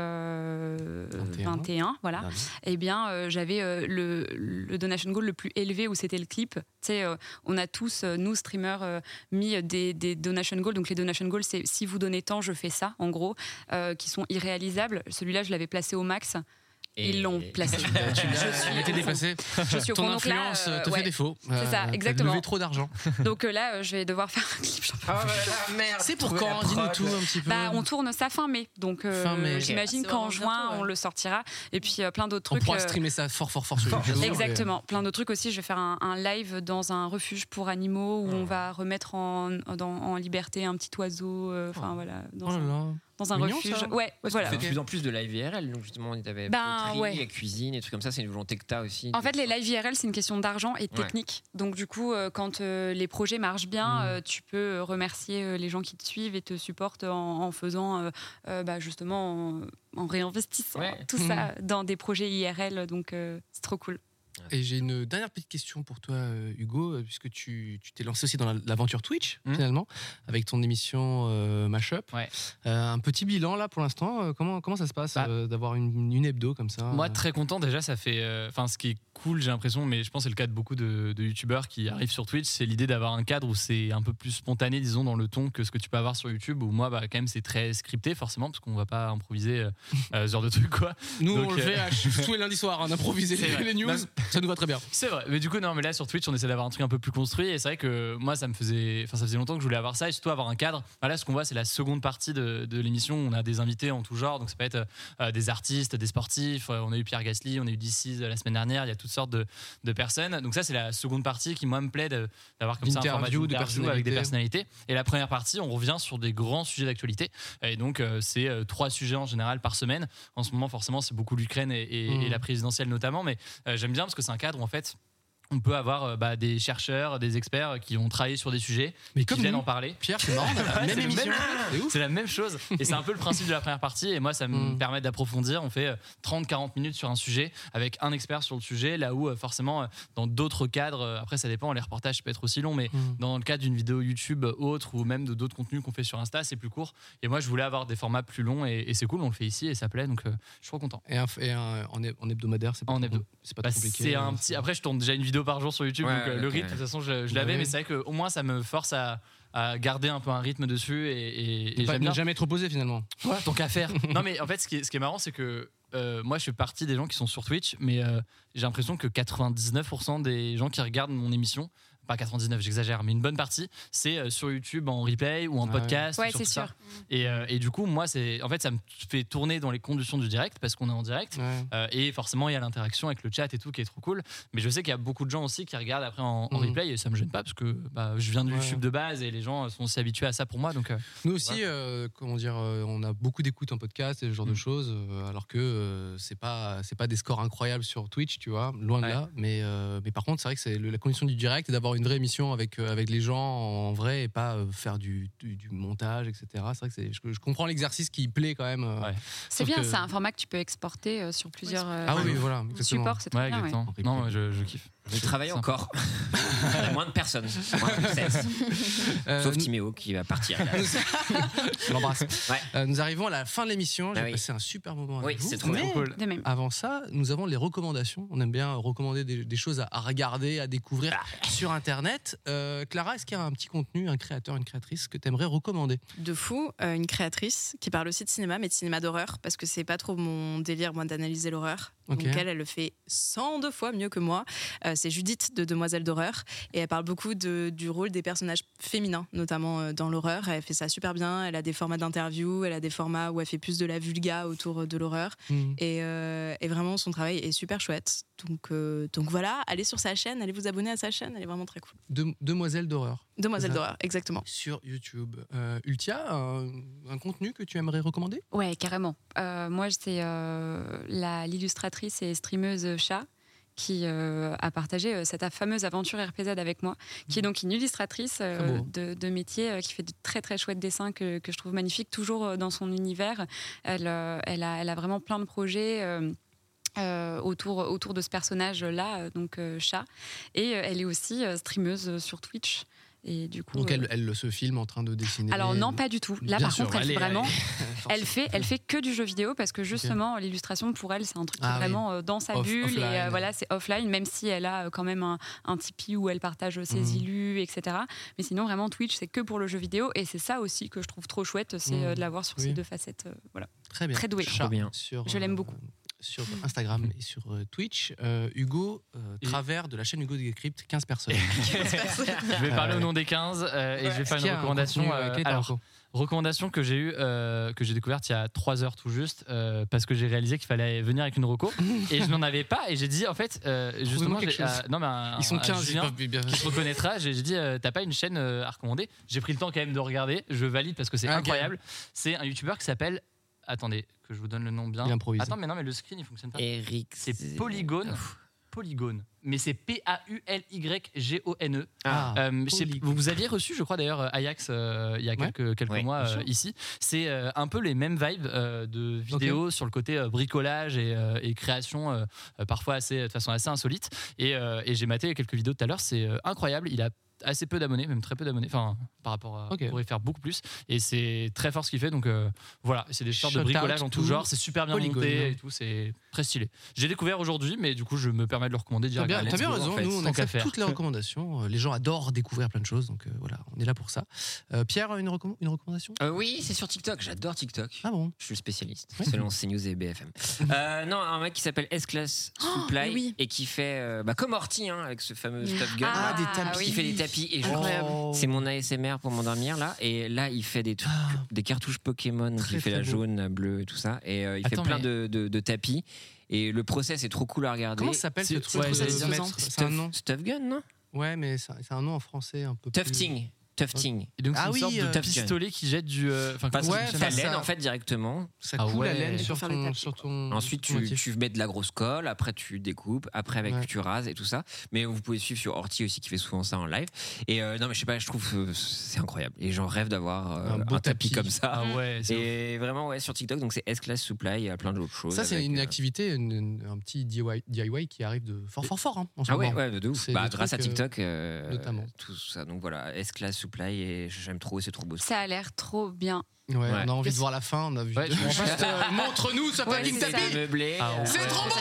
vingt et un, voilà. Dernier. Eh bien, euh, j'avais euh, le, le donation goal le plus élevé où c'était le clip. Tu sais, euh, on a tous, euh, nous streamers, euh, mis des, des donation goals. Donc les donation goals, c'est si vous donnez tant, je fais ça, en gros, euh, qui sont irréalisables. Celui-là, je l'avais placé au max. Et- Ils l'ont placé. Tu l'as- tu l'as- Je suis il a été au fond. dépassé. Je suis au Ton fond. Donc là, influence euh, te ouais. fait défaut. C'est ça, T'as exactement. levé trop d'argent. Donc euh, là, euh, je vais devoir faire un clip. j'en peux Ah plus. ouais, merde. C'est pour trouver la quand Dis-nous prod. tout un petit peu. Bah, on tourne ça fin mai, donc euh, Fin mai. j'imagine C'est qu'en vraiment juin bientôt, ouais. on le sortira. Et puis euh, plein d'autres On trucs. pourra euh, streamer ça fort, fort, fort sur YouTube. Exactement, plein d'autres trucs aussi. Je vais faire un, un live dans un refuge pour animaux où on va remettre en, dans- en liberté un petit oiseau. euh, Enfin voilà, dans, Oh là un, là. dans un Mignon, refuge. ça. Ouais, Ouais, voilà. Tu fais de plus en plus de live I R L, donc justement, on avait Ben, poterie, ouais. la cuisine, et trucs comme ça, c'est une volonté que tu as aussi. En fait, les live I R L, c'est une question d'argent et de Ouais. technique. Donc, du coup, euh, quand euh, les projets marchent bien, Mm. euh, tu peux euh, remercier euh, les gens qui te suivent et te supportent en, en faisant, euh, euh, bah, justement, en, en réinvestissant Ouais. tout ça dans des projets I R L. Donc, euh, c'est trop cool. Et j'ai une dernière petite question pour toi, euh, Hugo, euh, puisque tu tu t'es lancé aussi dans la- l'aventure Twitch, Mhm. finalement, avec ton émission euh, Mashup. Ouais. Euh, un petit bilan, là, pour l'instant. euh, comment, comment ça se passe Bah, euh, d'avoir une, une hebdo comme ça Moi, euh, très content. Déjà, ça fait. Enfin, ce qui est cool, j'ai l'impression, mais je pense que c'est le cas de beaucoup de, de youtubeurs qui arrivent sur Twitch, c'est l'idée d'avoir un cadre où c'est un peu plus spontané, disons, dans le ton que ce que tu peux avoir sur YouTube, où moi, bah, quand même, c'est très scripté, forcément, parce qu'on va pas improviser euh, euh, ce genre de trucs, quoi. Nous, Donc, on le euh, fait à ch- tous les lundis soirs, hein, d'improviser C'est les, vrai. les news. Même- Ça nous va très bien. C'est vrai, mais du coup, non, mais là sur Twitch, on essaie d'avoir un truc un peu plus construit. Et c'est vrai que moi, ça me faisait, enfin, ça faisait longtemps que je voulais avoir ça et surtout avoir un cadre. Bah, là, ce qu'on voit, c'est la seconde partie de, de l'émission. On a des invités en tout genre, donc ça peut être euh, des artistes, des sportifs. Euh, on a eu Pierre Gasly, on a eu D C la semaine dernière. Il y a toutes sortes de, de personnes. Donc ça, c'est la seconde partie qui moi me plaît de- d'avoir comme ça un format D'interview, de d'interview avec des personnalités. personnalités. Et la première partie, on revient sur des grands sujets d'actualité. Et donc, euh, c'est euh, trois sujets en général par semaine. En ce moment, forcément, c'est beaucoup l'Ukraine et, et- Mmh. et la présidentielle notamment. Mais euh, j'aime bien parce que c'est un cadre où en fait, on peut avoir euh, bah, des chercheurs, des experts qui ont travaillé sur des sujets, Mais qui comme viennent nous. en parler. Pierre, c'est marrant, on a la Ouais, même c'est le émission. même- C'est ouf. C'est la même chose. Et c'est un peu le principe de la première partie. Et moi, ça me Mm. permet d'approfondir. On fait trente à quarante minutes sur un sujet avec un expert sur le sujet. Là où, euh, forcément, euh, dans d'autres cadres, euh, après, ça dépend, les reportages peuvent être aussi longs, mais Mm. dans le cadre d'une vidéo YouTube autre ou même de d'autres contenus qu'on fait sur Insta, c'est plus court. Et moi, je voulais avoir des formats plus longs et, et c'est cool. On le fait ici et ça plaît. Donc, euh, je suis trop content. Et, un, et un- en, heb- en hebdomadaire, c'est pas, En trop, hebdo. c'est pas Bah, trop compliqué. c'est un euh, petit. Après, je tourne déjà une vidéo par jour sur YouTube, Ouais, donc euh, le ok. rythme, de toute façon, je, je l'avais, Ouais. mais c'est vrai qu'au moins, ça me force à, à garder un peu un rythme dessus et, et, et Pas- j'aime ne bien. jamais trop posé finalement. Tant qu'à faire. Non, mais en fait, ce qui est, ce qui est marrant, c'est que euh, moi, je fais partie des gens qui sont sur Twitch, mais euh, j'ai l'impression que quatre-vingt-dix-neuf pour cent des gens qui regardent mon émission, pas quatre-vingt-dix-neuf, j'exagère, mais une bonne partie, c'est euh, sur YouTube en replay ou en Ah ouais. podcast. ou Ouais, sur c'est tout ça. sûr. Et, euh, et du coup, moi, c'est, en fait, ça me fait tourner dans les conditions du direct parce qu'on est en direct. Ouais. Euh, et forcément, il y a l'interaction avec le chat et tout qui est trop cool. Mais je sais qu'il y a beaucoup de gens aussi qui regardent après en, en Mhm. replay et ça me gêne pas parce que bah, je viens de Ouais. YouTube de base et les gens sont aussi habitués à ça pour moi. Donc, euh, Nous aussi, euh, comment dire, euh, on a beaucoup d'écoutes en podcast et ce genre de Mm. choses, euh, alors que euh, c'est pas c'est pas des scores incroyables sur Twitch, tu vois, loin de Ouais. là. Mais euh, mais par contre, c'est vrai que c'est le- la condition du direct et d'avoir avoir une vraie émission avec, euh, avec les gens en vrai et pas euh, faire du, du, du montage, et cetera. C'est vrai que c'est, je, je comprends l'exercice qui plaît quand même. Euh, Ouais. C'est sauf bien, que- c'est un format que tu peux exporter euh, sur plusieurs euh, Ah oui, voilà, exactement. supports, c'est très Ouais, bien. ouais. exactement. Non, ouais, je, je kiffe. Je travaille Sympa. encore. Il y a moins de personnes. Moins de seize. Euh, Sauf nous- Timéo qui va partir. Là. Je l'embrasse. Ouais. Euh, nous arrivons à la fin de l'émission. J'ai Ah oui. passé un super moment avec Oui, vous. c'est trop Mais bien. Cool. De même. avant ça, nous avons les recommandations. On aime bien recommander des, des choses à, à regarder, à découvrir sur Internet. Euh, Clara, est-ce qu'il y a un petit contenu, un créateur, une créatrice que tu aimerais recommander? De fou, euh, une créatrice qui parle aussi de cinéma, mais de cinéma d'horreur, parce que c'est pas trop mon délire, moi, d'analyser l'horreur. Ok. Donc elle, elle le fait cent deux fois mieux que moi. Euh, c'est Judith de Demoiselles d'horreur, et elle parle beaucoup de, du rôle des personnages féminins, notamment euh, dans l'horreur. Elle fait ça super bien. Elle a des formats d'interview, elle a des formats où elle fait plus de la vulga autour de l'horreur. Hmm. Et, euh, et vraiment, son travail est super chouette. Donc, euh, donc voilà, allez sur sa chaîne, allez vous abonner à sa chaîne, elle est vraiment très cool. Dem- Demoiselle d'horreur. Demoiselles C'est ça. d'horreur, exactement. Sur YouTube. Euh, Ultia, un, un contenu que tu aimerais recommander? Ouais, carrément. Euh, moi, c'est euh, la- l'illustratrice et streameuse Chat qui euh, a partagé euh, cette fameuse aventure R P Z avec moi, qui est donc une illustratrice euh, Très beau. de, de métier, euh, qui fait de très très chouettes dessins que, que je trouve magnifiques, toujours euh, dans son univers. Elle, euh, elle, a, elle a vraiment plein de projets. euh, euh, autour, autour de ce personnage-là, euh, donc euh, Chat. Et euh, elle est aussi euh, streameuse sur Twitch. Et du coup, Donc euh, elle, elle se filme en train de dessiner. alors non, pas du tout. Là, Bien par sûr, contre, elle allez, fait vraiment... allez. Elle fait, elle fait que du jeu vidéo parce que justement l'illustration pour elle c'est un truc qui Ah est oui. vraiment euh, dans sa Off- bulle offline. et euh, voilà c'est offline même si elle a euh, quand même un, un Tipeee où elle partage ses Mhm. illus etc. Mais sinon vraiment Twitch c'est que pour le jeu vidéo et c'est ça aussi que je trouve trop chouette c'est Mhm. euh, de la voir sur Oui. ces deux facettes euh, voilà. Très bien. Très doué. Chat Trop bien. Sur, Je l'aime euh, beaucoup. Sur Instagram et sur euh, Twitch. Euh, Hugo, euh, Et- travers de la chaîne Hugo Décrypte, quinze personnes. Je vais parler au nom des quinze euh, et je vais faire Est-ce qu'il y une a un recommandation. contenu, euh, euh, quel est ta alors, reco recommandation que j'ai eue, euh, que j'ai découverte il y a trois heures tout juste, euh, parce que j'ai réalisé qu'il fallait venir avec une reco et je n'en avais pas et j'ai dit en fait euh, justement quelque j'ai- chose. euh, non mais un- Ils sont un quinze, ils Julien peuvent bien. qui se reconnaîtra, j'ai j'ai dit euh, t'as pas une chaîne euh, à recommander? J'ai pris le temps quand même de regarder, je valide parce que c'est Ah, ok. incroyable. C'est un youtubeur qui s'appelle, attendez que je vous donne le nom bien. Il improvise. Attends mais non mais le screen il fonctionne pas. Eric. C'est Polygone. Polygone. Mais c'est P A U L Y G O N E. Ah, Euh, je sais- Polygone. vous, vous aviez reçu, je crois d'ailleurs, Ajax euh, il y a Ouais. quelques, quelques Ouais, mois bien euh, sûr. ici. C'est euh, un peu les mêmes vibes euh, de vidéos sur le côté euh, bricolage et, euh, et création, euh, euh, parfois assez, de façon assez insolite. Et, euh, et j'ai maté quelques vidéos tout à l'heure, c'est euh, incroyable. Il a assez peu d'abonnés, même très peu d'abonnés, enfin par rapport à. Ok. On pourrait faire beaucoup plus. Et c'est très fort ce qu'il fait, donc euh, voilà, c'est des sortes de Shout out bricolage en tout to genre, c'est super bien Polygone. monté et tout, c'est très stylé. J'ai découvert aujourd'hui, mais du coup, je me permets de le recommander T'as bien, directement. t'as bien Let's go, raison, en fait, nous on tant qu'à accepte faire. toutes les recommandations. Euh, Les gens adorent découvrir plein de choses, donc euh, voilà, on est là pour ça. Euh, Pierre, une, recomm- une recommandation? Euh, oui, c'est sur TikTok. J'adore TikTok. Ah bon? Je suis le spécialiste, Ouais. selon CNews et B F M. Euh, non, un mec qui s'appelle S-Class Supply mais oui. et qui fait, euh, bah, comme Horty, hein, avec ce fameux Stuff Gun. Ah, là, des qui tapis. fait des tapis. Et je- Incroyable. Oh. c'est mon A S M R pour m'endormir là. Et là, il fait des, trucs, Ah. des cartouches Pokémon. Donc Très, il fait très la beau. jaune, la bleue et tout ça. Et euh, il Attends, fait plein mais- de, de- de tapis. Et le process est trop cool à regarder. Comment ça s'appelle ce C'est- truc ouais, de j'allais dire mettre- ça. C'est un nom. Stuff Gun, non? Ouais, mais c'est c'est un nom en français un peu plus... Tufting. Tufting. Et donc, c'est Ah une oui, sorte de euh, pistolet qui jette du. euh, Enfin, Parce comment Ouais, ça que ça- ta fonctionne laine ça- en fait directement. Ça Ah coule la ouais. laine Pour sur faire les ton, tapis. sur ton. Ensuite, sur ton tu, motif. tu mets de la grosse colle, après tu découpes, après avec Ouais. tu rases et tout ça. Mais vous pouvez suivre sur Horty aussi qui fait souvent ça en live. Et euh, non, mais je sais pas, je trouve que c'est incroyable. Et j'en rêve d'avoir euh, Un un, beau tapis, tapis. comme ça. Ah ouais, c'est ouf. Et vraiment, ouais, sur TikTok, donc c'est S-Class Supply, il y a plein d'autres choses. Ça, c'est avec, une euh, activité, une- une- un petit D I Y, D I Y qui arrive de fort, fort, fort hein, en ce Ah ouais, moment. ouais, de ouf. C'est Bah, des grâce à trucs, euh, TikTok, euh, notamment. tout ça. Donc voilà, S-Class Supply, et j'aime trop, c'est trop beau. Ça a l'air trop bien. Ouais, Ouais. on a envie de voir la fin. On a vu. Ouais, je comprends pas. Juste, euh, montre-nous ce Ouais, fucking c'est tapis. ça. meublé. Ah ouais. C'est trop bon.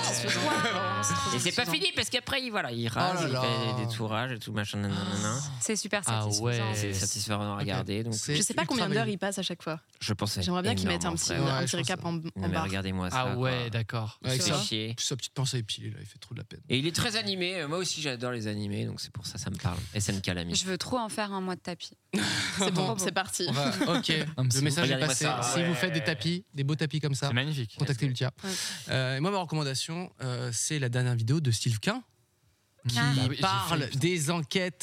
Et c'est pas fini parce qu'après, il, voilà, il rase, Oh là il là. fait des tourages et tout machin. Nanana. C'est super Ah satisfaisant. ouais. C'est satisfaisant à regarder. Donc C'est Je sais pas ultra combien d'heures bien. il passe à chaque fois. je pense. que c'est J'aimerais bien qu'ils mettent un énorme, petit, frère. Ouais, un je petit pense récap en, Non, en mais barre. regardez-moi ça. Ah ouais, quoi. d'accord. Avec Ça ça, fait chier. sa petite pince à épiler, là, il fait trop de la peine. Et il est très animé. Moi aussi, j'adore les animés, donc c'est pour ça ça me parle. S N K l'ami. Je veux trop en faire un mois de tapis. C'est bon, Trop beau. c'est parti. On va- ok, Ah, mais c'est le message est Regardez-moi passé. ça, Si ouais. vous faites des tapis, des beaux tapis comme ça, C'est magnifique. contactez Ultia. Ouais. Euh, et moi, ma recommandation, euh, c'est la dernière vidéo de Steve Quin qui Ah, bah oui, j'ai parle fait- des enquêtes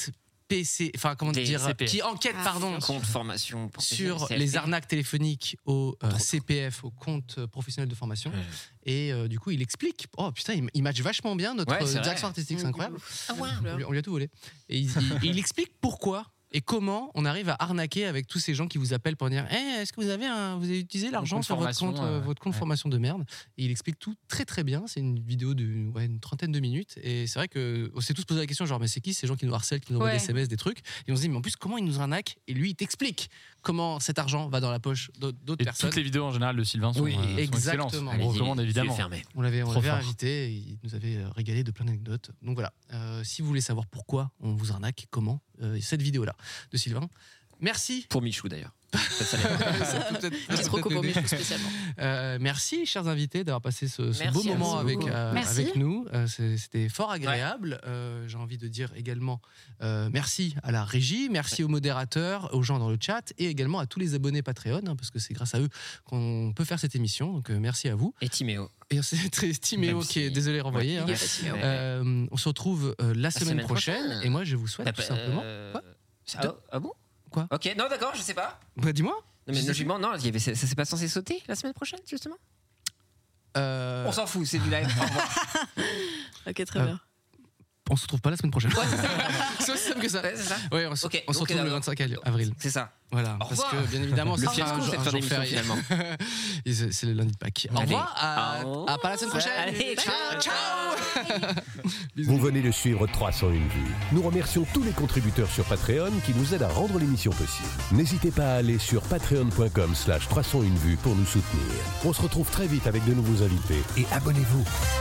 P C, enfin comment Des dire, C P F. qui enquête, Ah, pardon, Compte formation professionnelle, sur C F P. les arnaques téléphoniques au euh, Trop. C P F, au compte professionnel de formation. Ouais. Et euh, du coup, il explique. Oh putain, il, il match vachement bien notre Ouais, c'est euh, direction vrai. artistique, c'est incroyable. Ah ouais. On lui, on lui a tout volé. Et il, il- il explique pourquoi et comment on arrive à arnaquer avec tous ces gens qui vous appellent pour dire hey, est-ce que vous avez, un, vous avez utilisé l'argent compte sur votre formation, compte, euh, euh, votre compte ouais. formation de merde. Et il explique tout très très bien. C'est une vidéo de ouais, une trentaine de minutes. Et c'est vrai qu'on s'est tous posé la question genre, mais c'est qui ces gens qui nous harcèlent, qui nous envoient Ouais. des S M S, des trucs. Et on se dit, mais en plus, comment ils nous arnaquent. Et lui, il t'explique comment cet argent va dans la poche d'autres d'autres Et personnes. toutes les vidéos en général de Sylvain sont, Oui, euh, sont exactement. excellentes. On Allez-y, recommande les yeux évidemment. fermés. On l'avait, on Trop l'avait fort. invité, et il nous avait euh, régalé de plein d'anecdotes. Donc voilà, Euh, si vous voulez savoir pourquoi on vous arnaque, comment, euh, cette vidéo-là de Sylvain. Merci. Pour Michou d'ailleurs. Ça, ça l'est. Petite reco pour Michou spécialement. Euh, merci, chers invités, d'avoir passé ce, ce Merci beau à moment vous. avec, euh, Merci. avec nous. Euh, c'est- c'était fort agréable. Euh, J'ai envie de dire également euh, merci à la régie, merci aux modérateurs, aux gens dans le chat et également à tous les abonnés Patreon, hein, parce que c'est grâce à eux qu'on peut faire cette émission. Donc euh, merci à vous. Et Timéo. Et c'est très Timéo Même qui est si- désolé renvoyé. hein. Il y a pas Timéo. Ouais. Euh, on se retrouve euh, la, semaine, semaine prochaine, prochaine. et moi je vous souhaite T'as tout pas- simplement. euh, Quoi ah, ah bon Quoi Ok, non, d'accord, je sais pas. Bah, dis-moi. Non, mais Je sais logiquement, non, il y avait- ça, ça s'est pas censé sauter la semaine prochaine, justement Euh, On s'en fout, c'est du live. Au revoir. Ok, très Euh, bien. on se retrouve pas la semaine prochaine. c'est aussi simple que ça. Ouais, c'est ça. Ouais, on se, Ok, on se donc, retrouve le euh, vingt-cinq avril. C'est ça. Voilà, Au parce revoir. que bien évidemment, Le c'est fiasco, un, jour- cette un fin jour d'émission, férié. finalement. Et c'est c'est le lundi de Pâques. Au Allez. revoir, à, Au- à pas la semaine prochaine. Allez, ciao, ciao. Vous venez de suivre trois cent une vues. Nous remercions tous les contributeurs sur Patreon qui nous aident à rendre l'émission possible. N'hésitez pas à aller sur patreon.com slash 301 vues pour nous soutenir. On se retrouve très vite avec de nouveaux invités et abonnez-vous.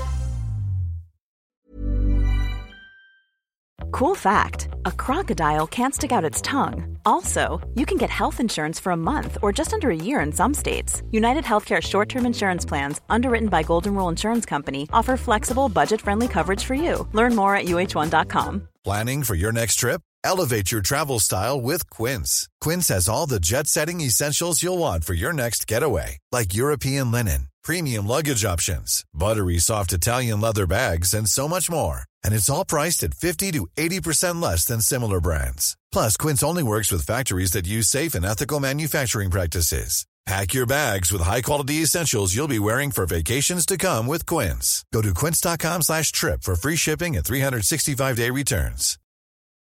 Cool fact, a crocodile can't stick out its tongue. Also, you can get health insurance for a month or just under a year in some states. United Healthcare short-term insurance plans, underwritten by Golden Rule Insurance Company, offer flexible, budget-friendly coverage for you. Learn more at U H one dot com. Planning for your next trip? Elevate your travel style with Quince. Quince has all the jet-setting essentials you'll want for your next getaway, like European linen, premium luggage options, buttery soft Italian leather bags, and so much more. And it's all priced at fifty to eighty percent less than similar brands. Plus, Quince only works with factories that use safe and ethical manufacturing practices. Pack your bags with high-quality essentials you'll be wearing for vacations to come with Quince. Go to quince.com slash trip for free shipping and three sixty-five day returns.